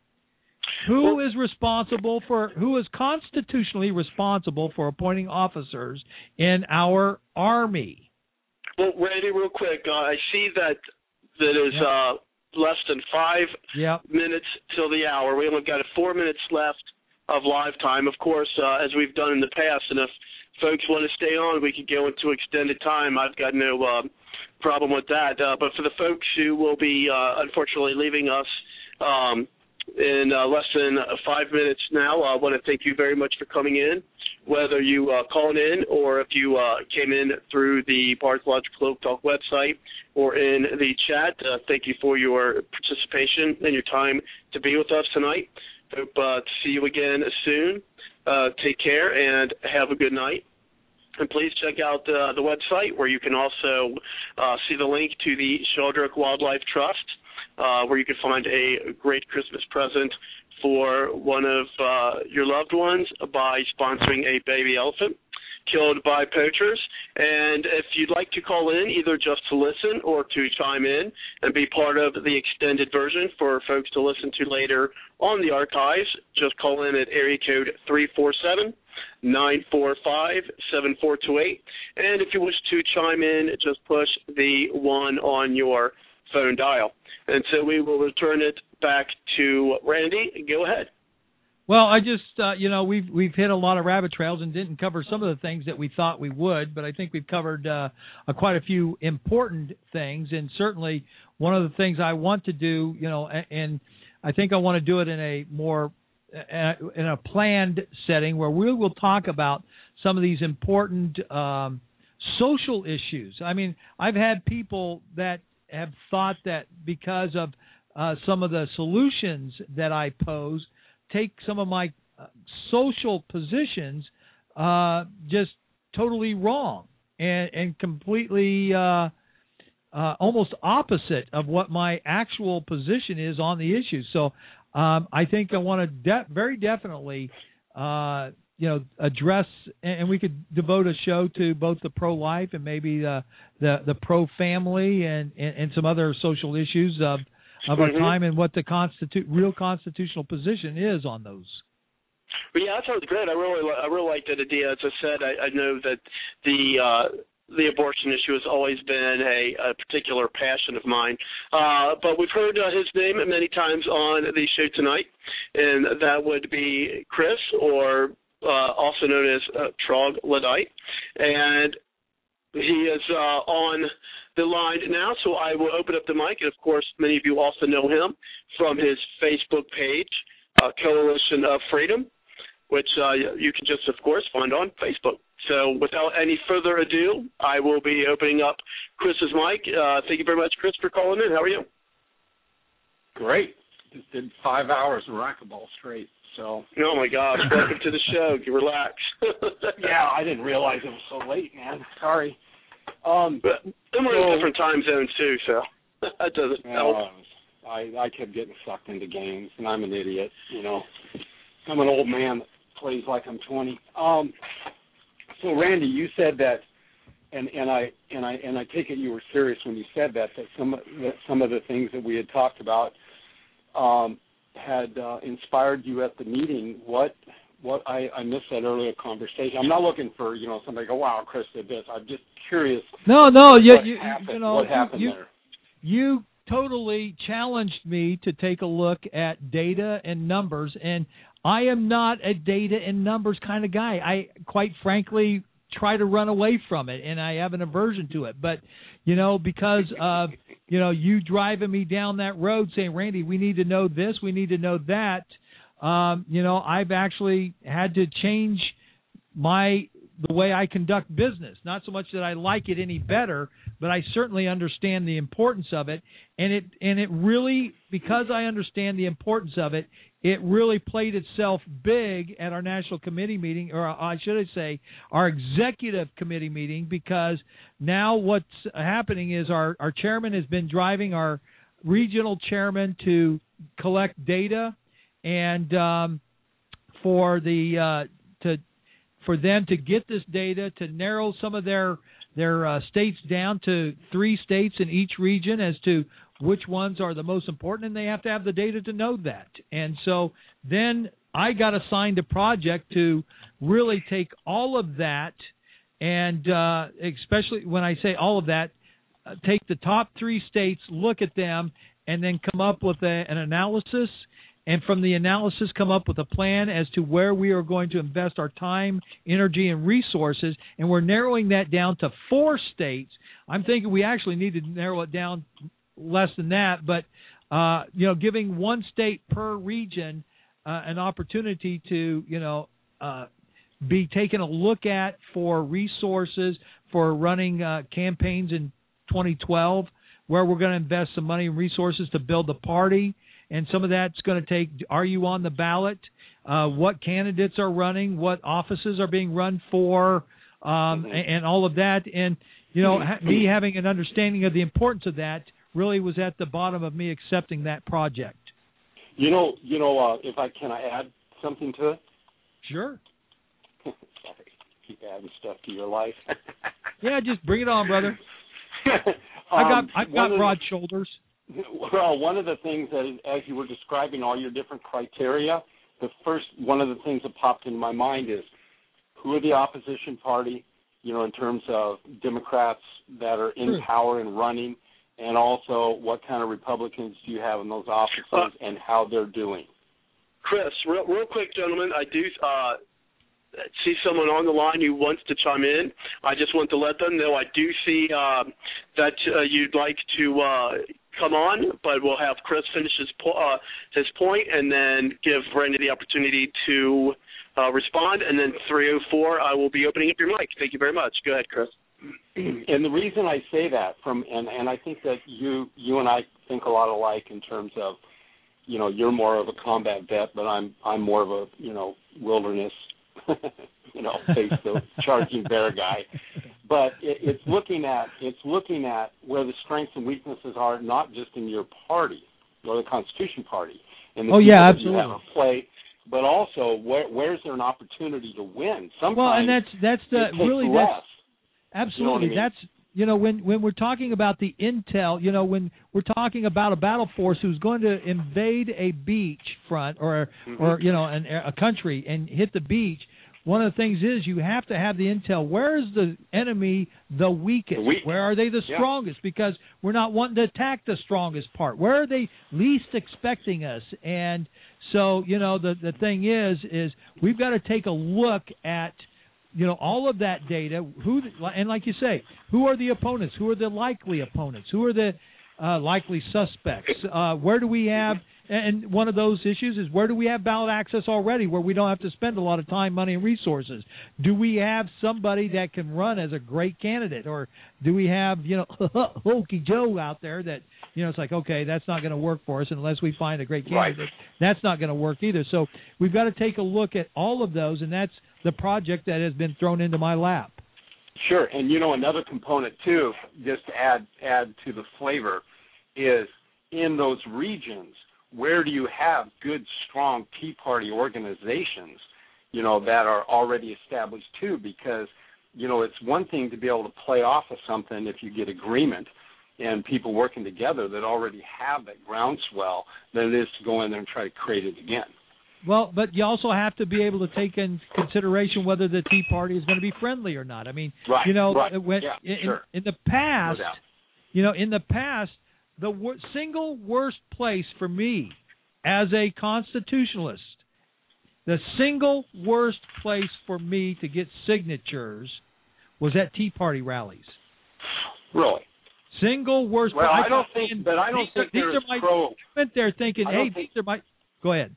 who is responsible for, who is constitutionally responsible for appointing officers in our Army? Well, Randy, real quick, uh, I see that that is yep. uh, less than five yep. minutes till the hour. We only got four minutes left of live time, of course, uh, as we've done in the past. And if folks want to stay on, we could go into extended time. I've got no uh, problem with that. Uh, but for the folks who will be, uh, unfortunately, leaving us um, in uh, less than five minutes now, I want to thank you very much for coming in, whether you uh, called in or if you uh, came in through the Bard's Logic Cloak Talk website or in the chat. Uh, thank you for your participation and your time to be with us tonight. Hope uh, to see you again soon. Uh, take care and have a good night. And please check out uh, the website where you can also uh, see the link to the Sheldrick Wildlife Trust, uh, where you can find a great Christmas present for one of uh, your loved ones by sponsoring a baby elephant killed by poachers. And if you'd like to call in, either just to listen or to chime in and be part of the extended version for folks to listen to later on the archives, just call in at area code three four seven, nine four five, seven four two eight. And if you wish to chime in, just push the one on your phone dial. And so we will return it back to Randy. Go ahead. Well, I just, uh, you know, we've we've hit a lot of rabbit trails and didn't cover some of the things that we thought we would, but I think we've covered uh, a, quite a few important things, and certainly one of the things I want to do, you know, and, and I think I want to do it in a more, uh, in a planned setting where we will talk about some of these important um, social issues. I mean, I've had people that have thought that because of uh, some of the solutions that I pose, take some of my uh, social positions uh, just totally wrong and, and completely uh, uh, almost opposite of what my actual position is on the issue. So um, I think I want to de- very definitely, uh, you know, address, and, and we could devote a show to both the pro-life and maybe the the, the pro-family and, and, and some other social issues of of our mm-hmm. time and what the constitu- real constitutional position is on those. Well, yeah, that sounds great. I really, I really like that idea. As I said, I, I know that the uh, the abortion issue has always been a, a particular passion of mine. Uh, but we've heard uh, his name many times on the show tonight, and that would be Chris, or uh, also known as uh, Troglodyte, and he is uh, on the line now, so I will open up the mic, and of course, many of you also know him from his Facebook page, uh, Coalition of Freedom, which uh, you can just, of course, find on Facebook. So without any further ado, I will be opening up Chris's mic. Uh, thank you very much, Chris, for calling in. How are you? Great. Just did five hours of racquetball straight. So. Oh, my gosh. Welcome to the show. Relax. Yeah, I didn't realize it was so late, man. Sorry. Um, but then we're so, in different time zones too, so that doesn't uh, help. I I kept getting sucked into games, and I'm an idiot. You know, I'm an old man that plays like I'm twenty. Um, so Randy, you said that, and, and I and I and I take it you were serious when you said that that some that some of the things that we had talked about um, had uh, inspired you at the meeting. What what I, I missed that earlier conversation. I'm not looking for you know somebody to go, wow, Chris did this. I'm just curious. No, no, you what you, happened, you know what happened you, there? You totally challenged me to take a look at data and numbers, and I am not a data and numbers kind of guy. I, quite frankly, try to run away from it, and I have an aversion to it. But, you know, because of, you know, you driving me down that road saying, Randy, we need to know this, we need to know that, um, you know, I've actually had to change my the way I conduct business. Not so much that I like it any better, but I certainly understand the importance of it. And it and it really, because I understand the importance of it, it really played itself big at our national committee meeting, or I should say our executive committee meeting, because now what's happening is our, our chairman has been driving our regional chairman to collect data and um, for the uh, to for them to get this data, to narrow some of their their uh, states down to three states in each region as to which ones are the most important, and they have to have the data to know that. And so then I got assigned a project to really take all of that, and uh, especially when I say all of that, uh, take the top three states, look at them, and then come up with a, an analysis, and from the analysis come up with a plan as to where we are going to invest our time, energy, and resources. And we're narrowing that down to four states. I'm thinking we actually need to narrow it down less than that, but uh, you know, giving one state per region uh, an opportunity to, you know, uh, be taken a look at for resources for running uh, campaigns in twenty twelve, where we're going to invest some money and resources to build the party. And some of that's going to take, are you on the ballot? Uh, what candidates are running? What offices are being run for? Um, and, and all of that. And, you know, ha- me having an understanding of the importance of that really was at the bottom of me accepting that project. You know, you know, uh, if I can I add something to it? Sure. Sorry, keep adding stuff to your life. Yeah, just bring it on, brother. um, I got I've got broad the, shoulders. Well, one of the things that, as you were describing all your different criteria, the first one of the things that popped into my mind is who are the opposition party, you know, in terms of Democrats that are in True. power and running, and also what kind of Republicans do you have in those offices uh, and how they're doing. Chris, real, real quick, gentlemen, I do uh, see someone on the line who wants to chime in. I just want to let them know I do see uh, that uh, you'd like to uh, come on, but we'll have Chris finish his, po- uh, his point and then give Randy the opportunity to uh, respond. And then three oh four, I will be opening up your mic. Thank you very much. Go ahead, Chris. And the reason I say that, from and, and I think that you you and I think a lot alike in terms of, you know, you're more of a combat vet, but I'm I'm more of a, you know, wilderness, you know, face the charging bear guy. But it, it's looking at it's looking at where the strengths and weaknesses are, not just in your party or the Constitution Party, and the oh people yeah, that absolutely. you have to play, but also where where's there an opportunity to win? Sometimes well, and that's that's the it takes really less. that's absolutely you know what I mean? that's you know when when we're talking about the intel, you know, when we're talking about a battle force who's going to invade a beach front or mm-hmm. or you know an, a country and hit the beach. One of the things is you have to have the intel. Where is the enemy the weakest? The weak. Where are they the yeah. strongest? Because we're not wanting to attack the strongest part. Where are they least expecting us? And so, you know, the the thing is, is we've got to take a look at, you know, all of that data. Who and like you say, who are the opponents? Who are the likely opponents? Who are the uh, likely suspects? Uh, where do we have? And one of those issues is where do we have ballot access already where we don't have to spend a lot of time, money, and resources? Do we have somebody that can run as a great candidate? Or do we have, you know, Hokey Joe out there that, you know, it's like, okay, that's not going to work for us unless we find a great candidate. Right. That's not going to work either. So we've got to take a look at all of those, and that's the project that has been thrown into my lap. Sure, and you know another component too, just to add add to the flavor, is in those regions where do you have good, strong Tea Party organizations, you know, that are already established too? Because you know it's one thing to be able to play off of something if you get agreement and people working together that already have that groundswell than it is to go in there and try to create it again. Well, but you also have to be able to take in consideration whether the Tea Party is going to be friendly or not. I mean, right, you know, right. when, yeah, in, sure. in the past, No doubt. you know, in the past, the wor- single worst place for me as a constitutionalist, the single worst place for me to get signatures was at Tea Party rallies. Really? Single worst. Well, I, I don't think, but I don't these think are, there's these are my, pro. I went there thinking, I hey, don't think- these are my. Go ahead.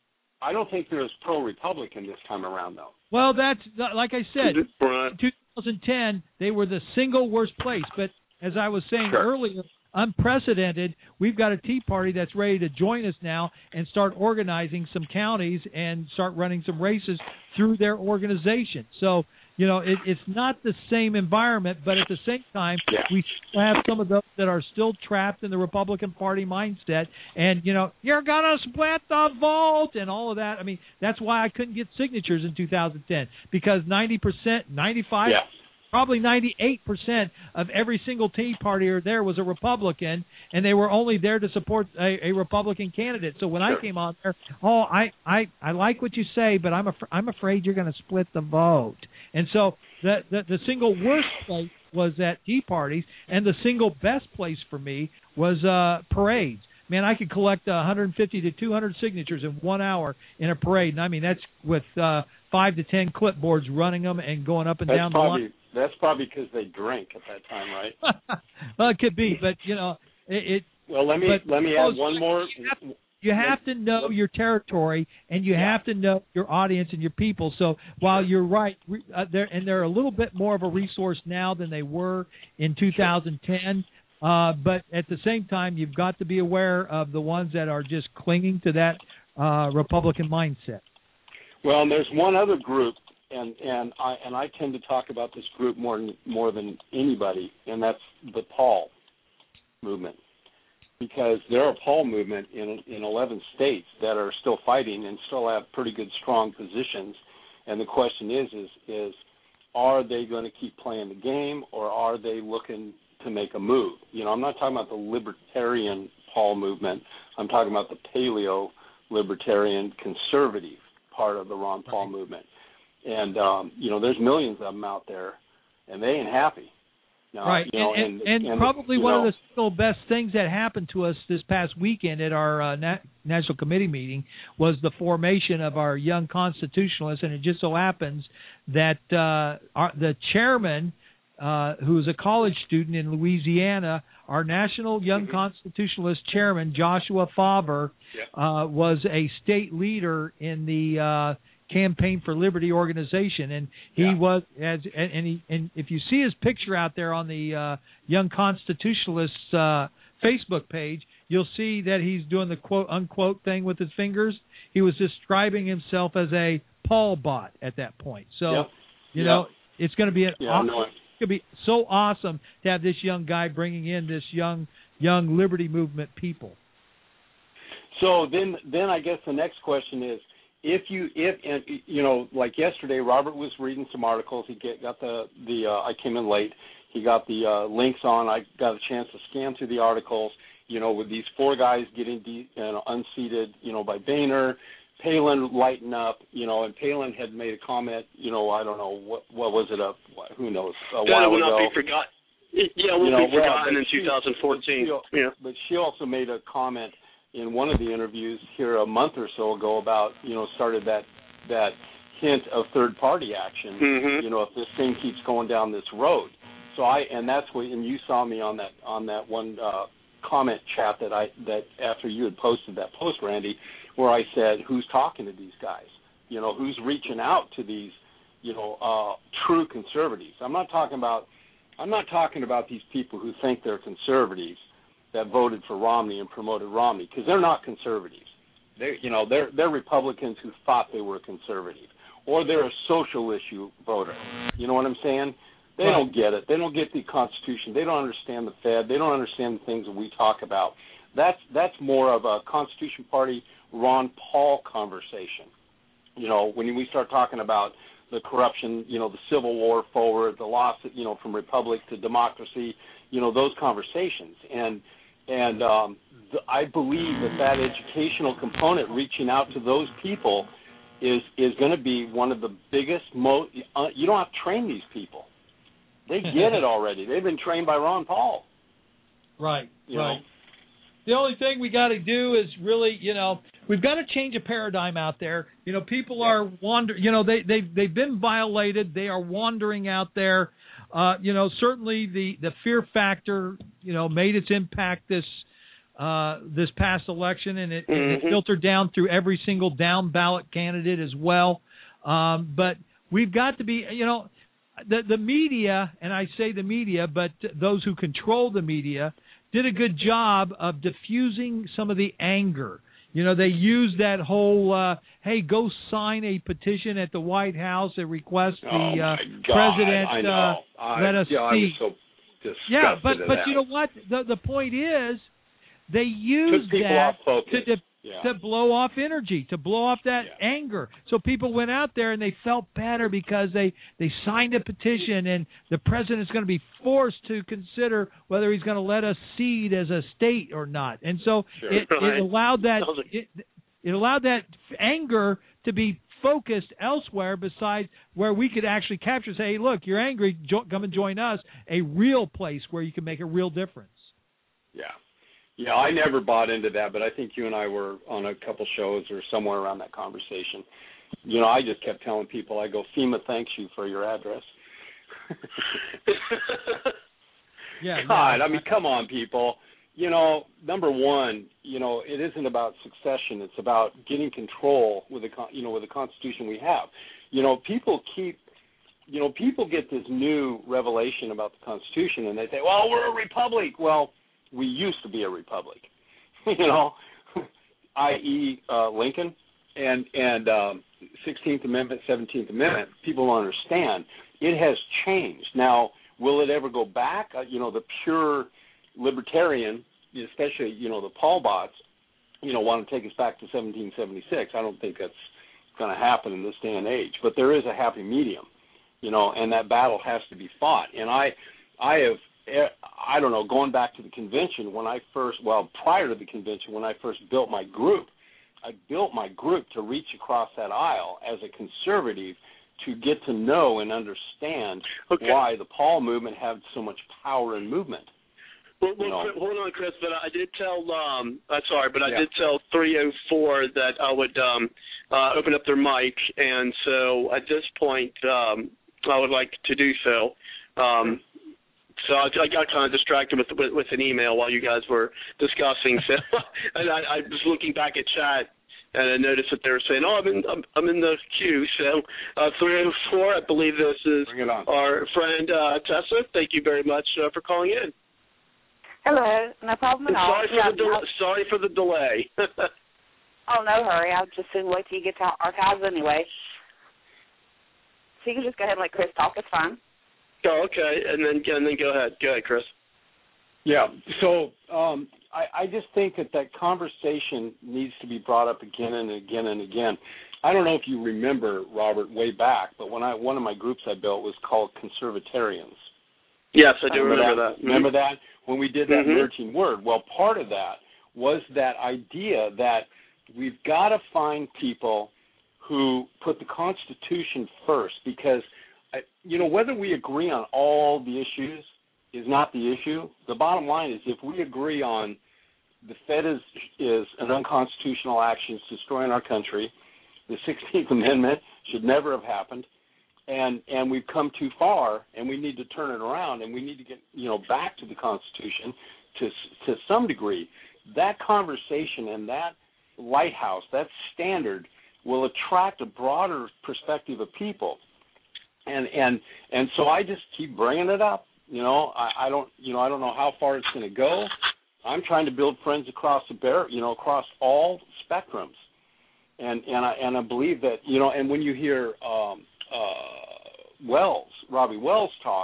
I don't think they're as pro-Republican this time around, though. Well, that's like I said. Right. In twenty ten, they were the single worst place. But as I was saying Sure. earlier, unprecedented. We've got a Tea Party that's ready to join us now and start organizing some counties and start running some races through their organization. So, you know, it, it's not the same environment, but at the same time, Yeah. we still have some of those that are still trapped in the Republican Party mindset. And, you know, you're going to split the vote and all of that. I mean, that's why I couldn't get signatures in two thousand ten, because ninety percent, ninety-five, Yeah. probably ninety-eight percent of every single Tea Partier there was a Republican, and they were only there to support a, a Republican candidate. So when Sure. I came on there, oh, I, I, I like what you say, but I'm, af- I'm afraid you're going to split the vote. And so the, the, the single worst place was at Tea Parties, and the single best place for me was uh, parades. Man, I could collect uh, one hundred fifty to two hundred signatures in one hour in a parade. And I mean, that's with uh, five to ten clipboards running them and going up and That's down probably the line. that's probably because they drink at that time, right? Well, it could be, but you know, it. it Well, let me but let me those- add one more. You have, you have to know your territory, and you Yeah. have to know your audience and your people. So while you're right, re- uh, they're and they're a little bit more of a resource now than they were in two thousand ten. Uh, but at the same time, you've got to be aware of the ones that are just clinging to that uh, Republican mindset. Well, and there's one other group, and and I and I tend to talk about this group more than, more than anybody, and that's the Paul movement, because they're a Paul movement in in eleven states that are still fighting and still have pretty good strong positions. And the question is is is are they going to keep playing the game, or are they looking to make a move? You know, I'm not talking about the libertarian Paul movement. I'm talking about the paleo libertarian conservative part of the Ron Paul Right. movement. And um, you know, there's millions of them out there, and they ain't happy. Now, Right, you know, and, and, and, and probably you one know, of the single best things that happened to us this past weekend at our uh, na- National Committee meeting was the formation of our Young Constitutionalists, and it just so happens that uh, our, the chairman, uh, who is a college student in Louisiana, our National Young Constitutionalist chairman, Joshua Favre, Yeah. uh, was a state leader in the uh, Campaign for Liberty organization, and he Yeah. was as and, and he and if you see his picture out there on the uh, Young Constitutionalists uh, Facebook page, you'll see that he's doing the quote unquote thing with his fingers. He was describing himself as a Paul bot at that point. So, Yep. you Yep. know, it's going to be an Yeah, I awesome, know it. it's going to be so awesome to have this young guy bringing in this young young liberty movement people. So then, then I guess the next question is, if you, if and you know, like yesterday, Robert was reading some articles. He get, got the the. Uh, I came in late. He got the uh, links on. I got a chance to scan through the articles. You know, with these four guys getting de- you know, unseated, you know, by Boehner, Palin lighting up, you know, and Palin had made a comment. You know, I don't know what what was it up? Who knows? A That while will ago. not be forgotten. Yeah, it won't You know, be well, forgotten but in she- two thousand fourteen. But she, yeah. but she also made a comment in one of the interviews here a month or so ago about, you know, started that that hint of third party action. Mhm. You know, if this thing keeps going down this road. So I and that's what and you saw me on that on that one uh, comment chat that I that after you had posted that post, Randy, where I said, who's talking to these guys? You know, who's reaching out to these, you know, uh, true conservatives? I'm not talking about I'm not talking about these people who think they're conservatives that voted for Romney and promoted Romney, because they're not conservatives. They're, you know, they're they're Republicans who thought they were conservative, or they're a social issue voter. You know what I'm saying? They right. don't get it. They don't get the Constitution. They don't understand the Fed. They don't understand the things that we talk about. That's that's more of a Constitution Party Ron Paul conversation. You know, when we start talking about the corruption, you know, the Civil War forward, the loss, you know, from republic to democracy, you know, those conversations. And and um, the, I believe that that educational component, reaching out to those people, is is going to be one of the biggest. Mo- uh, you don't have to train these people; they get it already. They've been trained by Ron Paul. Right. You right. know? The only thing we got to do is really, you know, we've got to change a paradigm out there. You know, people yeah. are wander. You know, they they they've been violated. They are wandering out there. Uh, you know, certainly the, the fear factor, you know, made its impact this uh, this past election, and it, mm-hmm. it filtered down through every single down ballot candidate as well. Um, but we've got to be, you know, the the media, and I say the media, but those who control the media, did a good job of diffusing some of the anger. You know, they used that whole, uh, hey, go sign a petition at the White House that requests the oh uh, God, president I know. uh, I, let us yeah, speak. I was so disgusted yeah, but at but that. you know what? The the point is, they used Took people that off focus. to de- yeah. to blow off energy, to blow off that Yeah. anger. So people went out there and they felt better because they, they signed a petition, and the president's going to be forced to consider whether he's going to let us cede as a state or not. And so Sure. it, Right. it allowed that it, it allowed that anger to be focused elsewhere besides where we could actually capture, say, hey, look, you're angry, jo- come and join us, a real place where you can make a real difference. Yeah. Yeah, I never bought into that, but I think you and I were on a couple shows or somewhere around that conversation. You know, I just kept telling people, I go, FEMA thanks you for your address. yeah, God, yeah. I mean, come on, people. You know, number one, you know, it isn't about succession. It's about getting control with the, you know, with the Constitution we have. You know, people keep, you know, people get this new revelation about the Constitution, and they say, well, we're a republic. Well, we used to be a republic, you know, that is. Uh, Lincoln and and um, sixteenth Amendment, seventeenth Amendment. People don't understand. It has changed. Now, will it ever go back? Uh, you know, the pure libertarian, especially, you know, the Paul bots, you know, want to take us back to seventeen seventy-six. I don't think that's going to happen in this day and age. But there is a happy medium, you know, and that battle has to be fought. And I, I have. I don't know, going back to the convention when I first, well, prior to the convention, when I first built my group, I built my group to reach across that aisle as a conservative to get to know and understand okay. why the Paul movement had so much power and movement. Well, well you know. hold on, Chris, but I did tell, um, I'm sorry, but I yeah. did tell three oh four that I would um, uh, open up their mic, and so at this point, um, I would like to do so. Um, So I, I got kind of distracted with, with with an email while you guys were discussing. So and I, I was looking back at chat and I noticed that they were saying, "Oh, I'm in I'm, I'm in the queue." So uh, three oh four, I believe this is our friend uh, Tessa. Thank you very much uh, for calling in. Hello, no problem at And all. sorry for Yeah, the del- sorry for the delay. oh, no hurry. I'll just soon wait till you get to archives anyway. So you can just go ahead and let Chris talk. It's fine. Oh, okay, and then and then go ahead, go ahead, Chris. Yeah, so um, I, I just think that that conversation needs to be brought up again and again and again. I don't know if you remember, Robert, way back, but when I one of my groups I built was called Conservatarians. Yes, I do remember, remember that. that. Mm-hmm. Remember that? When we did that mm-hmm. merging word. Well, part of that was that idea that we've got to find people who put the Constitution first because – you know, whether we agree on all the issues is not the issue. The bottom line is if we agree on the Fed is is an unconstitutional action, it's destroying our country, the sixteenth Amendment should never have happened, and and we've come too far, and we need to turn it around, and we need to get, you know, back to the Constitution to to some degree. That conversation and that lighthouse, that standard, will attract a broader perspective of people. And and and so I just keep bringing it up. You know, I, I don't you know I don't know how far it's going to go. I'm trying to build friends across the bar, you know, across all spectrums. And and I and I believe that, you know. And when you hear um, uh, Wells, Robbie Wells talk,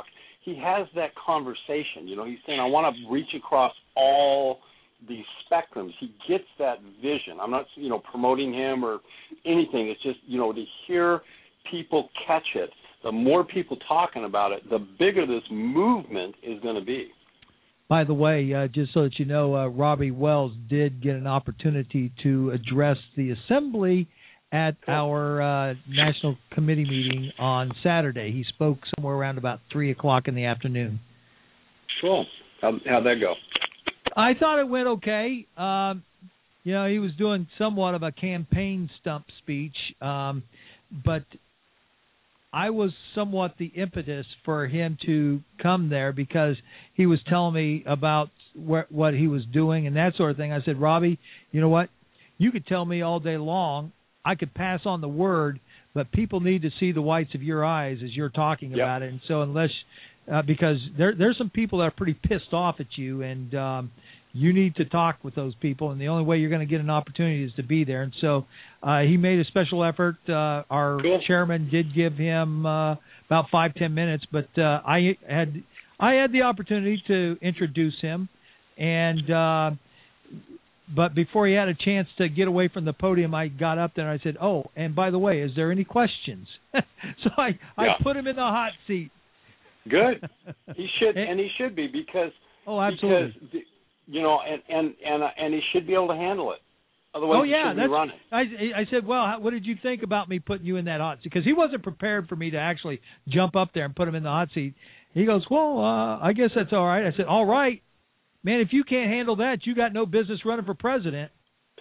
he has that conversation. You know, he's saying, I want to reach across all these spectrums. He gets that vision. I'm not, you know, promoting him or anything. It's just, you know, to hear people catch it. The more people talking about it, the bigger this movement is going to be. By the way, uh, just so that you know, uh, Robbie Wells did get an opportunity to address the assembly at our uh, national committee meeting on Saturday. He spoke somewhere around about three o'clock in the afternoon. Cool. How, how'd that go? I thought it went okay. Um, you know, he was doing somewhat of a campaign stump speech, um, but I was somewhat the impetus for him to come there because he was telling me about wh- what he was doing and that sort of thing. I said, Robbie, you know what? You could tell me all day long. I could pass on the word, but people need to see the whites of your eyes as you're talking yep. about it. And so unless uh, – because there there's some people that are pretty pissed off at you, and um, you need to talk with those people, and the only way you're going to get an opportunity is to be there. And so uh, he made a special effort. Uh, our cool. chairman did give him uh, about five, ten minutes, but uh, I had I had the opportunity to introduce him. And uh, but before he had a chance to get away from the podium, I got up there and I said, oh, and by the way, is there any questions? so I, yeah. I put him in the hot seat. Good. He should, and he should be because oh, absolutely. Because, you know, and and and and he should be able to handle it. Otherwise, oh yeah, he shouldn't be running. I I said, well, how, what did you think about me putting you in that hot seat? Because he wasn't prepared for me to actually jump up there and put him in the hot seat. He goes, well, uh, I guess that's all right. I said, all right, man. If you can't handle that, you got no business running for president.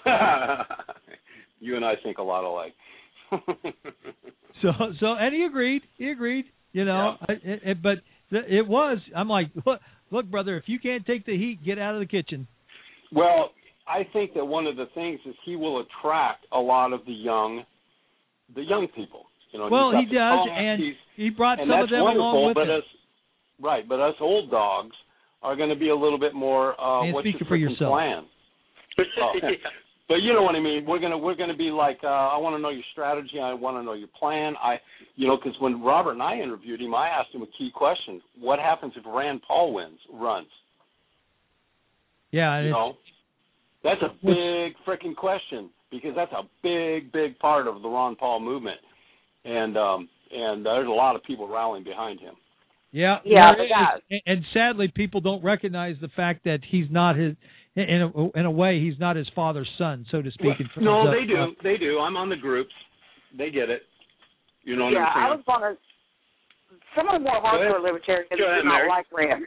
You and I think a lot alike. so so and he agreed. He agreed. You know, yeah. it, it, but it was. I'm like, look, look, brother. If you can't take the heat, get out of the kitchen. Well, I think that one of the things is he will attract a lot of the young, the young people. You know, well, he does, talk, and he brought and some that's of them wonderful, along with but him. Us, right, but us old dogs are going to be a little bit more. Uh, and what's speak your for yourself. plan? oh. But you know what I mean. We're gonna we're gonna be like, uh, I want to know your strategy. I want to know your plan. I, you know, because when Robert and I interviewed him, I asked him a key question: what happens if Rand Paul wins runs? Yeah, you know, that's a big freaking question because that's a big big part of the Ron Paul movement, and um, and there's a lot of people rallying behind him. Yeah, yeah, and, and sadly, people don't recognize the fact that he's not his. In a, in a way, he's not his father's son, so to speak. Well, no, they do. Uh, they do. I'm on the groups. They get it. You know what yeah, I'm saying? I was on a, some of the more hardcore libertarians do ahead, not Mary. like Rand.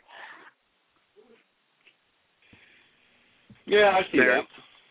Yeah, I see Mary.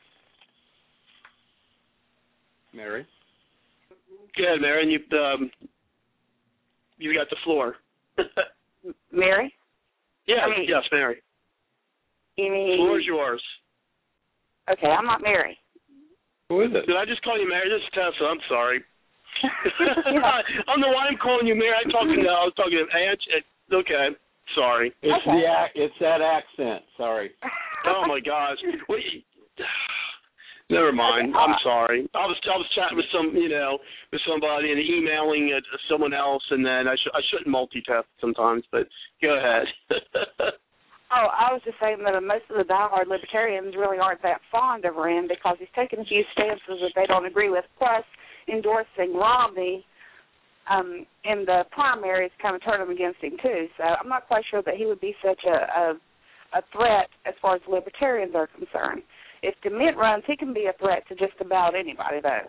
that. Mary? Go ahead, Mary. You, um, you got the floor. Mary? Yeah, I mean, yes, Mary. You mean, the floor is yours. Okay, I'm not Mary. Who is it? Did I just call you Mary? This is Tessa. I'm sorry. I don't know why I'm calling you Mary. I'm talking to, I was talking to Aunt. Okay, sorry. It's okay. the it's that accent. Sorry. Oh my gosh. Wait. Never mind. I'm sorry. I was I was chatting with some you know with somebody and emailing uh, someone else, and then I should I shouldn't multitask sometimes. But go ahead. Oh, I was just saying that most of the diehard libertarians really aren't that fond of Rand because he's taken a few stances that they don't agree with, plus endorsing Romney um, in the primaries kind of turned him against him, too. So I'm not quite sure that he would be such a, a, a threat as far as libertarians are concerned. If DeMint runs, he can be a threat to just about anybody, though.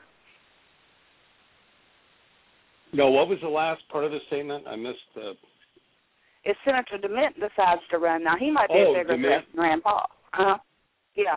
No, what was the last part of the statement? I missed the... Uh... If Senator DeMint decides to run, now he might be oh, a bigger DeMint. threat than Rand Paul. Uh-huh. Yeah.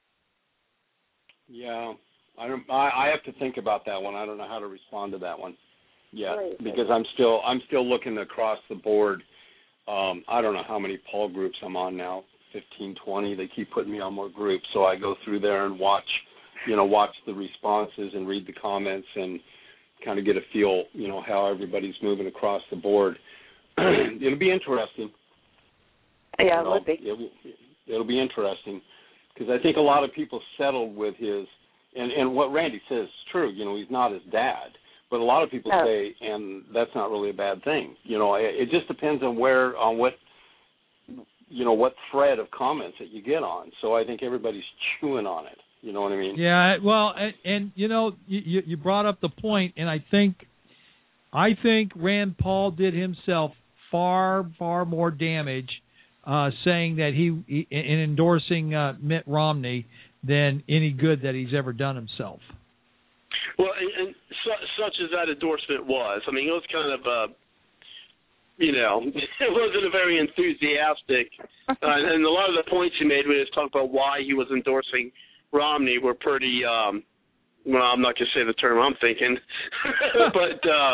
Yeah, I don't. I, I have to think about that one. I don't know how to respond to that one. Yeah, Great. because I'm still I'm still looking across the board. Um, I don't know how many Paul groups I'm on now. fifteen, twenty. They keep putting me on more groups, so I go through there and watch, you know, watch the responses and read the comments and kind of get a feel, you know, how everybody's moving across the board. It'll be interesting. Yeah, you it know, would be. It, it'll be interesting because I think a lot of people settled with his, and, and what Randy says is true. You know, he's not his dad, But a lot of people Oh. say, and that's not really a bad thing. You know, it, it just depends on where, on what, you know, what thread of comments that you get on. So I think everybody's chewing on it. You know what I mean? Yeah, well, and, and you know, you, you brought up the point, and I think, I think Rand Paul did himself far, far more damage uh, saying that he, he in endorsing uh, Mitt Romney than any good that he's ever done himself. Well, and, and su- such as that endorsement was, I mean, it was kind of, uh, you know, it wasn't a very enthusiastic, uh, and a lot of the points he made when he was talking about why he was endorsing Romney were pretty, um, well, I'm not going to say the term I'm thinking, but, uh,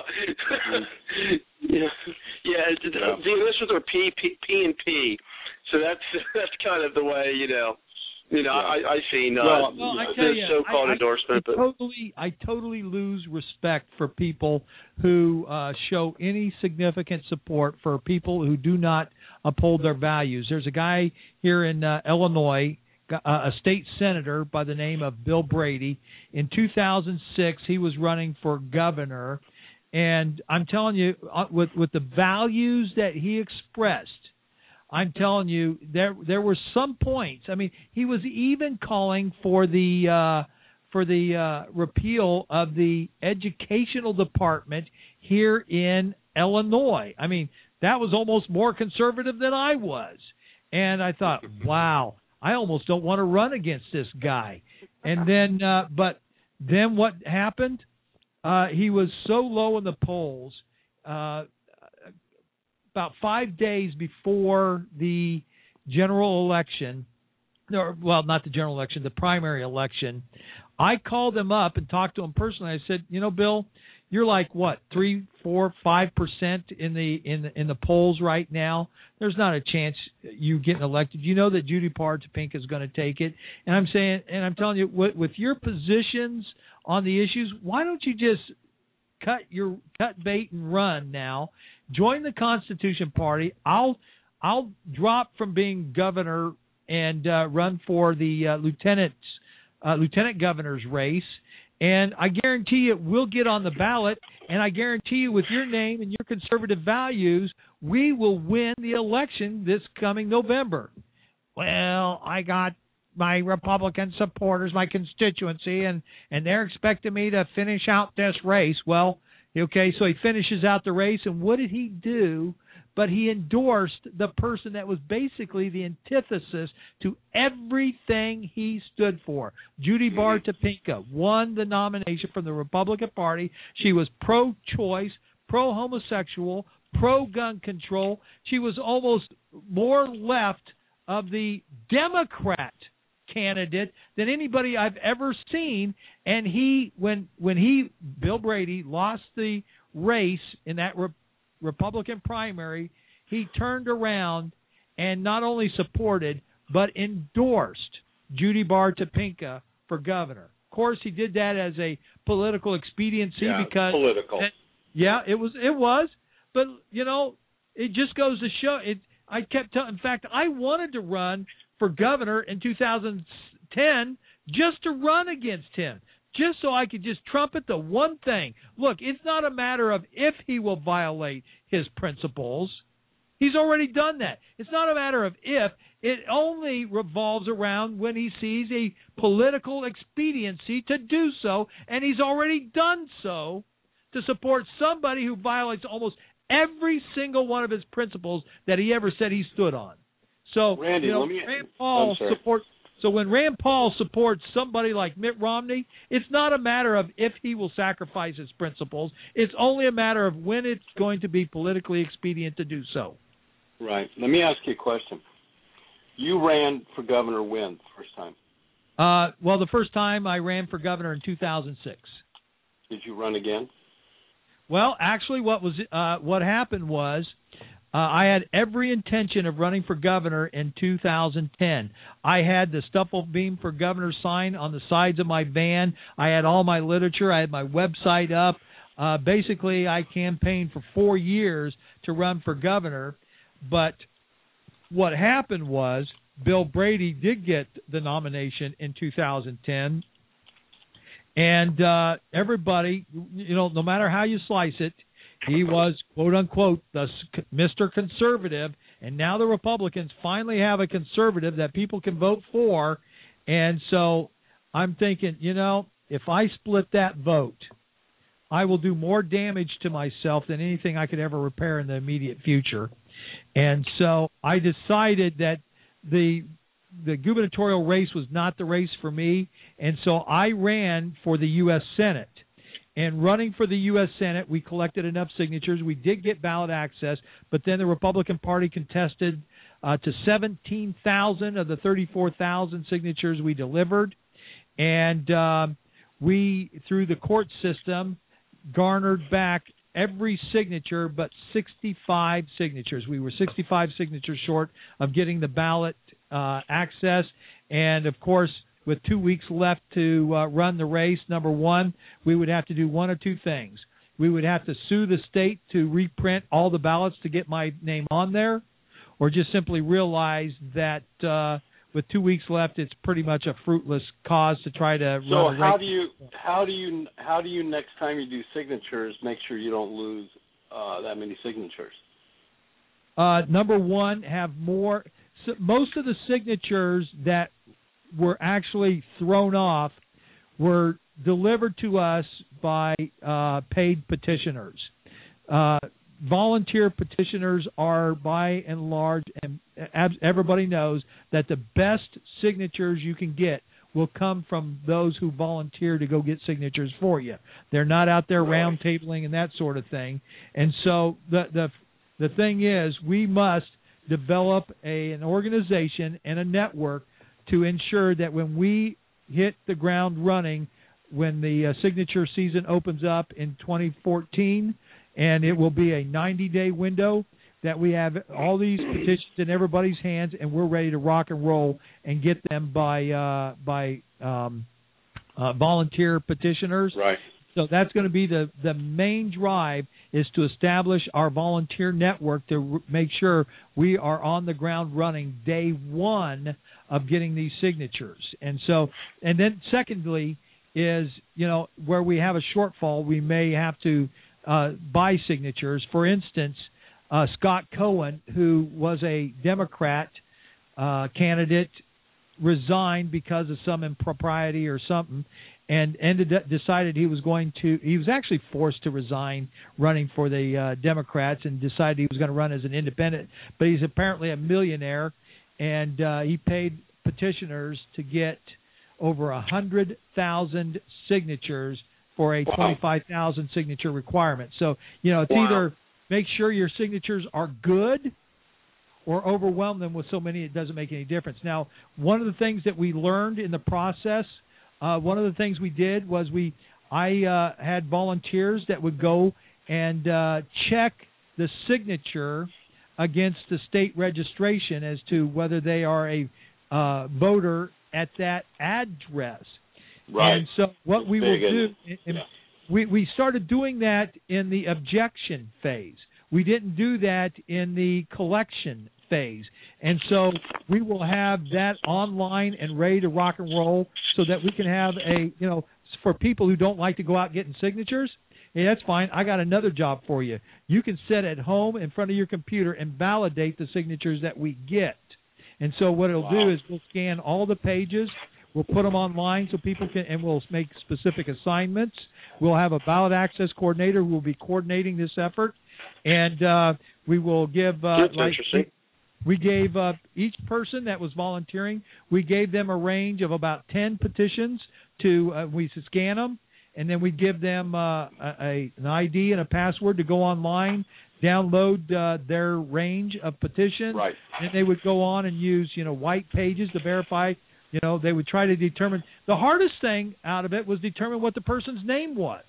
yeah, yeah, the, the initials are P, P, P, and P, so that's that's kind of the way, you know, You know, yeah. I, I seen uh, well, well, I tell this you, so-called I, I, endorsement, I but totally, I totally lose respect for people who uh, show any significant support for people who do not uphold their values. There's a guy here in uh, Illinois, uh, a state senator by the name of Bill Brady. In two thousand six, he was running for governor, and I'm telling you, uh, with with the values that he expressed, I'm telling you, there there were some points. I mean, he was even calling for the uh, for the uh, repeal of the educational department here in Illinois. I mean, that was almost more conservative than I was. And I thought, wow, I almost don't want to run against this guy. And then, uh, but then what happened? Uh, he was so low in the polls. Uh, About five days before the general election, or, well, not the general election, the primary election, I called him up and talked to him personally. I said, you know, Bill, you're like what, three, four, five percent in the in the, in the polls right now. There's not a chance you getting elected. You know that Judy Barr-Topinka is going to take it. And I'm saying, and I'm telling you, with, with your positions on the issues, why don't you just cut your cut bait and run now? Join the Constitution Party. I'll I'll drop from being governor and uh, run for the uh, lieutenant uh, lieutenant governor's race, and I guarantee you we'll get on the ballot. And I guarantee you, with your name and your conservative values, we will win the election this coming November. Well, I got my Republican supporters, my constituency, and and they're expecting me to finish out this race. Well. Okay, so he finishes out the race, and what did he do? But he endorsed the person that was basically the antithesis to everything he stood for. Judy Barr-Topinka won the nomination from the Republican Party. She was pro-choice, pro-homosexual, pro-gun control. She was almost more left of the Democrat candidate than anybody I've ever seen. And he, when when he, Bill Brady, lost the race in that re- Republican primary, he turned around and not only supported but endorsed Judy Barr-Topinka for governor. Of course, he did that as a political expediency yeah, because political. It, yeah, it was. It was. But you know, it just goes to show. It. I kept telling. In fact, I wanted to run for governor in two thousand ten just to run against him, just so I could just trumpet the one thing. Look, it's not a matter of if he will violate his principles. He's already done that. It's not a matter of if. It only revolves around when he sees a political expediency to do so, and he's already done so to support somebody who violates almost every single one of his principles that he ever said he stood on. So, Randy, you know, let me, Rand Paul supports. So when Rand Paul supports somebody like Mitt Romney, it's not a matter of if he will sacrifice his principles. It's only a matter of when it's going to be politically expedient to do so. Right. Let me ask you a question. You ran for governor when the first time? Uh, well, the first time I ran for governor in two thousand six. Did you run again? Well, actually, what was uh, what happened was uh, I had every intention of running for governor in two thousand ten. I had the Stuffle Beam for Governor sign on the sides of my van. I had all my literature. I had my website up. Uh, basically, I campaigned for four years to run for governor. But what happened was Bill Brady did get the nomination in two thousand ten. And uh, everybody, you know, no matter how you slice it, he was, quote unquote, the Mister Conservative. And now the Republicans finally have a conservative that people can vote for. And so I'm thinking, you know, if I split that vote, I will do more damage to myself than anything I could ever repair in the immediate future. And so I decided that the the gubernatorial race was not the race for me, and so I ran for the U S Senate. And running for the U S Senate, we collected enough signatures. We did get ballot access, but then the Republican Party contested uh, to seventeen thousand of the thirty-four thousand signatures we delivered. And uh, we, through the court system, garnered back every signature but sixty-five signatures. We were sixty-five signatures short of getting the ballot uh, access. And, of course, with two weeks left to uh, run the race, number one, we would have to do one of two things. We would have to sue the state to reprint all the ballots to get my name on there, or just simply realize that uh, with two weeks left, it's pretty much a fruitless cause to try to so run a race. So how do you how do you how do you next time you do signatures make sure you don't lose uh, that many signatures? Uh, number one, have more. So most of the signatures that were actually thrown off were delivered to us by uh, paid petitioners. Uh, volunteer petitioners are, by and large, and everybody knows that the best signatures you can get will come from those who volunteer to go get signatures for you. They're not out there round tabling and that sort of thing. And so the the the thing is, we must develop a, an organization and a network to ensure that when we hit the ground running, when the uh, signature season opens up in twenty fourteen, and it will be a ninety-day window, that we have all these petitions in everybody's hands, and we're ready to rock and roll and get them by uh, by um, uh, volunteer petitioners. Right. So that's going to be the, the main drive, is to establish our volunteer network to r- make sure we are on the ground running day one of getting these signatures. And so, and then secondly is, you know, where we have a shortfall, we may have to uh, buy signatures. For instance, uh, Scott Cohen, who was a Democrat uh, candidate, resigned because of some impropriety or something, and ended up, decided he was going to, he was actually forced to resign running for the uh, Democrats, and decided he was going to run as an independent. But he's apparently a millionaire, and uh, he paid petitioners to get over one hundred thousand signatures for a twenty-five thousand signature requirement. So, you know, it's wow. either make sure your signatures are good or overwhelm them with so many it doesn't make any difference. Now, one of the things that we learned in the process, uh, one of the things we did was we, I uh, had volunteers that would go and uh, check the signature against the state registration as to whether they are a uh, voter at that address. Right. And so what it's we will do, yeah. we, we started doing that in the objection phase. We didn't do that in the collection phase. And so we will have that online and ready to rock and roll so that we can have a, you know, for people who don't like to go out getting signatures, hey, that's fine. I got another job for you. You can sit at home in front of your computer and validate the signatures that we get. And so what it'll wow. do is we'll scan all the pages. We'll put them online so people can, and we'll make specific assignments. We'll have a ballot access coordinator who will be coordinating this effort. And uh, we will give, uh, That's like, interesting. we gave uh, each person that was volunteering, we gave them a range of about ten petitions to, uh, we scan them, and then we give them uh, a, an I D and a password to go online, download uh, their range of petitions, right. and they would go on and use, you know, white pages to verify. You know, they would try to determine. The hardest thing out of it was determine what the person's name was.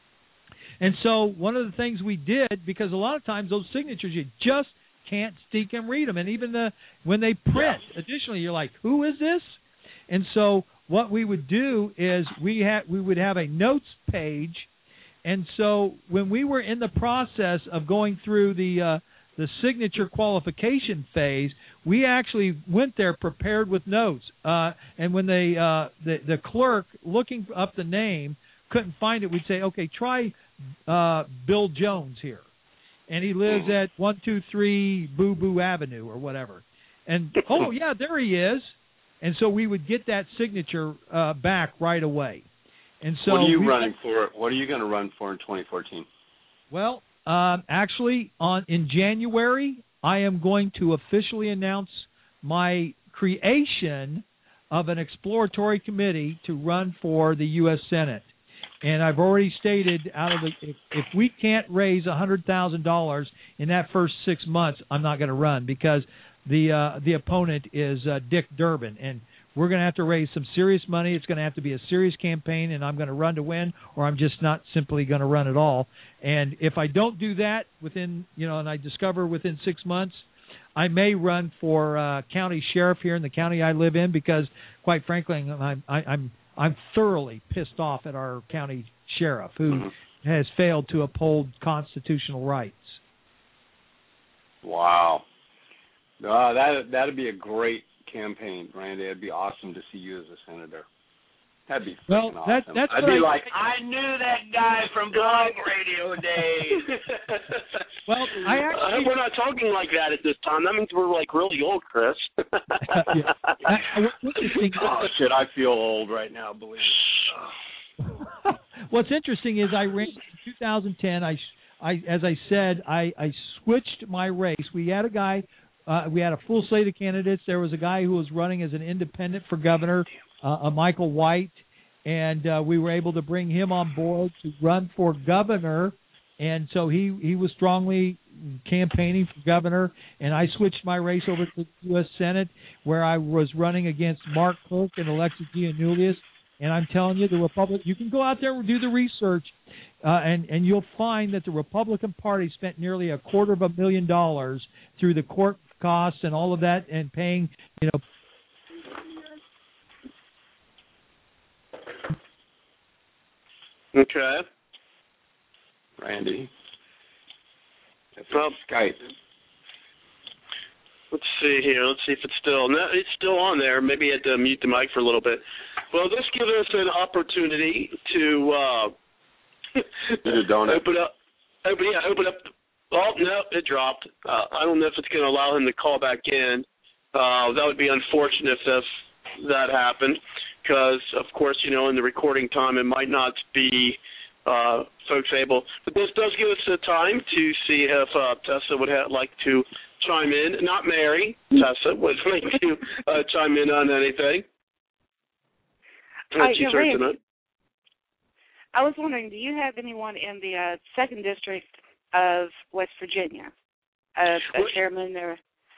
And so one of the things we did, because a lot of times those signatures, you just can't stick and read them. And even the when they print, yeah. additionally, you're like, who is this? And so what we would do is we had we would have a notes page. And so when we were in the process of going through the uh, the signature qualification phase, we actually went there prepared with notes. Uh, and when they uh, the the clerk looking up the name couldn't find it, we'd say, okay, try uh, Bill Jones here, and he lives at one two three Boo Boo Avenue or whatever. And oh yeah, there he is. And so we would get that signature uh, back right away. And so what are you we, running for? What are you going to run for in twenty fourteen? Well, um, actually, on in January, I am going to officially announce my creation of an exploratory committee to run for the U S Senate. And I've already stated, out of the, if, if we can't raise one hundred thousand dollars in that first six months, I'm not going to run, because the uh, the opponent is uh, Dick Durbin, and we're going to have to raise some serious money. It's going to have to be a serious campaign, and I'm going to run to win, or I'm just not simply going to run at all. And if I don't do that within, you know, and I discover within six months, I may run for uh, county sheriff here in the county I live in, because, quite frankly, I'm I, I'm I'm thoroughly pissed off at our county sheriff, who mm-hmm. has failed to uphold constitutional rights. Wow. Uh, that that'd be a great campaign, Randy. It'd be awesome to see you as a senator. That'd be well, awesome. That, that's I'd be I, like, I knew that guy from Blog Radio days. Well, I actually, uh, we're not talking like that at this time. That means we're like really old, Chris. yeah. I, oh shit, I feel old right now. Believe me. What's interesting is I ran in two thousand ten. I, I, as I said, I, I switched my race. We had a guy. Uh, we had a full slate of candidates. There was a guy who was running as an independent for governor, uh, a Michael White, and uh, we were able to bring him on board to run for governor. And so he, he was strongly campaigning for governor, and I switched my race over to the U S Senate, where I was running against Mark Kirk and Alexis Giannoulias. And I'm telling you, the Republic, you can go out there and do the research, uh, and, and you'll find that the Republican Party spent nearly a quarter of a million dollars through the court costs and all of that, and paying, you know. Okay. Randy. That's well, Skype. Let's see here. Let's see if it's still. No, it's still on there. Maybe I had to mute the mic for a little bit. Well, this gives us an opportunity to uh, open up. Open, yeah, open up. Oh, no, it dropped. Uh, I don't know if it's going to allow him to call back in. Uh, that would be unfortunate if that happened, because, of course, you know, in the recording time, it might not be uh, folks able. But this does give us a time to see if uh, Tessa would ha- like to chime in. Not Mary. Tessa would like to uh, chime in on anything. Uh, yeah, Randy, I was wondering, do you have anyone in the uh, second district of West Virginia, uh, a well, chairman or?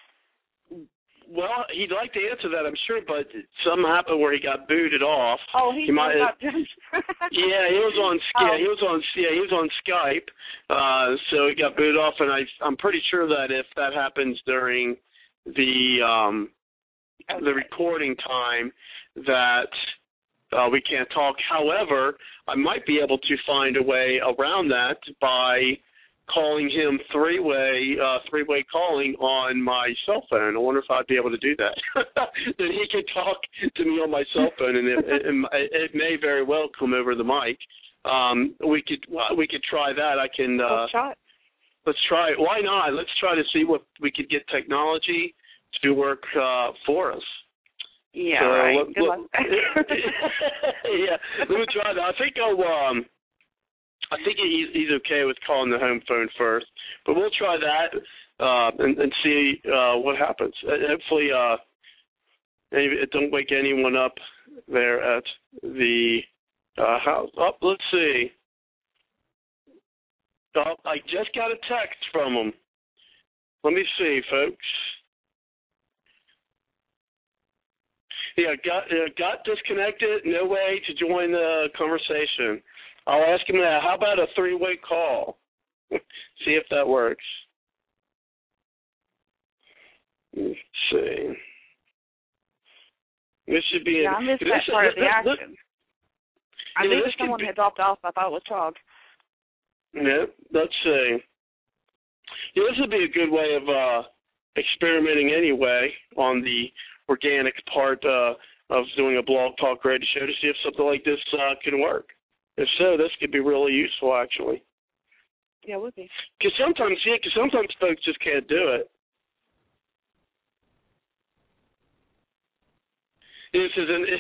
Well, he'd like to answer that, I'm sure, but something happened where he got booted off. Oh, he, he might got have, Yeah, he was on. Oh. Yeah, he was on. Yeah, he was on Skype. Uh, so he got booted off, and I, I'm pretty sure that if that happens during the um, okay. the recording time, that uh, we can't talk. However, I might be able to find a way around that by calling him three-way, uh, three-way calling on my cell phone. I wonder if I'd be able to do that. Then he could talk to me on my cell phone, and it, it, it may very well come over the mic. Um, we could we could try that. I can. Uh, let's try it. Let's try it. Why not? Let's try to see what we could get technology to work uh, for us. Yeah, so, right. Let, Good let, luck. yeah, let me try that. I think I'll. Um, I think he's, he's okay with calling the home phone first, but we'll try that uh, and, and see uh, what happens. Uh, hopefully, uh, it don't wake anyone up there at the uh, house. Oh, let's see. Oh, I just got a text from him. Let me see, folks. Yeah, got uh, got disconnected. No way to join the conversation. I'll ask him that. How about a three-way call? See if that works. Let's see. This should be. Yeah, I missed that part of the action. I knew that someone had dropped off. I thought it was Trog. Yeah, let's see. Yeah, this would be a good way of uh, experimenting anyway on the organic part uh, of doing a blog talk radio show to see if something like this uh, can work. If so, this could be really useful, actually. Yeah, it would be. Because sometimes, yeah, because sometimes folks just can't do it. This is an.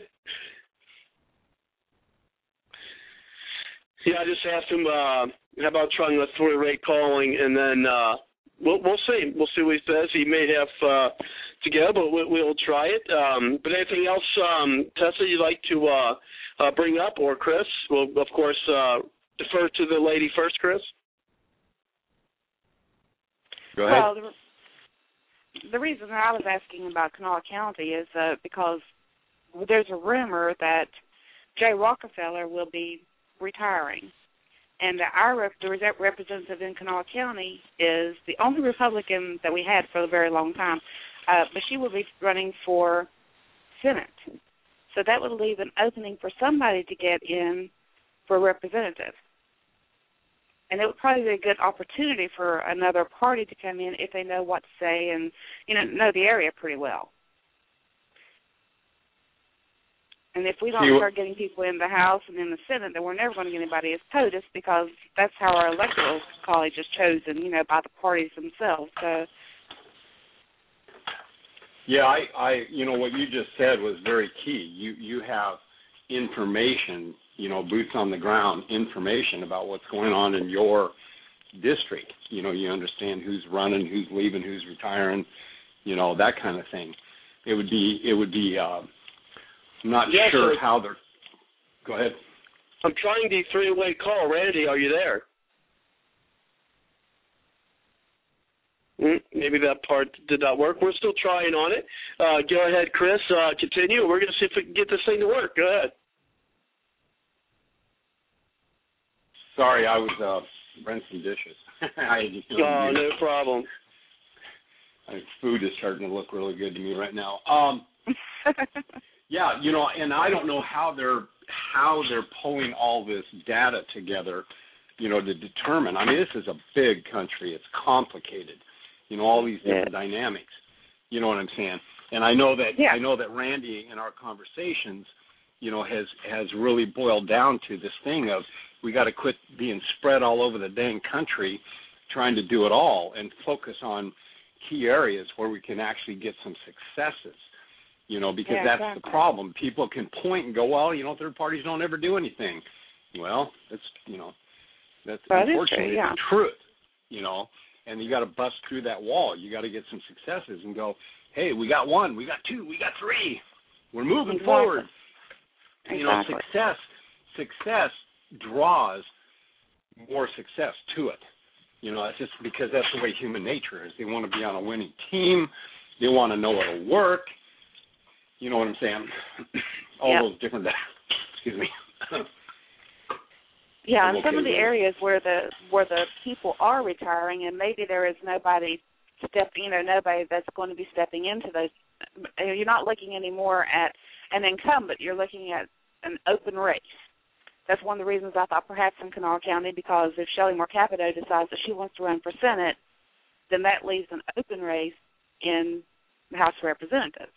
Yeah, I just asked him, uh, how about trying a three-rate calling, and then uh, we'll we'll see. We'll see what he says. He may have uh, to go, but we, we'll try it. Um, but anything else, um, Tessa, you'd like to uh, uh, bring up, or Chris? We'll, of course, uh, defer to the lady first, Chris. Go ahead. Well, the, the reason that I was asking about Kanawha County is uh, because there's a rumor that Jay Rockefeller will be retiring. And our rep- the representative in Kanawha County is the only Republican that we had for a very long time, uh, but she will be running for Senate. So that would leave an opening for somebody to get in for a representative. And it would probably be a good opportunity for another party to come in if they know what to say and, you know, know the area pretty well. And if we don't you, start getting people in the House and in the Senate, then we're never going to get anybody as POTUS, because that's how our electoral college is chosen, you know, by the parties themselves. So, yeah, I, I, you know, what you just said was very key. You, you have information, you know, boots on the ground information about what's going on in your district. You know, you understand who's running, who's leaving, who's retiring, you know, that kind of thing. It would be, it would be. Uh, I'm not yes, sure sir. how they're. Go ahead. I'm trying the three-way call. Randy, are you there? Mm, maybe that part did not work. We're still trying on it. Uh, go ahead, Chris. Uh, continue. We're going to see if we can get this thing to work. Go ahead. Sorry, I was uh, rinsing dishes. I, you know, oh, no problem. I, food is starting to look really good to me right now. Um, yeah, you know, and I don't know how they're how they're pulling all this data together, you know, to determine. I mean, this is a big country. It's complicated. You know, all these different yeah. dynamics. You know what I'm saying? And I know that yeah. I know that Randy in our conversations, you know, has has really boiled down to this thing of we got to quit being spread all over the dang country, trying to do it all, and focus on key areas where we can actually get some successes. You know, because yeah, that's exactly. the problem. People can point and go, well, you know, third parties don't ever do anything. Well, that's, you know, that's that unfortunately true, yeah. the truth, you know, and you got to bust through that wall. You got to get some successes and go, hey, we got one, we got two, we got three. We're moving exactly. forward. Exactly. You know, success, success draws more success to it. You know, it's just because that's the way human nature is. They want to be on a winning team. They want to know it'll work. You know what I'm saying? All yep. those different, excuse me. yeah, I'm and okay some of the with areas where the where the people are retiring, and maybe there is nobody step, you know, nobody that's going to be stepping into those. You're not looking anymore at an incumbent. You're looking at an open race. That's one of the reasons I thought perhaps in Kanawha County, because if Shelley Moore Capito decides that she wants to run for Senate, then that leaves an open race in the House of Representatives.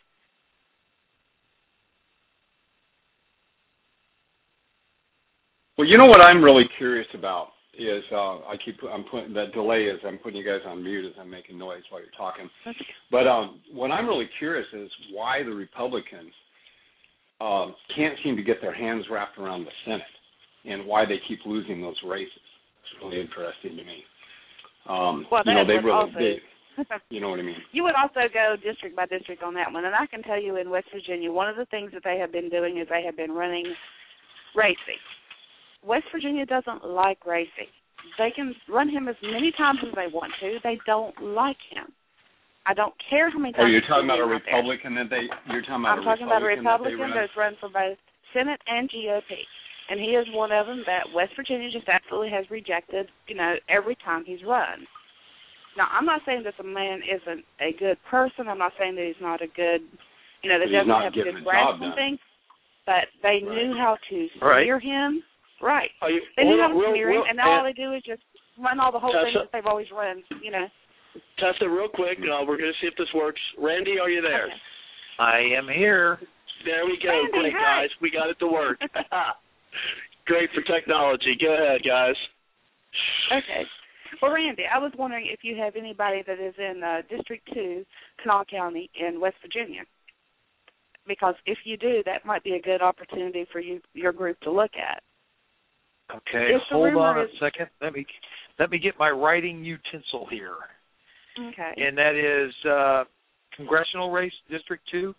Well, you know what I'm really curious about is uh, I keep I'm putting that delay is I'm putting you guys on mute as I'm making noise while you're talking. Okay. But um, what I'm really curious is why the Republicans um, can't seem to get their hands wrapped around the Senate and why they keep losing those races. It's really interesting to me. Um, well, you know, they really, also, they, you know what I mean. You would also go district by district on that one, and I can tell you in West Virginia, one of the things that they have been doing is they have been running racing. West Virginia doesn't like racing. They can run him as many times as they want to. They don't like him. I don't care how many times. Oh, you're talking about a Republican that they? You're talking about I'm a talking Republican about a Republican that that's run for both Senate and G O P, and he is one of them that West Virginia just absolutely has rejected. You know, every time he's run. Now, I'm not saying that the man isn't a good person. I'm not saying that he's not a good, you know, that but doesn't have a good grasp on things. But they right. knew how to right. steer him. Right. You, they knew how on, to real, steer real, him, and now all they do is just run all the whole Tessa? things that they've always run, you know. Tessa, real quick, uh, we're going to see if this works. Randy, are you there? Okay. I am here. There we go. Randy, Great, hi. guys. We got it to work. Great for technology. Go ahead, guys. Okay. Well, Randy, I was wondering if you have anybody that is in uh, District two, Kanawha County in West Virginia. Because if you do, that might be a good opportunity for you, your group to look at. Okay, If the hold on rumor a is- second. Let me let me get my writing utensil here. Okay. And that is uh, congressional race, District two?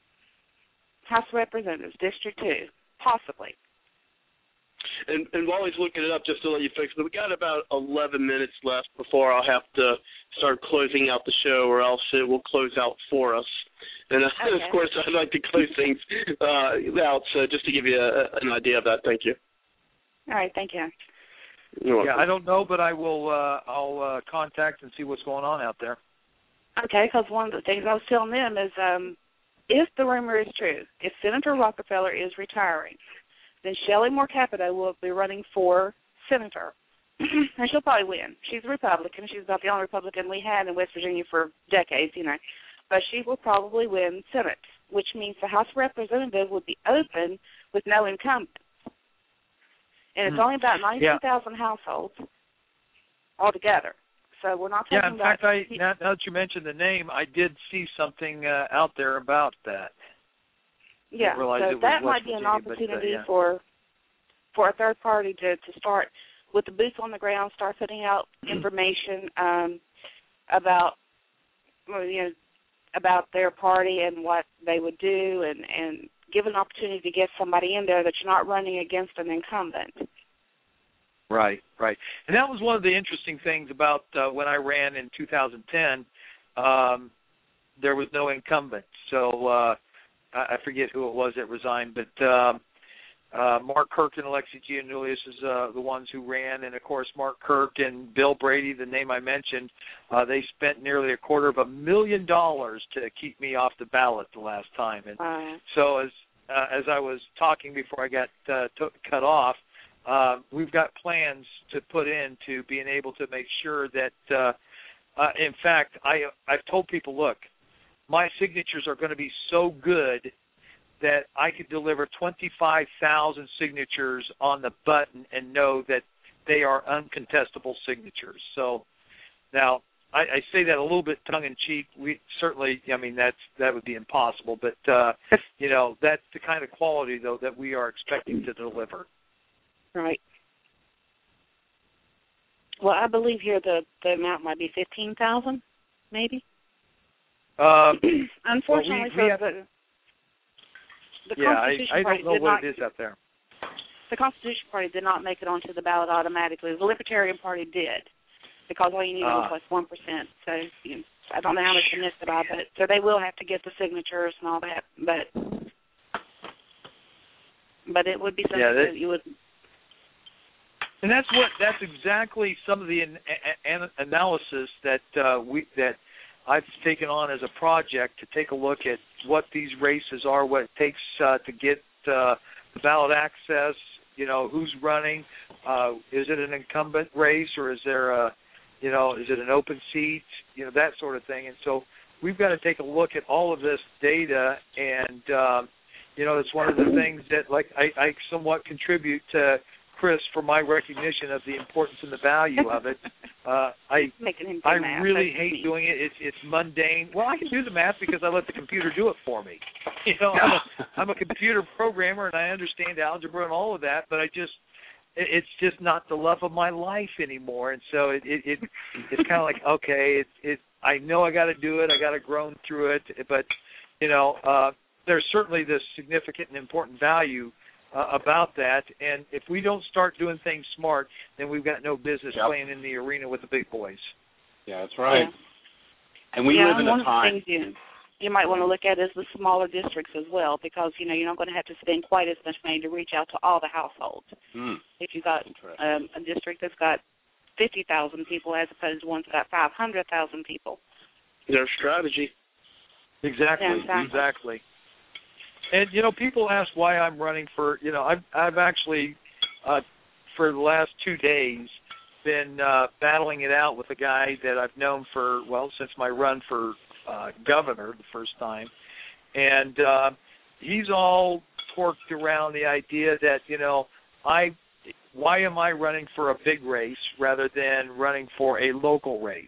House of Representatives, District two, possibly. And, and while he's looking it up, just to let you fix it, we got about eleven minutes left before I'll have to start closing out the show, or else it will close out for us. And, uh, Okay. of course, I'd like to close things uh, out, so just to give you a, an idea of that. Thank you. All right, thank you. You're Yeah, welcome. I don't know, but I will. Uh, I'll uh, contact and see what's going on out there. Okay, because one of the things I was telling them is um, if the rumor is true, if Senator Rockefeller is retiring, then Shelley Moore Capito will be running for senator. And she'll probably win. She's a Republican. She's about the only Republican we had in West Virginia for decades, you know. But she will probably win Senate, which means the House of Representatives would be open with no incumbents. And it's Hmm. only about ninety-two thousand Yeah. households altogether. So we're not talking Yeah, in about... fact, I now, now that you mentioned the name, I did see something uh, out there about that. Yeah, Didn't realize so it was that West might be an Virginia, but, uh, opportunity yeah. for for a third party to, to start with the boots on the ground, start putting out information um, about well, you know about their party and what they would do, and, and give an opportunity to get somebody in there that you're not running against an incumbent. Right, right. And that was one of the interesting things about uh, when I ran in two thousand ten. Um, there was no incumbent. So uh, I, I forget who it was that resigned, but um, uh, Mark Kirk and Alexi Giannoulias is uh, the ones who ran. And, of course, Mark Kirk and Bill Brady, the name I mentioned, uh, they spent nearly a quarter of a million dollars to keep me off the ballot the last time. And Uh, so as uh, as I was talking before I got uh, t- cut off, uh, we've got plans to put into being able to make sure that, uh, uh, in fact, I, I've told people, look, my signatures are going to be so good that I could deliver twenty-five thousand signatures on the button and know that they are uncontestable signatures. So now I, I say that a little bit tongue-in-cheek. We certainly, I mean, that's that would be impossible. But, uh, you know, that's the kind of quality, though, that we are expecting to deliver. right. Well, I believe here the, the amount might be fifteen thousand, maybe. Um, Unfortunately, well, we, we for have, the, the yeah, Constitution I, I Party don't know did what not, it is out there. the Constitution Party did not make it onto the ballot automatically. The Libertarian Party did, because all you need Ah. was like one percent. So you know, I don't know how much they missed about it. So they will have to get the signatures and all that, but but it would be something Yeah, that- that you would. And that's what that's exactly some of the an, an, analysis that uh, we that I've taken on as a project to take a look at what these races are, what it takes uh, to get uh, the ballot access. You know, who's running? Uh, is it an incumbent race, or is there a, you know, is it an open seat? You know, that sort of thing. And so we've got to take a look at all of this data, and um, you know, it's one of the things that, like, I, I somewhat contribute to Chris for my recognition of the importance and the value of it. Uh, I Making him do I math, really that's hate neat. doing it. It's it's mundane. Well, I can do the math because I let the computer do it for me. You know, I'm a, I'm a computer programmer and I understand algebra and all of that, but I just it, it's just not the love of my life anymore. And so it it, it it's kind of like, okay, it's it. I know I got to do it. I got to groan through it, but you know, uh, there's certainly this significant and important value Uh, about that, and if we don't start doing things smart, then we've got no business Yep. playing in the arena with the big boys. Yeah, that's right. Yeah. And we yeah, live in one a of the time. things you you might want to look at is the smaller districts as well, because you know you're not going to have to spend quite as much money to reach out to all the households. Hmm. If you've got um, a district that's got fifty thousand people as opposed to one that's got five hundred thousand people. Their strategy. Exactly, Yeah, exactly. exactly. And you know, people ask why I'm running for. You know, I've I've actually uh, for the last two days been uh, battling it out with a guy that I've known for, well, since my run for uh, governor the first time. And uh, he's all torqued around the idea that, you know, I why am I running for a big race rather than running for a local race?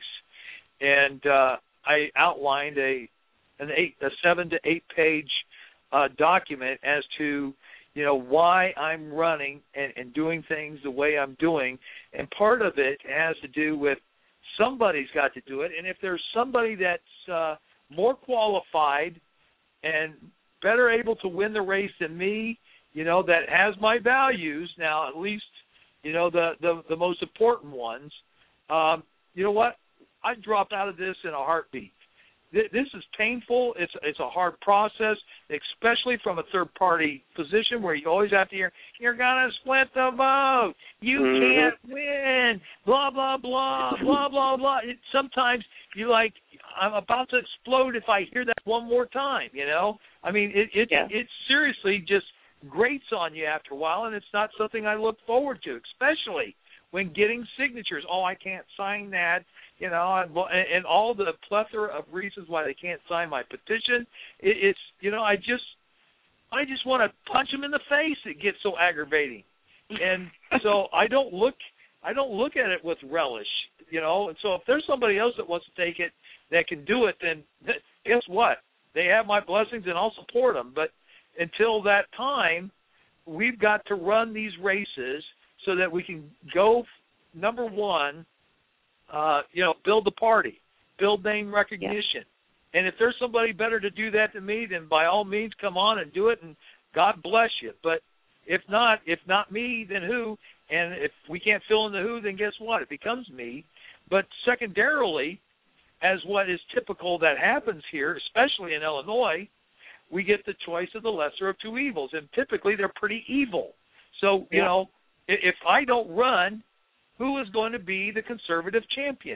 And uh, I outlined a an eight, a seven to eight page uh, document as to, you know, why I'm running and, and doing things the way I'm doing. And part of it has to do with somebody's got to do it. And if there's somebody that's uh, more qualified and better able to win the race than me, you know, that has my values, now at least, you know, the, the, the most important ones, um, you know what? I'd drop out of this in a heartbeat. This is painful. It's it's a hard process, especially from a third-party position where you always have to hear, you're going to split the vote. You mm-hmm. can't win. Blah, blah, blah, blah, blah, blah. It, sometimes you like, I'm about to explode if I hear that one more time, you know? I mean, it it, yeah. it seriously just grates on you after a while, and it's not something I look forward to, especially when getting signatures. Oh, I can't sign that, you know, and, and all the plethora of reasons why they can't sign my petition. It, it's, you know, I just, I just want to punch them in the face. It gets so aggravating, and so I don't look, I don't look at it with relish, you know. And so if there's somebody else that wants to take it, that can do it, then guess what? They have my blessings, and I'll support them. But until that time, we've got to run these races so that we can go, number one, uh, you know, build the party, build name recognition. Yeah. And if there's somebody better to do that than me, then by all means come on and do it, and God bless you. But if not, if not me, then who? And if we can't fill in the who, then guess what? It becomes me. But secondarily, as what is typical that happens here, especially in Illinois, we get the choice of the lesser of two evils, and typically they're pretty evil. So, you yeah. know, if I don't run, who is going to be the conservative champion?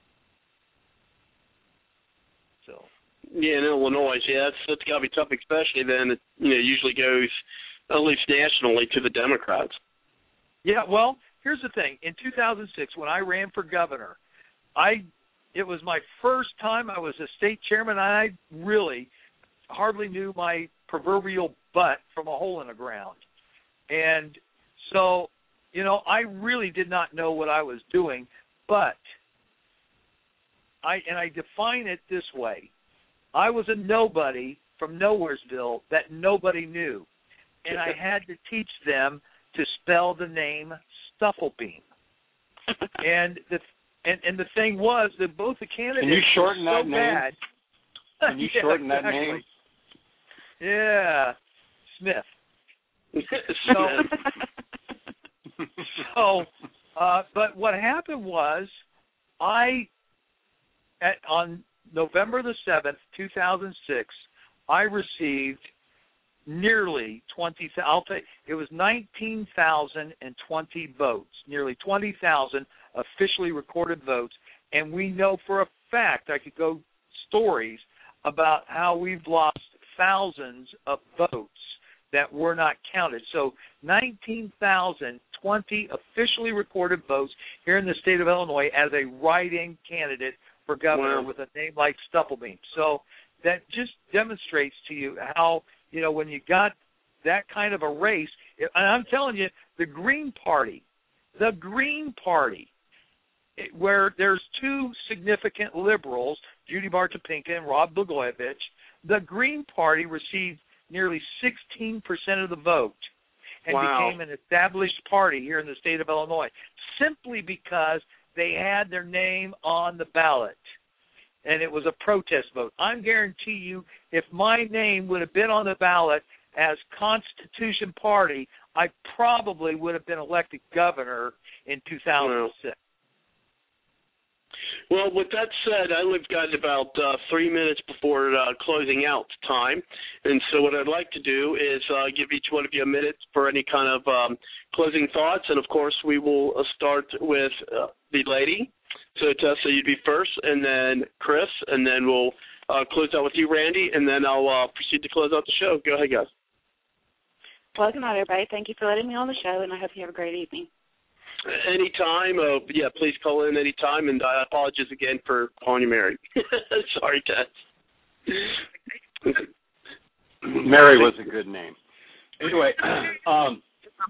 So, yeah, in Illinois, yeah, that's that's got to be tough, especially then. It, you know, usually goes at least nationally to the Democrats. Yeah, well, here's the thing. In two thousand six, when I ran for governor, I it was my first time I was a state chairman. And I really hardly knew my proverbial butt from a hole in the ground, and so, you know, I really did not know what I was doing, but I and I define it this way. I was a nobody from Nowheresville that nobody knew, and I had to teach them to spell the name Stufflebeam. and the and, and the thing was that both the candidates Can you shorten were so that name? bad. Can you yeah, shorten that exactly. name? Yeah, Smith. So, so uh, but what happened was, I, at, on November the seventh, two thousand six, I received nearly twenty. I'll tell you, it was nineteen thousand twenty votes, nearly twenty thousand officially recorded votes, and we know for a fact, I could go stories about how we've lost thousands of votes that were not counted. So nineteen thousand twenty officially recorded votes here in the state of Illinois as a write-in candidate for governor wow. with a name like Stufflebeam. So that just demonstrates to you how, you know, when you got that kind of a race, and I'm telling you, the Green Party, the Green Party, it, where there's two significant liberals, Judy Bartopinka and Rod Blagojevich, the Green Party received nearly sixteen percent of the vote and wow. became an established party here in the state of Illinois simply because they had their name on the ballot, and it was a protest vote. I guarantee you, if my name would have been on the ballot as Constitution Party, I probably would have been elected governor in two thousand six. Well, with that said, I live got about uh, three minutes before uh, closing out time, and so what I'd like to do is uh, give each one of you a minute for any kind of um, closing thoughts, and of course we will uh, start with uh, the lady. So Tessa, you'd be first, and then Chris, and then we'll uh, close out with you, Randy, and then I'll uh, proceed to close out the show. Go ahead, guys. Welcome out, everybody. Thank you for letting me on the show, and I hope you have a great evening. Anytime. Uh, yeah, please call in anytime. And I apologize again for calling you Mary. Sorry, Tess. Mary was a good name. Anyway, um,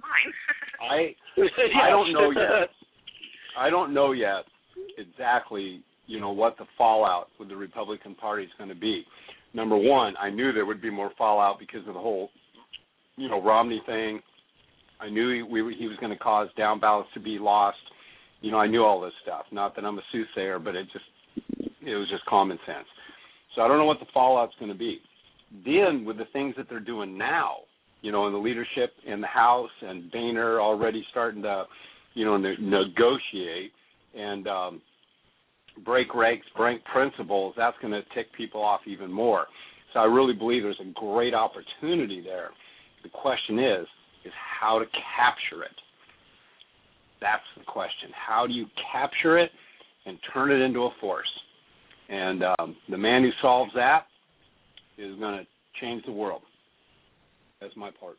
I I don't know yet. I don't know yet exactly, you know, what the fallout with the Republican Party is going to be. Number one, I knew there would be more fallout because of the whole, you know, Romney thing. I knew he, we, he was going to cause down ballots to be lost. You know, I knew all this stuff. Not that I'm a soothsayer, but it just, it was just common sense. So I don't know what the fallout's going to be. Then with the things that they're doing now, you know, in the leadership in the House and Boehner already starting to, you know, ne- negotiate and um, break regs, break principles, that's going to tick people off even more. So I really believe there's a great opportunity there. The question is, is how to capture it. That's the question. How do you capture it and turn it into a force? And um, the man who solves that is going to change the world. That's my part.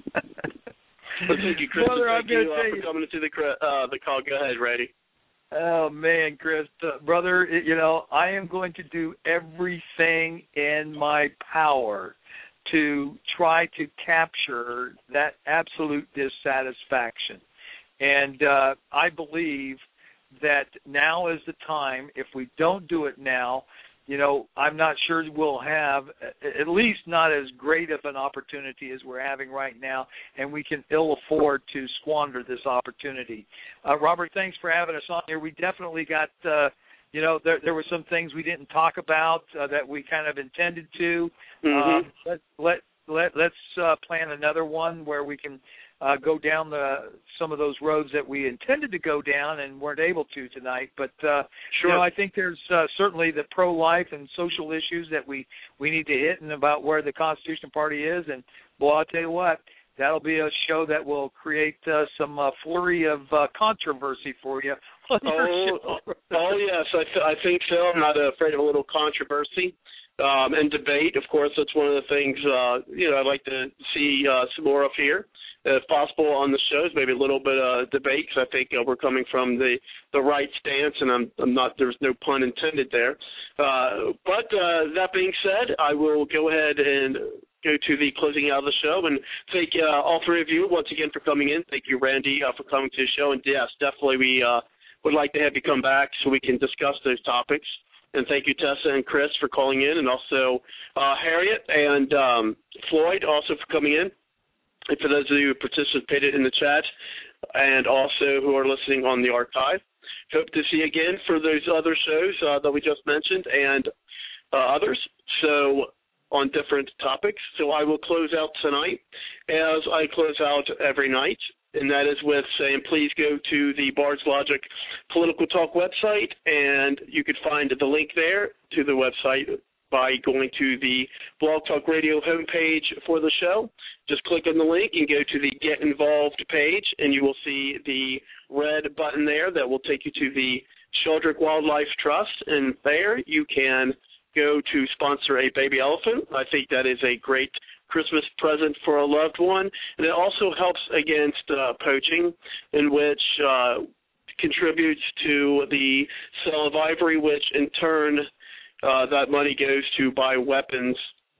Well, thank you, Chris. Brother, thank I'm you gonna uh, tell for you- coming to the uh, the call. Go ahead, Randy. Oh, man, Chris, uh, brother, it, you know, I am going to do everything in my power to try to capture that absolute dissatisfaction. And uh, I believe that now is the time. If we don't do it now, you know, I'm not sure we'll have, at least not as great of an opportunity as we're having right now, and we can ill afford to squander this opportunity. Uh, Robert, thanks for having us on here. We definitely got, uh, you know, there, there were some things we didn't talk about uh, that we kind of intended to. Mm-hmm. Um, let, let, let, let's uh, plan another one where we can uh, go down the some of those roads that we intended to go down and weren't able to tonight. But, uh, Sure. you know, I think there's uh, certainly the pro-life and social issues that we, we need to hit and about where the Constitution Party is. And, boy, I'll tell you what, that'll be a show that will create uh, some uh, flurry of uh, controversy for you on your Oh, show. oh yes, I, th- I think so. I'm not afraid of a little controversy um, and debate. Of course, that's one of the things, uh, you know, I'd like to see uh, some more of here. If possible on the shows, maybe a little bit of debate, because I think uh, we're coming from the, the right stance, and I'm, I'm not, there's no pun intended there. Uh, but uh, that being said, I will go ahead and go to the closing out of the show and thank uh, all three of you once again for coming in. Thank you, Randy, uh, for coming to the show. And yes, definitely we uh, would like to have you come back so we can discuss those topics. And thank you, Tessa and Chris, for calling in, and also uh, Harriet and um, Floyd also for coming in. And for those of you who participated in the chat and also who are listening on the archive, hope to see you again for those other shows uh, that we just mentioned and uh, others, so on different topics. So I will close out tonight as I close out every night, and that is with saying please go to the Bard's Logic Political Talk website, and you could find the link there to the website by going to the Blog Talk Radio homepage for the show. Just click on the link and go to the Get Involved page, and you will see the red button there that will take you to the Sheldrick Wildlife Trust, and there you can go to sponsor a baby elephant. I think that is a great Christmas present for a loved one, and it also helps against uh, poaching, in which uh, contributes to the sale of ivory, which in turn Uh, that money goes to buy weapons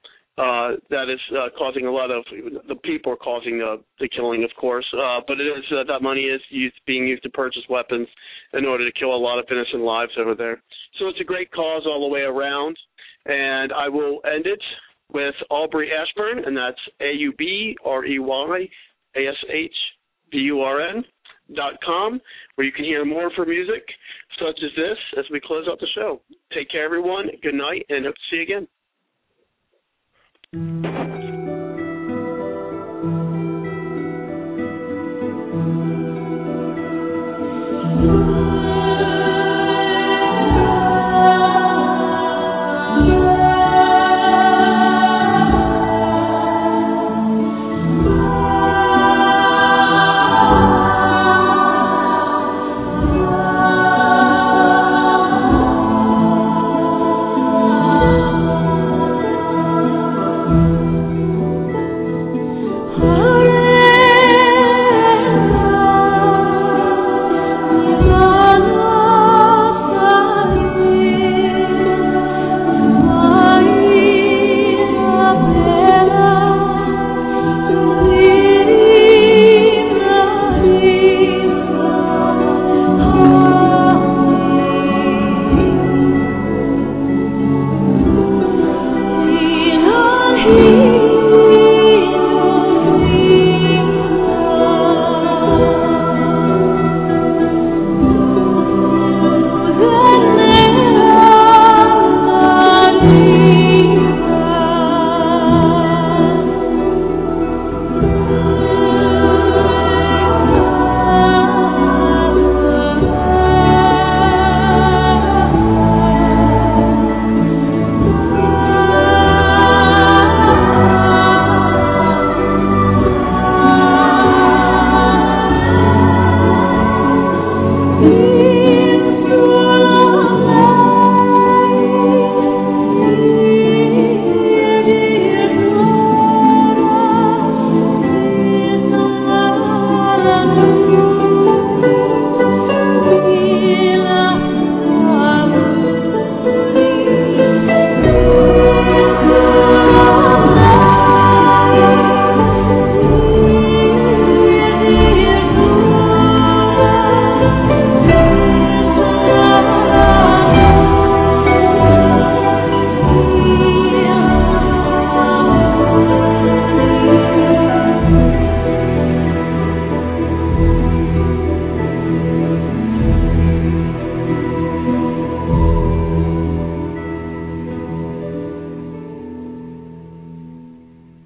uh, that is uh, causing a lot of, the people are causing uh, the killing, of course, uh, but it is uh, that money is used, being used to purchase weapons in order to kill a lot of innocent lives over there. So it's a great cause all the way around, and I will end it with Aubrey Ashburn, and that's A U B R E Y A S H B U R N dot com, where you can hear more of her music, such as this, as we close out the show. Take care, everyone. Good night, and hope to see you again.